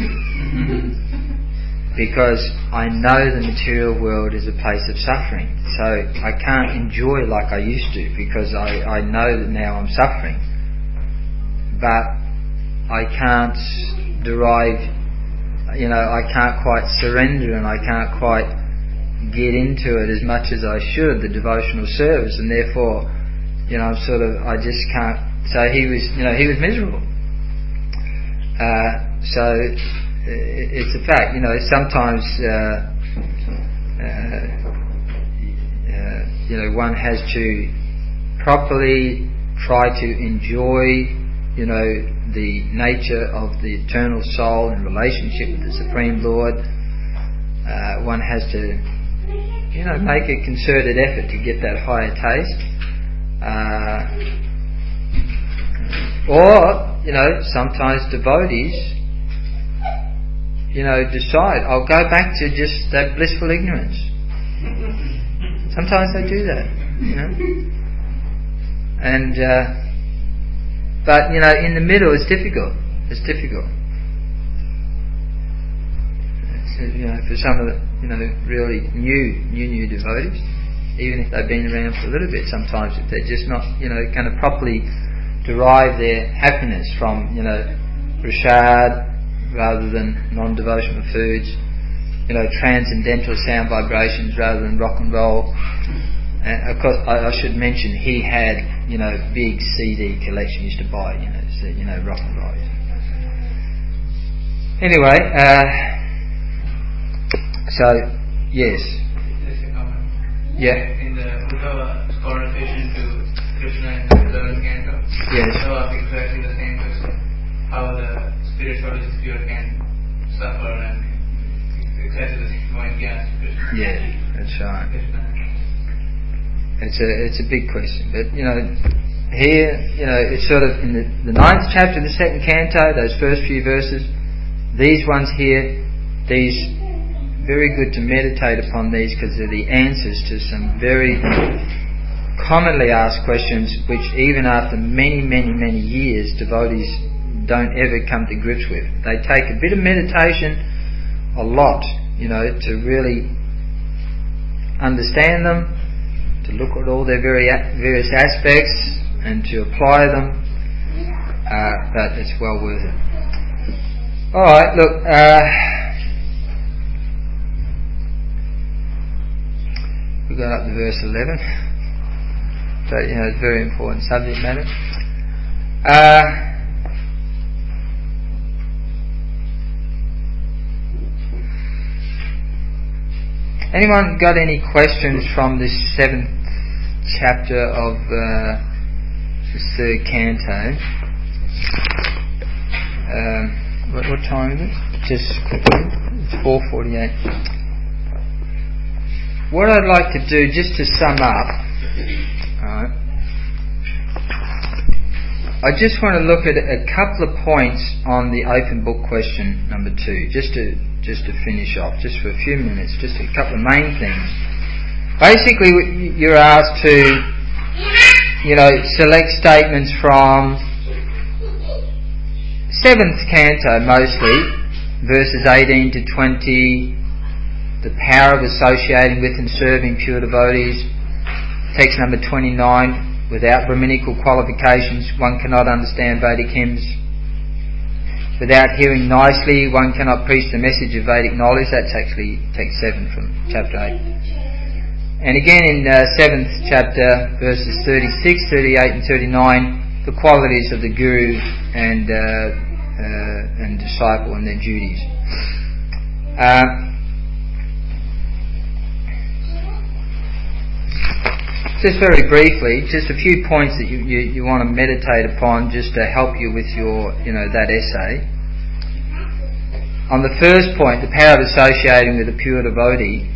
Because I know the material world is a place of suffering. So I can't enjoy like I used to because I, I know that now I'm suffering. But I can't derive, you know, I can't quite surrender and I can't quite get into it as much as I should, the devotional service, and therefore, you know, I'm sort of, I just can't. So he was, you know, he was miserable. Uh, so it's a fact, you know. Sometimes, uh, uh, uh, you know, one has to properly try to enjoy you know, the nature of the eternal soul in relationship with the Supreme Lord, uh, one has to, you know, make a concerted effort to get that higher taste. Uh, or, you know, sometimes devotees, you know, decide, I'll go back to just that blissful ignorance. Sometimes they do that, you know. And, uh, but, you know, in the middle it's difficult. It's difficult. It's, you know, for some of the, you know, really new, new, new devotees, even if they've been around for a little bit, sometimes if they're just not, you know, kind of properly derive their happiness from, you know, prasad rather than non-devotional foods, you know, transcendental sound vibrations rather than rock and roll. And of course, I, I should mention he had, you know, big C D collection he used to buy, you know, so, you know, rock and roll. Anyway, uh, so yes, Just a comment. yeah, In the Uddhava conversation to Krishna in the third canto, yes, Uddhava asks exactly the same question: how the spiritualist sphere can suffer, and exactly the same point he asked Krishna. yeah, that's right. Krishna. It's a it's a big question, but you know, here, you know, it's sort of in the, the ninth chapter of the second canto, those first few verses, these ones here, these, very good to meditate upon these because they're the answers to some very commonly asked questions which even after many, many, many years devotees don't ever come to grips with. They take a bit of meditation, a lot, you know, to really understand them, to look at all their very various aspects and to apply them, uh, but it's well worth it. Alright, look, uh, we got up to verse eleven, so you know, it's a very important subject matter. Uh, Anyone got any questions from this seventh chapter of uh, the third canto? Um, what, what time is it? Just quickly, it's four forty-eight. What I'd like to do, just to sum up, alright, I just want to look at a couple of points on the open book question number two, just to just to finish off, just for a few minutes, just a couple of main things. Basically, you're asked to, you know, select statements from seventh canto mostly, verses eighteen to twenty, the power of associating with and serving pure devotees. Text number twenty-nine, without Brahminical qualifications, one cannot understand Vedic hymns. Without hearing nicely, one cannot preach the message of Vedic knowledge. That's actually text seven from chapter eight. And again in uh, seventh chapter, verses thirty-six, thirty-eight and thirty-nine, the qualities of the Guru and uh, uh, and disciple and their duties. Uh, just very briefly, just a few points that you, you, you want to meditate upon just to help you with your, you know, that essay. On the first point, the power of associating with a pure devotee,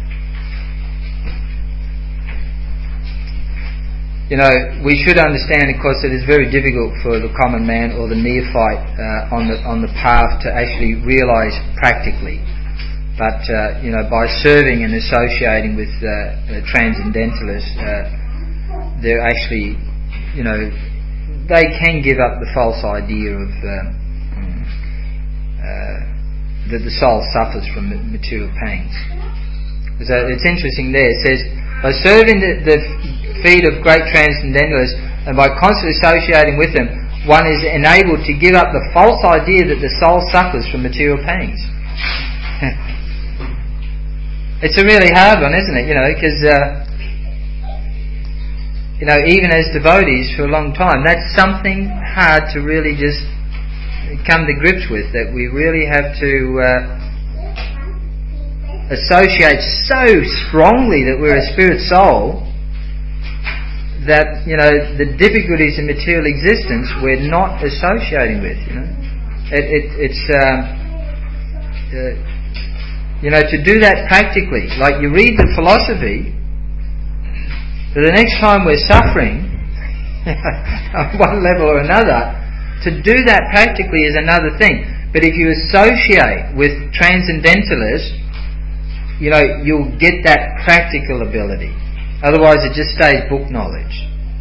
you know, we should understand, of course, that it's very difficult for the common man or the neophyte uh, on the on the path to actually realise practically. But, uh, you know, by serving and associating with uh, uh, transcendentalists, uh, they're actually, you know, they can give up the false idea of uh, uh, that the soul suffers from material pains. So it's interesting there. It says, by serving the, the feet of great transcendentalists and by constantly associating with them, one is enabled to give up the false idea that the soul suffers from material pains. It's a really hard one, isn't it? You know, because uh, you know, even as devotees for a long time, that's something hard to really just come to grips with. That we really have to uh, associate so strongly that we're a spirit soul, that, you know, the difficulties in material existence we're not associating with, you know. It, it, it's, um, uh, you know, to do that practically. Like you read the philosophy, so the next time we're suffering, on one level or another, to do that practically is another thing. But if you associate with transcendentalists, you know, you'll get that practical ability. Otherwise it just stays book knowledge.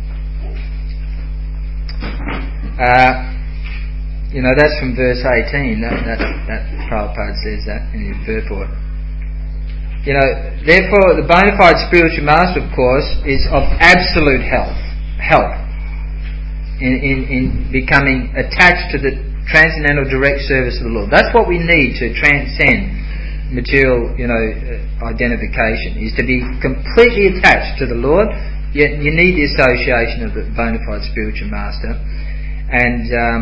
Uh, you know, that's from verse eighteen. That, that, that Prabhupada says that in his purport. You know, therefore the bona fide spiritual master, of course, is of absolute help. Help. In, in, in becoming attached to the transcendental direct service of the Lord. That's what we need to transcend material, you know, uh, identification, is to be completely attached to the Lord. Yet you need the association of the bona fide spiritual master, and um,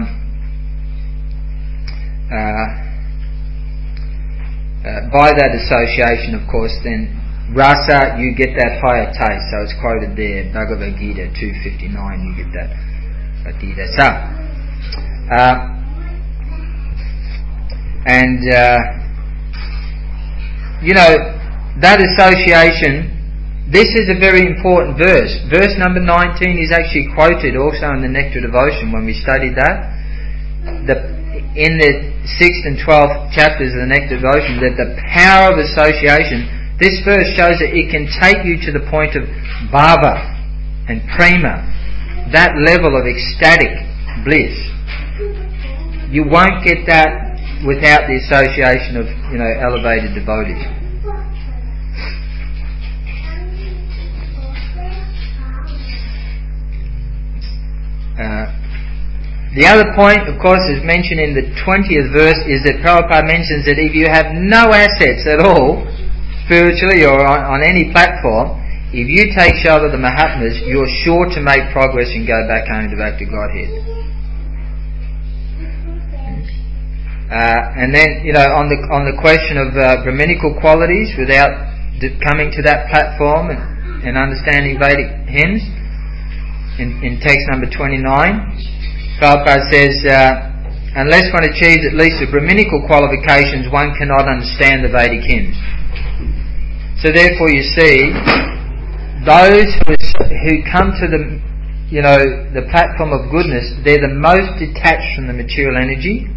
uh, uh, by that association, of course, then rasa, you get that higher taste. So it's quoted there, Bhagavad Gita two fifty-nine. You get that. So, uh, and uh, you know, that association, this is a very important verse. Verse number nineteen is actually quoted also in the Nectar Devotion when we studied that. The, in the sixth and twelfth chapters of the Nectar Devotion, that the power of association, this verse shows that it can take you to the point of bhava and prema, that level of ecstatic bliss. You won't get that without the association of, you know, elevated devotees. Uh, the other point, of course, is mentioned in the twentieth verse, is that Prabhupada mentions that if you have no assets at all, spiritually or on, on any platform, if you take shelter of the Mahatmas, you're sure to make progress and go back home to back to Godhead. Uh, and then, you know, on the on the question of uh, Brahminical qualities, without d- coming to that platform and, and understanding Vedic hymns, in, in text number twenty-nine, Prabhupada says, uh, unless one achieves at least the Brahminical qualifications, one cannot understand the Vedic hymns. So therefore, you see, those who, who come to the, you know, the platform of goodness, they're the most detached from the material energy.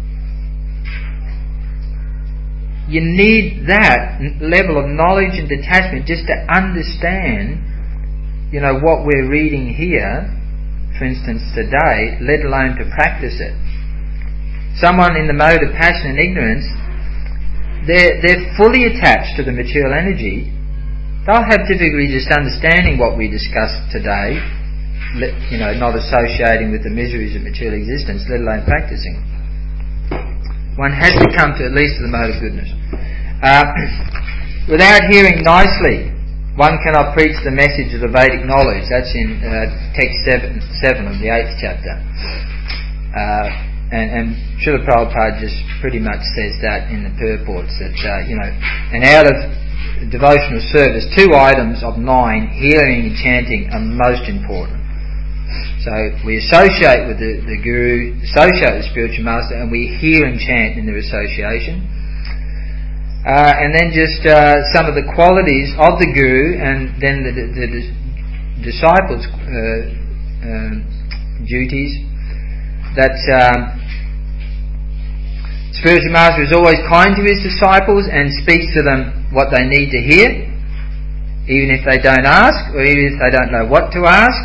You need that level of knowledge and detachment just to understand, you know, what we're reading here, for instance today, let alone to practice it. Someone in the mode of passion and ignorance, they're, they're fully attached to the material energy. They'll have difficulty just understanding what we discussed today, you know, not associating with the miseries of material existence, let alone practicing. One has to come to at least to the mode of goodness. Uh, without hearing nicely, one cannot preach the message of the Vedic knowledge. That's in uh, text seven, seven of the eighth chapter. Uh, and, and Srila Prabhupada just pretty much says that in the purports, that, uh, you know, and out of devotional service, two items of nine, hearing and chanting, are most important. So we associate with the, the Guru, associate with the spiritual master, and we hear and chant in their association. Uh, and then just uh, some of the qualities of the Guru, and then the, the, the disciples' uh, uh, duties. That um, spiritual master is always kind to his disciples and speaks to them what they need to hear, even if they don't ask, or even if they don't know what to ask.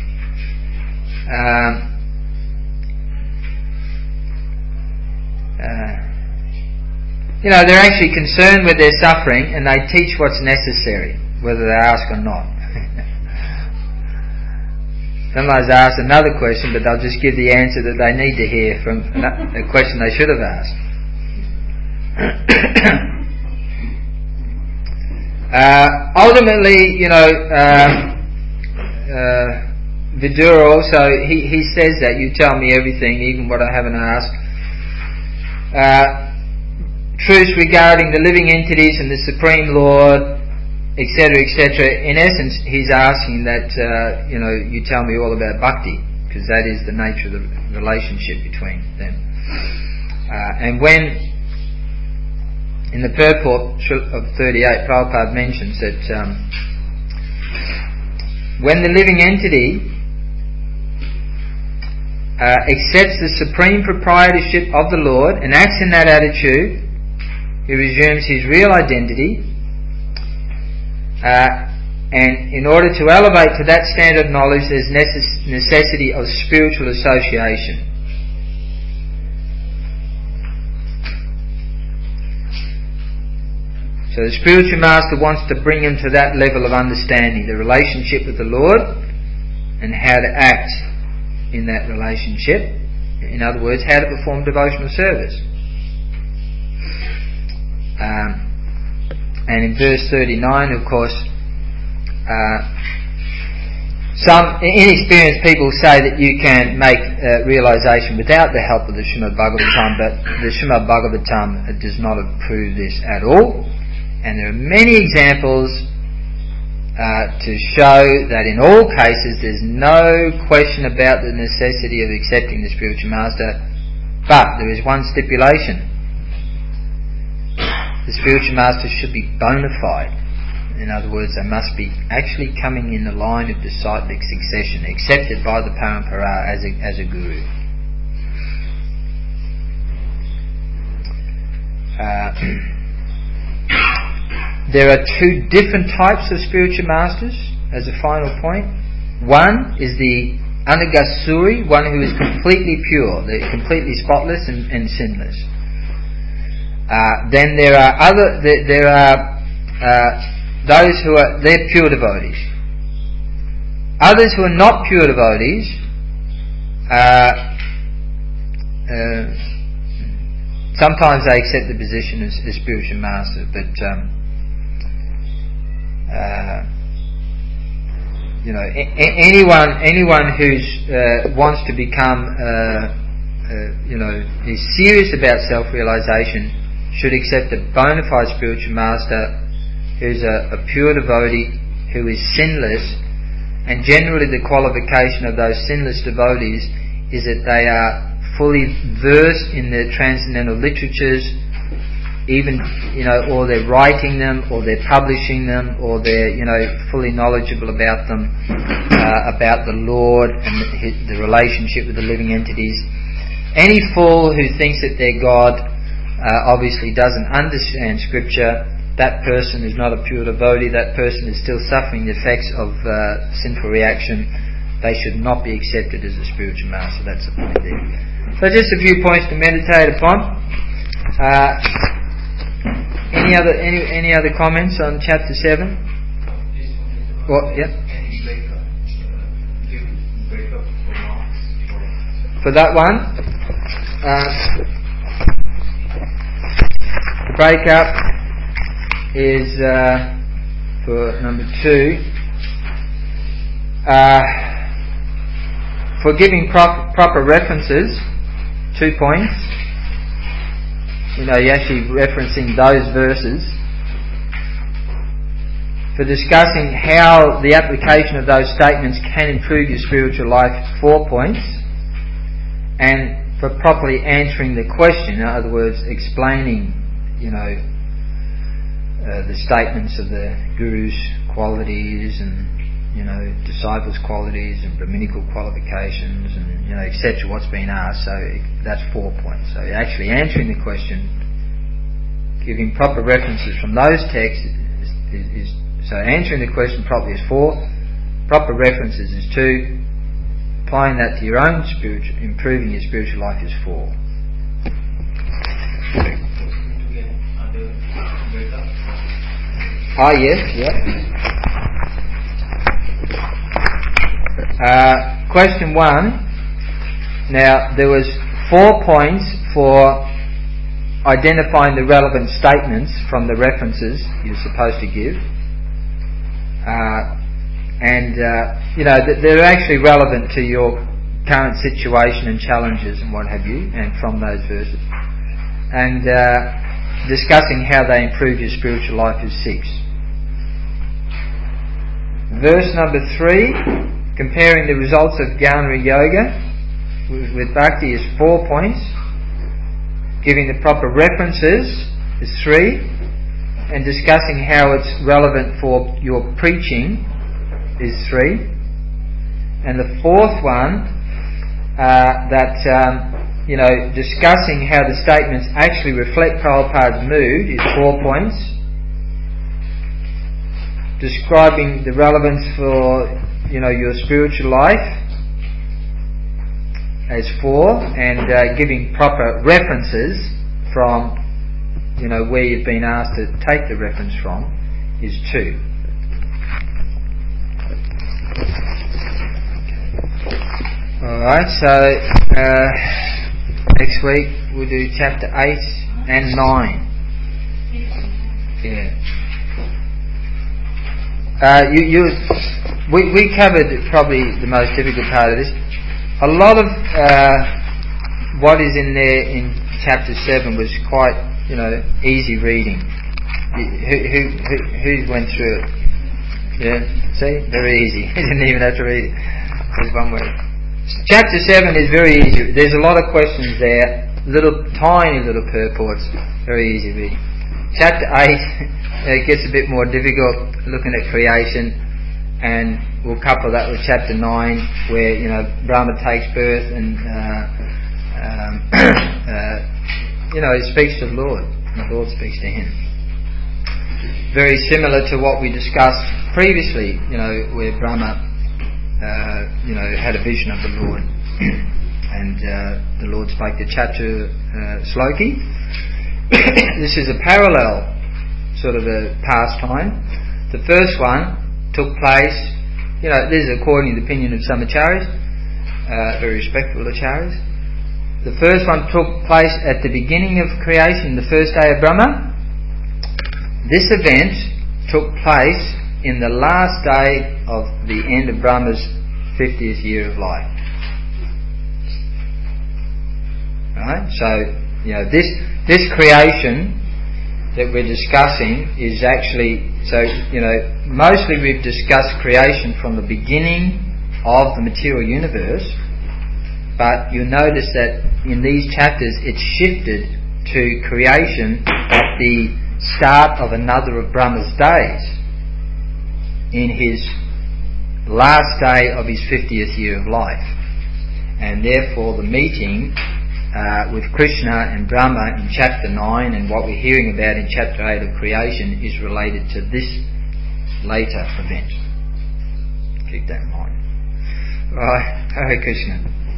Um, uh, you know, they're actually concerned with their suffering, and they teach what's necessary, whether they ask or not. Sometimes they ask another question, but they'll just give the answer that they need to hear from a question they should have asked. uh, ultimately, you know, uh, uh, Vidura also, he, he says that, you tell me everything, even what I haven't asked. Uh, truths regarding the living entities and the Supreme Lord, et cetera, et cetera. In essence, he's asking that uh, you know you tell me all about bhakti, because that is the nature of the relationship between them. Uh, and when in the purport of thirty-eight, Prabhupada mentions that um, when the living entity uh, accepts the supreme proprietorship of the Lord and acts in that attitude, he resumes his real identity. Uh, and in order to elevate to that standard of knowledge, there's necess- necessity of spiritual association. So the spiritual master wants to bring him to that level of understanding, the relationship with the Lord, and how to act in that relationship. In other words, how to perform devotional service. Um, and in verse thirty-nine, of course, uh, some inexperienced people say that you can make uh, realization without the help of the Srimad Bhagavatam, but the Srimad Bhagavatam does not approve this at all. And there are many examples uh, to show that in all cases there's no question about the necessity of accepting the spiritual master, but there is one stipulation. The spiritual master should be bona fide. In other words, they must be actually coming in the line of disciplic succession, accepted by the Parampara as a, as a guru. Uh, there are two different types of spiritual masters, as a final point. One is the Anagasuri, one who is completely pure, they're completely spotless and, and sinless. Uh, then there are other, there, there are uh, those who are, they're pure devotees. Others who are not pure devotees, uh, uh, sometimes they accept the position as, as spiritual master, but um, uh, you know, a- anyone anyone who uh, wants to become, uh, uh, you know, is serious about self-realization, should accept a bona fide spiritual master who's a, a pure devotee, who is sinless. And generally the qualification of those sinless devotees is that they are fully versed in the transcendental literatures, even, you know, or they're writing them, or they're publishing them, or they're, you know, fully knowledgeable about them, uh, about the Lord and the, the relationship with the living entities. Any fool who thinks that they're God Uh, obviously doesn't understand scripture. That person is not a pure devotee. That person is still suffering the effects of uh, sinful reaction. They should not be accepted as a spiritual master. That's the point there. So just a few points to meditate upon. Uh, any other any any other comments on chapter seven? Well, yeah. For that one. Uh, The breakup is uh, for number two. Uh, for giving prop- proper references, two points. You know, you're actually referencing those verses. For discussing how the application of those statements can improve your spiritual life, four points. And for properly answering the question, in other words, explaining, you know, uh, the statements of the Guru's qualities and, you know, disciples' qualities and Brahminical qualifications and, you know, et cetera, what's been asked. So that's four points. So actually answering the question, giving proper references from those texts is, is, is so answering the question properly is four, proper references is two, applying that to your own spiritual, improving your spiritual life is four. Ah, yes, yeah. Uh, question one. Now, there was four points for identifying the relevant statements from the references you're supposed to give. Uh, and, uh, you know, they're actually relevant to your current situation and challenges and what have you, and from those verses. And uh, discussing how they improve your spiritual life is six. Verse number three, comparing the results of Jnana Yoga with, with Bhakti is four points. Giving the proper references is three. And discussing how it's relevant for your preaching is three. And the fourth one, uh, that, um, you know, discussing how the statements actually reflect Prabhupada's mood is four points. Describing the relevance for, you know, your spiritual life as four. And uh, giving proper references from, you know, where you've been asked to take the reference from is two. Alright, so uh, next week we'll do chapter eight and nine. Yeah. Uh, you, you, we, we covered probably the most difficult part of this. A lot of uh, what is in there in chapter seven was quite, you know, easy reading. Who, who, who, who went through it? Yeah, see? Very easy. You didn't even have to read it. There's one word. Chapter seven is very easy. There's a lot of questions there. Little, tiny little purports. Very easy reading. Chapter eight, it gets a bit more difficult, looking at creation. And we'll couple that with chapter nine, where, you know, Brahma takes birth and, uh, um, uh, you know, he speaks to the Lord. And the Lord speaks to him. Very similar to what we discussed previously, you know, where Brahma, uh, you know, had a vision of the Lord. and uh, the Lord spoke to Chatu uh, Sloki. This is a parallel sort of a pastime. The first one took place, you know, this is according to the opinion of some acharyas, uh, very respectful acharyas. The first one took place at the beginning of creation, the first day of Brahma. This event took place in the last day of the end of Brahma's fiftieth year of life. Right? So, you know, this this creation that we're discussing is actually, so, you know, mostly we've discussed creation from the beginning of the material universe, but you'll notice that in these chapters it's shifted to creation at the start of another of Brahma's days, in his last day of his fiftieth year of life. And therefore the meeting uh, with Krishna and Brahma in chapter nine and what we're hearing about in chapter eight of creation is related to this later event. Keep that in mind. Right, Hare Krishna.